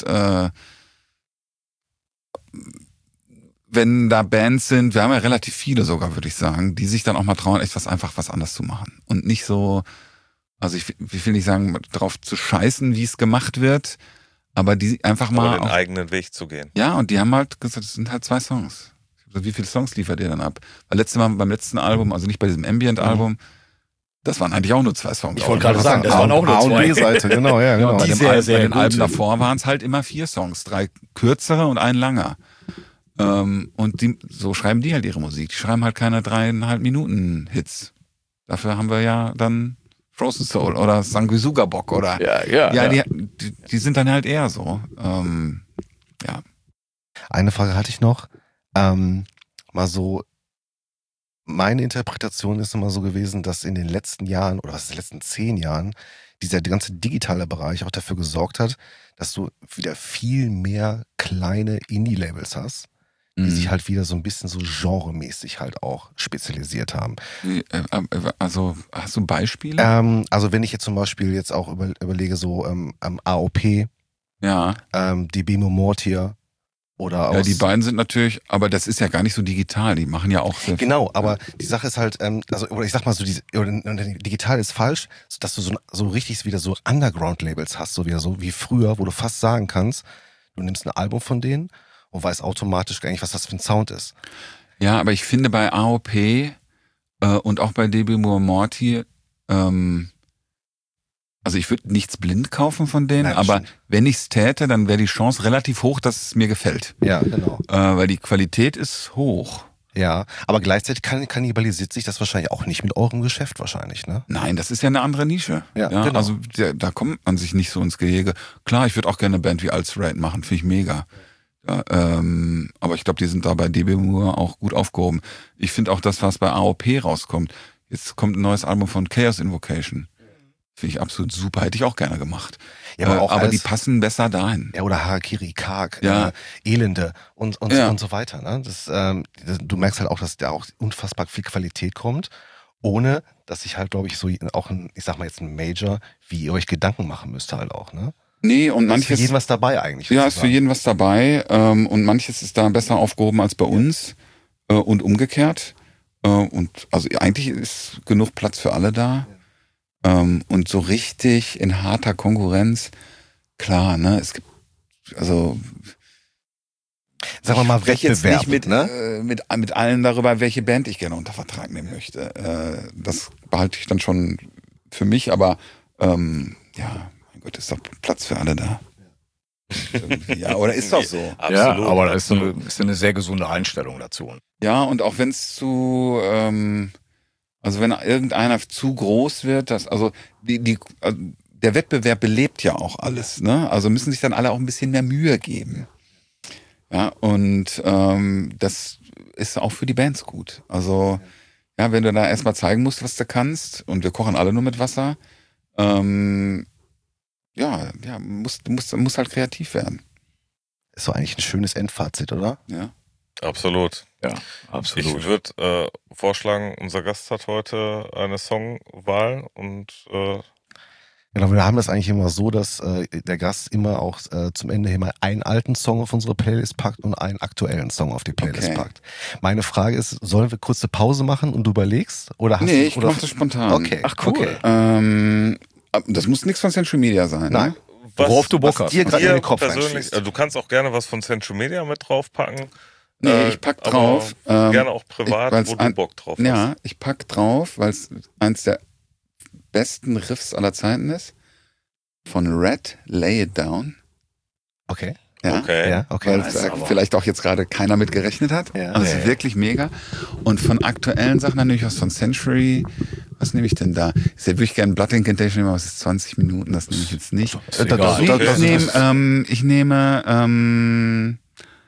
wenn da Bands sind, wir haben ja relativ viele sogar, würde ich sagen, die sich dann auch mal trauen, echt was anders zu machen. Und nicht so, also ich will nicht sagen, drauf zu scheißen, wie es gemacht wird, aber die einfach mal den eigenen Weg zu gehen. Ja, und die haben halt gesagt, es sind halt 2 Songs. Also wie viele Songs liefert ihr dann ab? Weil beim letzten Album, also nicht bei diesem Ambient-Album, das waren eigentlich auch nur 2 Songs. Ich wollte gerade sagen, das waren auch nur 2. A und B-Seite, genau, ja, genau. Bei den Alben davor waren es halt immer 4 Songs, 3 kürzere und ein langer. Und so schreiben die halt ihre Musik. Die schreiben halt keine 3,5 Minuten Hits. Dafür haben wir ja dann Frozen Soul oder Sanguisuga Bock oder die sind dann halt eher so. Ja. Eine Frage hatte ich noch. Mal so, meine Interpretation ist immer so gewesen, dass in den letzten Jahren oder was in den letzten 10 Jahren dieser ganze digitale Bereich auch dafür gesorgt hat, dass du wieder viel mehr kleine Indie-Labels hast, die sich halt wieder so ein bisschen so genremäßig halt auch spezialisiert haben. Also hast du Beispiele? Also wenn ich jetzt zum Beispiel jetzt auch überlege, so AOP, die Bimo Mortier oder ja, die beiden sind natürlich, aber das ist ja gar nicht so digital, die machen ja auch sehr Genau, aber die Sache ist halt, oder ich sag mal so, digital ist falsch, dass du so richtig wieder so Underground-Labels hast, so wieder so wie früher, wo du fast sagen kannst, du nimmst ein Album von denen und weißt automatisch gar nicht, was das für ein Sound ist. Ja, aber ich finde bei AOP und auch bei DB Morty, also ich würde nichts blind kaufen von denen, aber wenn ich es täte, dann wäre die Chance relativ hoch, dass es mir gefällt. Ja, genau. Weil die Qualität ist hoch. Ja, aber gleichzeitig kannibalisiert sich das wahrscheinlich auch nicht mit eurem Geschäft wahrscheinlich, ne? Nein, das ist ja eine andere Nische. Ja, genau. Also da kommt man sich nicht so ins Gehege. Klar, ich würde auch gerne eine Band wie Ulcerate machen, finde ich mega. Ja, aber ich glaube, die sind da bei DB Moore auch gut aufgehoben. Ich finde auch das, was bei AOP rauskommt. Jetzt kommt ein neues Album von Chaos Invocation. Finde ich absolut super, hätte ich auch gerne gemacht. Ja, aber die passen besser dahin. Ja, oder Harakiri, Karg, ja. Elende und so weiter. Ne? Du merkst halt auch, dass da auch unfassbar viel Qualität kommt, ohne dass ich halt, glaube ich, so auch ich sag mal jetzt ein Major, wie ihr euch Gedanken machen müsst halt auch, ne? Nee, und manches... Ist für jeden was dabei eigentlich. Ja, ist für jeden was dabei und manches ist da besser aufgehoben als bei uns und umgekehrt. Und also eigentlich ist genug Platz für alle da. Und so richtig in harter Konkurrenz, klar, ne, es gibt, also sagen wir mal, ich jetzt nicht mit allen darüber, welche Band ich gerne unter Vertrag nehmen möchte. Das behalte ich dann schon für mich, aber mein Gott, ist doch Platz für alle da. Ja, oder ist doch so. Ja, aber das ist eine sehr gesunde Einstellung dazu. Ja, und auch wenn es also wenn irgendeiner zu groß wird, der Wettbewerb belebt ja auch alles, ne? Also müssen sich dann alle auch ein bisschen mehr Mühe geben. Ja, und das ist auch für die Bands gut. Also, ja, wenn du da erstmal zeigen musst, was du kannst, und wir kochen alle nur mit Wasser, musst halt kreativ werden. Ist doch eigentlich ein schönes Endfazit, oder? Ja. Absolut. Ja, absolut. Ich würde vorschlagen, unser Gast hat heute eine Songwahl und Genau, wir haben das eigentlich immer so, dass der Gast immer auch zum Ende hin mal einen alten Song auf unsere Playlist packt und einen aktuellen Song auf die Playlist packt. Meine Frage ist, sollen wir kurz eine Pause machen und du überlegst? Oder hast ich mach das spontan. Okay. Ach, cool. Okay. Das muss nichts von Central Media sein. Nein. Ne? Worauf du Bock was hast. dir gerade in den Kopf persönlich, einschießt. du kannst auch gerne was von Central Media mit draufpacken. Nee, ich pack aber drauf. Gerne auch privat, weil's wo du Bock drauf hast. Ja, ich pack drauf, weil es eins der besten Riffs aller Zeiten ist. Von Red, Lay It Down. Okay. Ja. Okay. Ja, okay. Weil da vielleicht auch jetzt gerade keiner mit gerechnet hat. Ja. Aber es ist wirklich mega. Und von aktuellen Sachen natürlich was von Century. Was nehme ich denn da? Ich hätte wirklich gerne Blood Incantation nehmen, aber es ist 20 Minuten, das nehme ich jetzt nicht. Ich nehme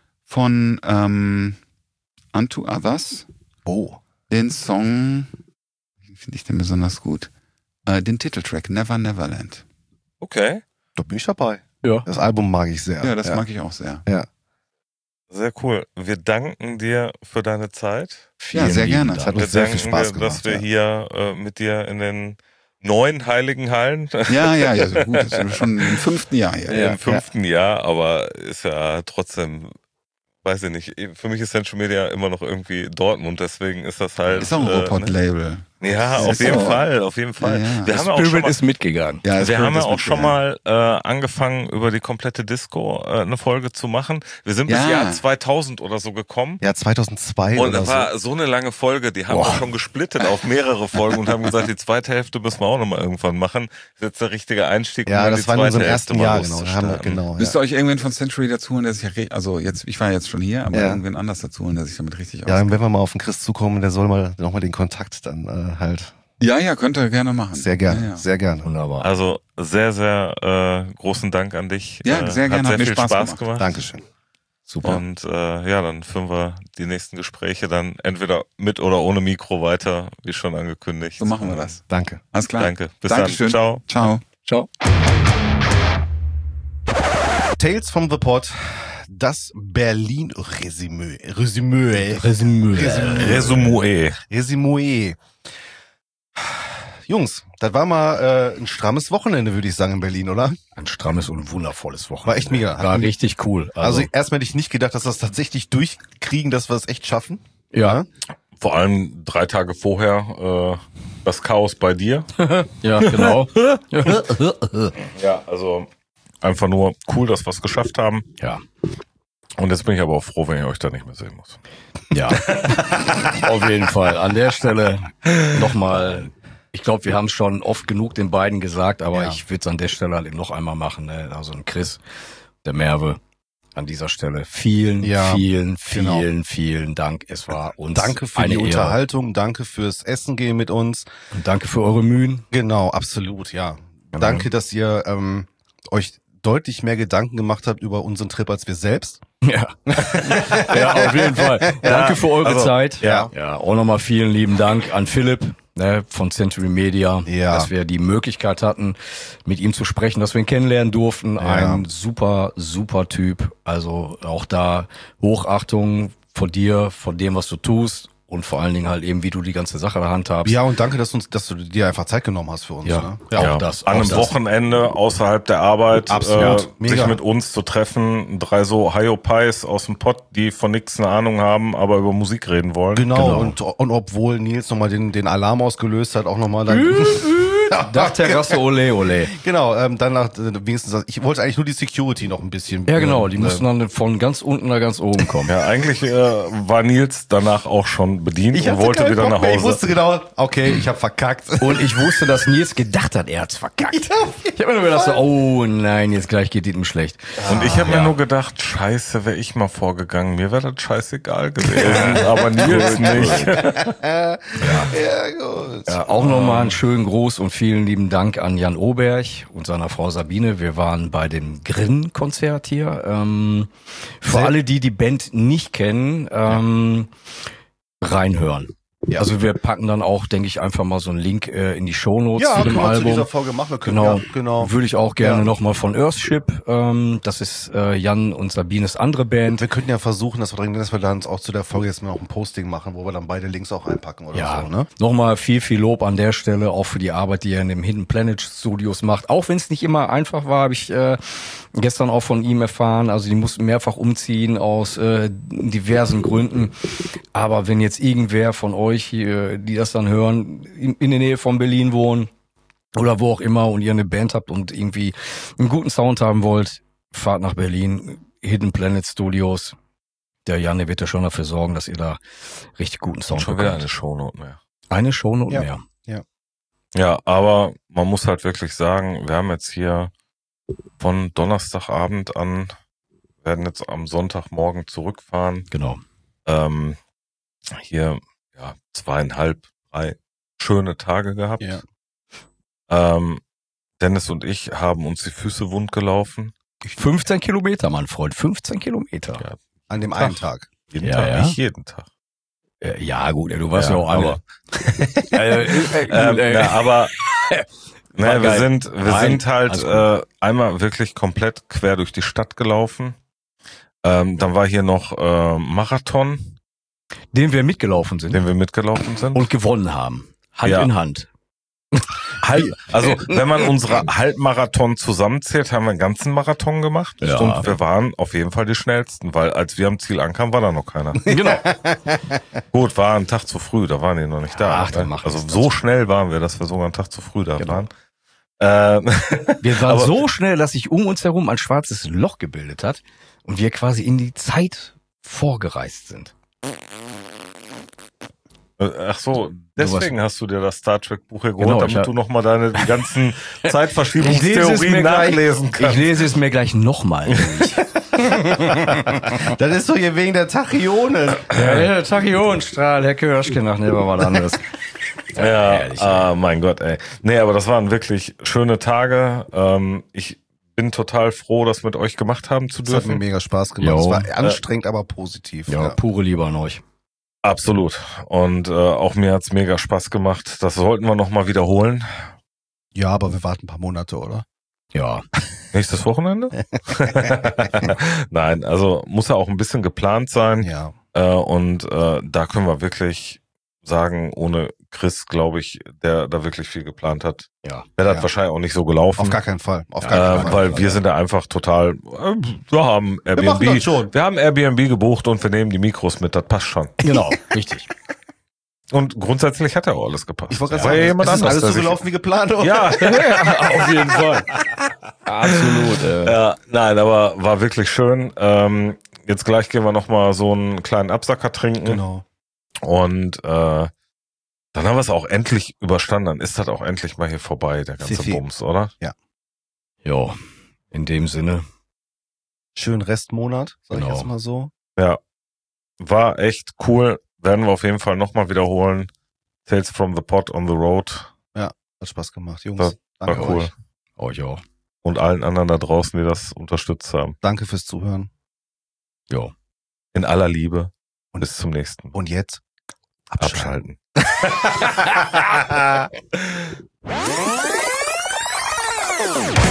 von Unto Others den Song, finde ich den besonders gut, den Titeltrack Never Neverland. Okay. Da bin ich dabei. Ja. Das Album mag ich sehr. Ja, das mag ich auch sehr. Ja. Sehr cool. Wir danken dir für deine Zeit. Ja, sehr gerne. Das hat Wir uns sehr viel danken Spaß dir, gemacht. dass wir hier mit dir in den 9 heiligen Hallen Ja, so gut. Das ist schon im 5. Jahr hier. im 5. Jahr, aber ist ja trotzdem, weiß ich nicht, für mich ist Central Media immer noch irgendwie Dortmund, deswegen ist das halt... Ist auch ein Robot-Label. Ja, auf jeden Fall, auf jeden Fall. Ja. Wir haben ja auch schon Spirit mal, ist mitgegangen. Ja, wir haben ja auch schon mal angefangen, über die komplette Disco eine Folge zu machen. Wir sind bis Jahr 2000 oder so gekommen. Ja, 2002 Und oder das so. war so eine lange Folge, die haben wir schon gesplittet auf mehrere Folgen und haben gesagt, die zweite Hälfte müssen wir auch nochmal irgendwann machen. Das ist jetzt der richtige Einstieg. Ja, um das die war in zweite unserem Hälfte ersten mal Jahr, genau. Da haben wir, loszustarten. genau. Müsst ihr euch irgendwen von Century dazu holen, der sich ich war jetzt schon hier, aber irgendwen anders dazu holen, der sich damit richtig Ja, auskennt. wenn wir mal auf den Chris zukommen, der soll mal nochmal den Kontakt dann halt. Ja, könnt ihr gerne machen. Sehr gerne, Ja. sehr gerne. Wunderbar. Also sehr, sehr großen Dank an dich. Ja, sehr gerne, Hat hat mir sehr viel Spaß Spaß gemacht. gemacht. Dankeschön. Super. Und dann führen wir die nächsten Gespräche dann entweder mit oder ohne Mikro weiter, wie schon angekündigt. So machen wir das. Danke. Alles klar. Danke. Bis Dankeschön. dann. Ciao. Ciao. Ciao. Tales from the Pod, das Berlin-Resümee. Resümee. Jungs, das war mal ein strammes Wochenende, würde ich sagen, in Berlin, oder? Ein strammes und wundervolles Wochenende. War echt mega. War richtig cool. Also erstmal hätte ich nicht gedacht, dass wir das tatsächlich durchkriegen, dass wir es echt schaffen. ja. Vor allem 3 Tage vorher das Chaos bei dir. Ja, genau. Ja, also einfach nur cool, dass wir es geschafft haben. Ja. Und jetzt bin ich aber auch froh, wenn ich euch da nicht mehr sehen muss. Ja. Auf jeden Fall. An der Stelle nochmal, ich glaube, wir haben es schon oft genug den beiden gesagt, aber ich würde es an der Stelle halt noch einmal machen. Ne? Also ein Chris, der Merve, an dieser Stelle vielen Dank. Es war uns Danke für eine die Ehre. Unterhaltung, danke fürs Essen gehen mit uns. Und danke für eure Mühen. Genau, absolut, ja. Danke, dass ihr euch deutlich mehr Gedanken gemacht habt über unseren Trip als wir selbst. Ja. Ja, auf jeden Fall. Danke für eure Zeit. Ja. Ja, auch nochmal vielen lieben Dank an Philipp, ne, von Century Media, dass wir die Möglichkeit hatten, mit ihm zu sprechen, dass wir ihn kennenlernen durften. Ein super, super Typ. Also auch da Hochachtung von dir, von dem, was du tust. Und vor allen Dingen halt eben, wie du die ganze Sache in der Hand habst. Ja, und danke, dass du dir einfach Zeit genommen hast für uns. Ja. Ne? Ja, auch das. An auch einem das. Wochenende außerhalb der Arbeit Absolut. Mega. sich mit uns zu treffen. 3 so Hyopies aus dem Pott, die von nichts eine Ahnung haben, aber über Musik reden wollen. Genau. Und obwohl Nils nochmal den Alarm ausgelöst hat, auch nochmal dann Dachterrasse, ole, ole. Genau, danach wenigstens, ich wollte eigentlich nur die Security noch ein bisschen. Ja, genau, die mussten dann von ganz unten nach ganz oben kommen. Ja, eigentlich war Nils danach auch schon bedient und wollte wieder nach Hause. Ich wusste genau, okay, ich habe verkackt. Und ich wusste, dass Nils gedacht hat, er hat's verkackt. Ich habe mir nur gedacht, so, oh nein, jetzt gleich geht ihm schlecht. Und ich habe mir nur gedacht, scheiße, wäre ich mal vorgegangen. Mir wäre das scheißegal gewesen, aber Nils nicht. Ja, gut. Ja, auch nochmal einen schönen Gruß und vielen lieben Dank an Jan Oberg und seiner Frau Sabine. Wir waren bei dem Grin-Konzert hier. Für alle, die die Band nicht kennen, reinhören. Ja. Also wir packen dann auch, denke ich, einfach mal so einen Link in die Shownotes zu dem Album. Zu dieser Folge machen. Wir können, genau, genau. Würde ich auch gerne nochmal von Earthship. Das ist Jan und Sabines andere Band. Wir könnten ja versuchen, dass wir dann auch zu der Folge jetzt mal noch ein Posting machen, wo wir dann beide Links auch einpacken oder so. Ne? Nochmal viel Lob an der Stelle, auch für die Arbeit, die er in den Hidden Planet Studios macht. Auch wenn es nicht immer einfach war, habe ich gestern auch von ihm erfahren. Also die mussten mehrfach umziehen aus diversen Gründen. Aber wenn jetzt irgendwer von euch, die das dann hören, in der Nähe von Berlin wohnen oder wo auch immer und ihr eine Band habt und irgendwie einen guten Sound haben wollt, fahrt nach Berlin, Hidden Planet Studios. Der Jan, der wird ja schon dafür sorgen, dass ihr da richtig guten Sound schon bekommt. Wieder eine Shownote mehr. Eine Shownote mehr. Ja, aber man muss halt wirklich sagen, wir haben jetzt hier von Donnerstagabend an, werden jetzt am Sonntagmorgen zurückfahren. Genau. Hier 2,5, 3 schöne Tage gehabt. Ja. Dennis und ich haben uns die Füße wund gelaufen. 15 Kilometer, mein Freund, 15 Kilometer. Ja. An dem einen Tag. Jeden Tag, nicht jeden Tag. Ja, gut, du warst ja auch alle. Aber wir sind halt einmal wirklich komplett quer durch die Stadt gelaufen. Dann war hier noch Marathon. Den wir mitgelaufen sind. Und gewonnen haben. Hand in Hand. Also, wenn man unsere Halbmarathon zusammenzählt, haben wir einen ganzen Marathon gemacht. Ja. Und wir waren auf jeden Fall die schnellsten, weil als wir am Ziel ankamen, war da noch keiner. Genau. Gut, war ein Tag zu früh, da waren die noch nicht da. Ach, dann macht also das so schnell waren wir, dass wir sogar einen Tag zu früh da waren. Wir waren so schnell, dass sich um uns herum ein schwarzes Loch gebildet hat und wir quasi in die Zeit vorgereist sind. Ach so, deswegen hast du dir das Star Trek Buch hier geholt, Genau, damit du nochmal die ganzen Zeitverschiebungstheorien nachlesen kannst. Ich lese es mir gleich nochmal durch. Das ist doch hier wegen der Tachyonen. Der Tachyonstrahl, Herr Kirschke, ach nee, war was anderes. Ja, mein Gott, ey. Nee, aber das waren wirklich schöne Tage. Ich bin total froh, das mit euch gemacht haben zu dürfen. Das hat mir mega Spaß gemacht. Es war anstrengend, aber positiv. Ja, pure Liebe an euch. Absolut. Und auch mir hat's mega Spaß gemacht. Das sollten wir nochmal wiederholen. Ja, aber wir warten ein paar Monate, oder? Ja. Nächstes Wochenende? Nein, also muss ja auch ein bisschen geplant sein. Ja. Und da können wir wirklich sagen, ohne Chris, glaube ich, der da wirklich viel geplant hat, wäre das wahrscheinlich auch nicht so gelaufen. Auf gar keinen Fall. Weil wir sind da einfach total, wir haben Airbnb, wir haben Airbnb gebucht und wir nehmen die Mikros mit, das passt schon. Genau, richtig. Und grundsätzlich hat ja auch alles gepasst. Ich wollte gerade sagen, es ist alles so gelaufen wie geplant, oder? Ja, auf jeden Fall. Absolut. Ja, nein, aber war wirklich schön. Jetzt gleich gehen wir nochmal so einen kleinen Absacker trinken. Genau. Und dann haben wir es auch endlich überstanden. Dann ist das auch endlich mal hier vorbei, der ganze Bums, oder? Ja. Jo, in dem Sinne. Schönen Restmonat, sag ich jetzt mal so. Ja, war echt cool. Werden wir auf jeden Fall nochmal wiederholen. Tales from the Pod on the Road. Ja, hat Spaß gemacht, Jungs. Danke war cool. Euch auch. Und allen anderen da draußen, die das unterstützt haben. Danke fürs Zuhören. Jo. In aller Liebe. Und bis zum nächsten. Und jetzt? Abschalten. Abschalten.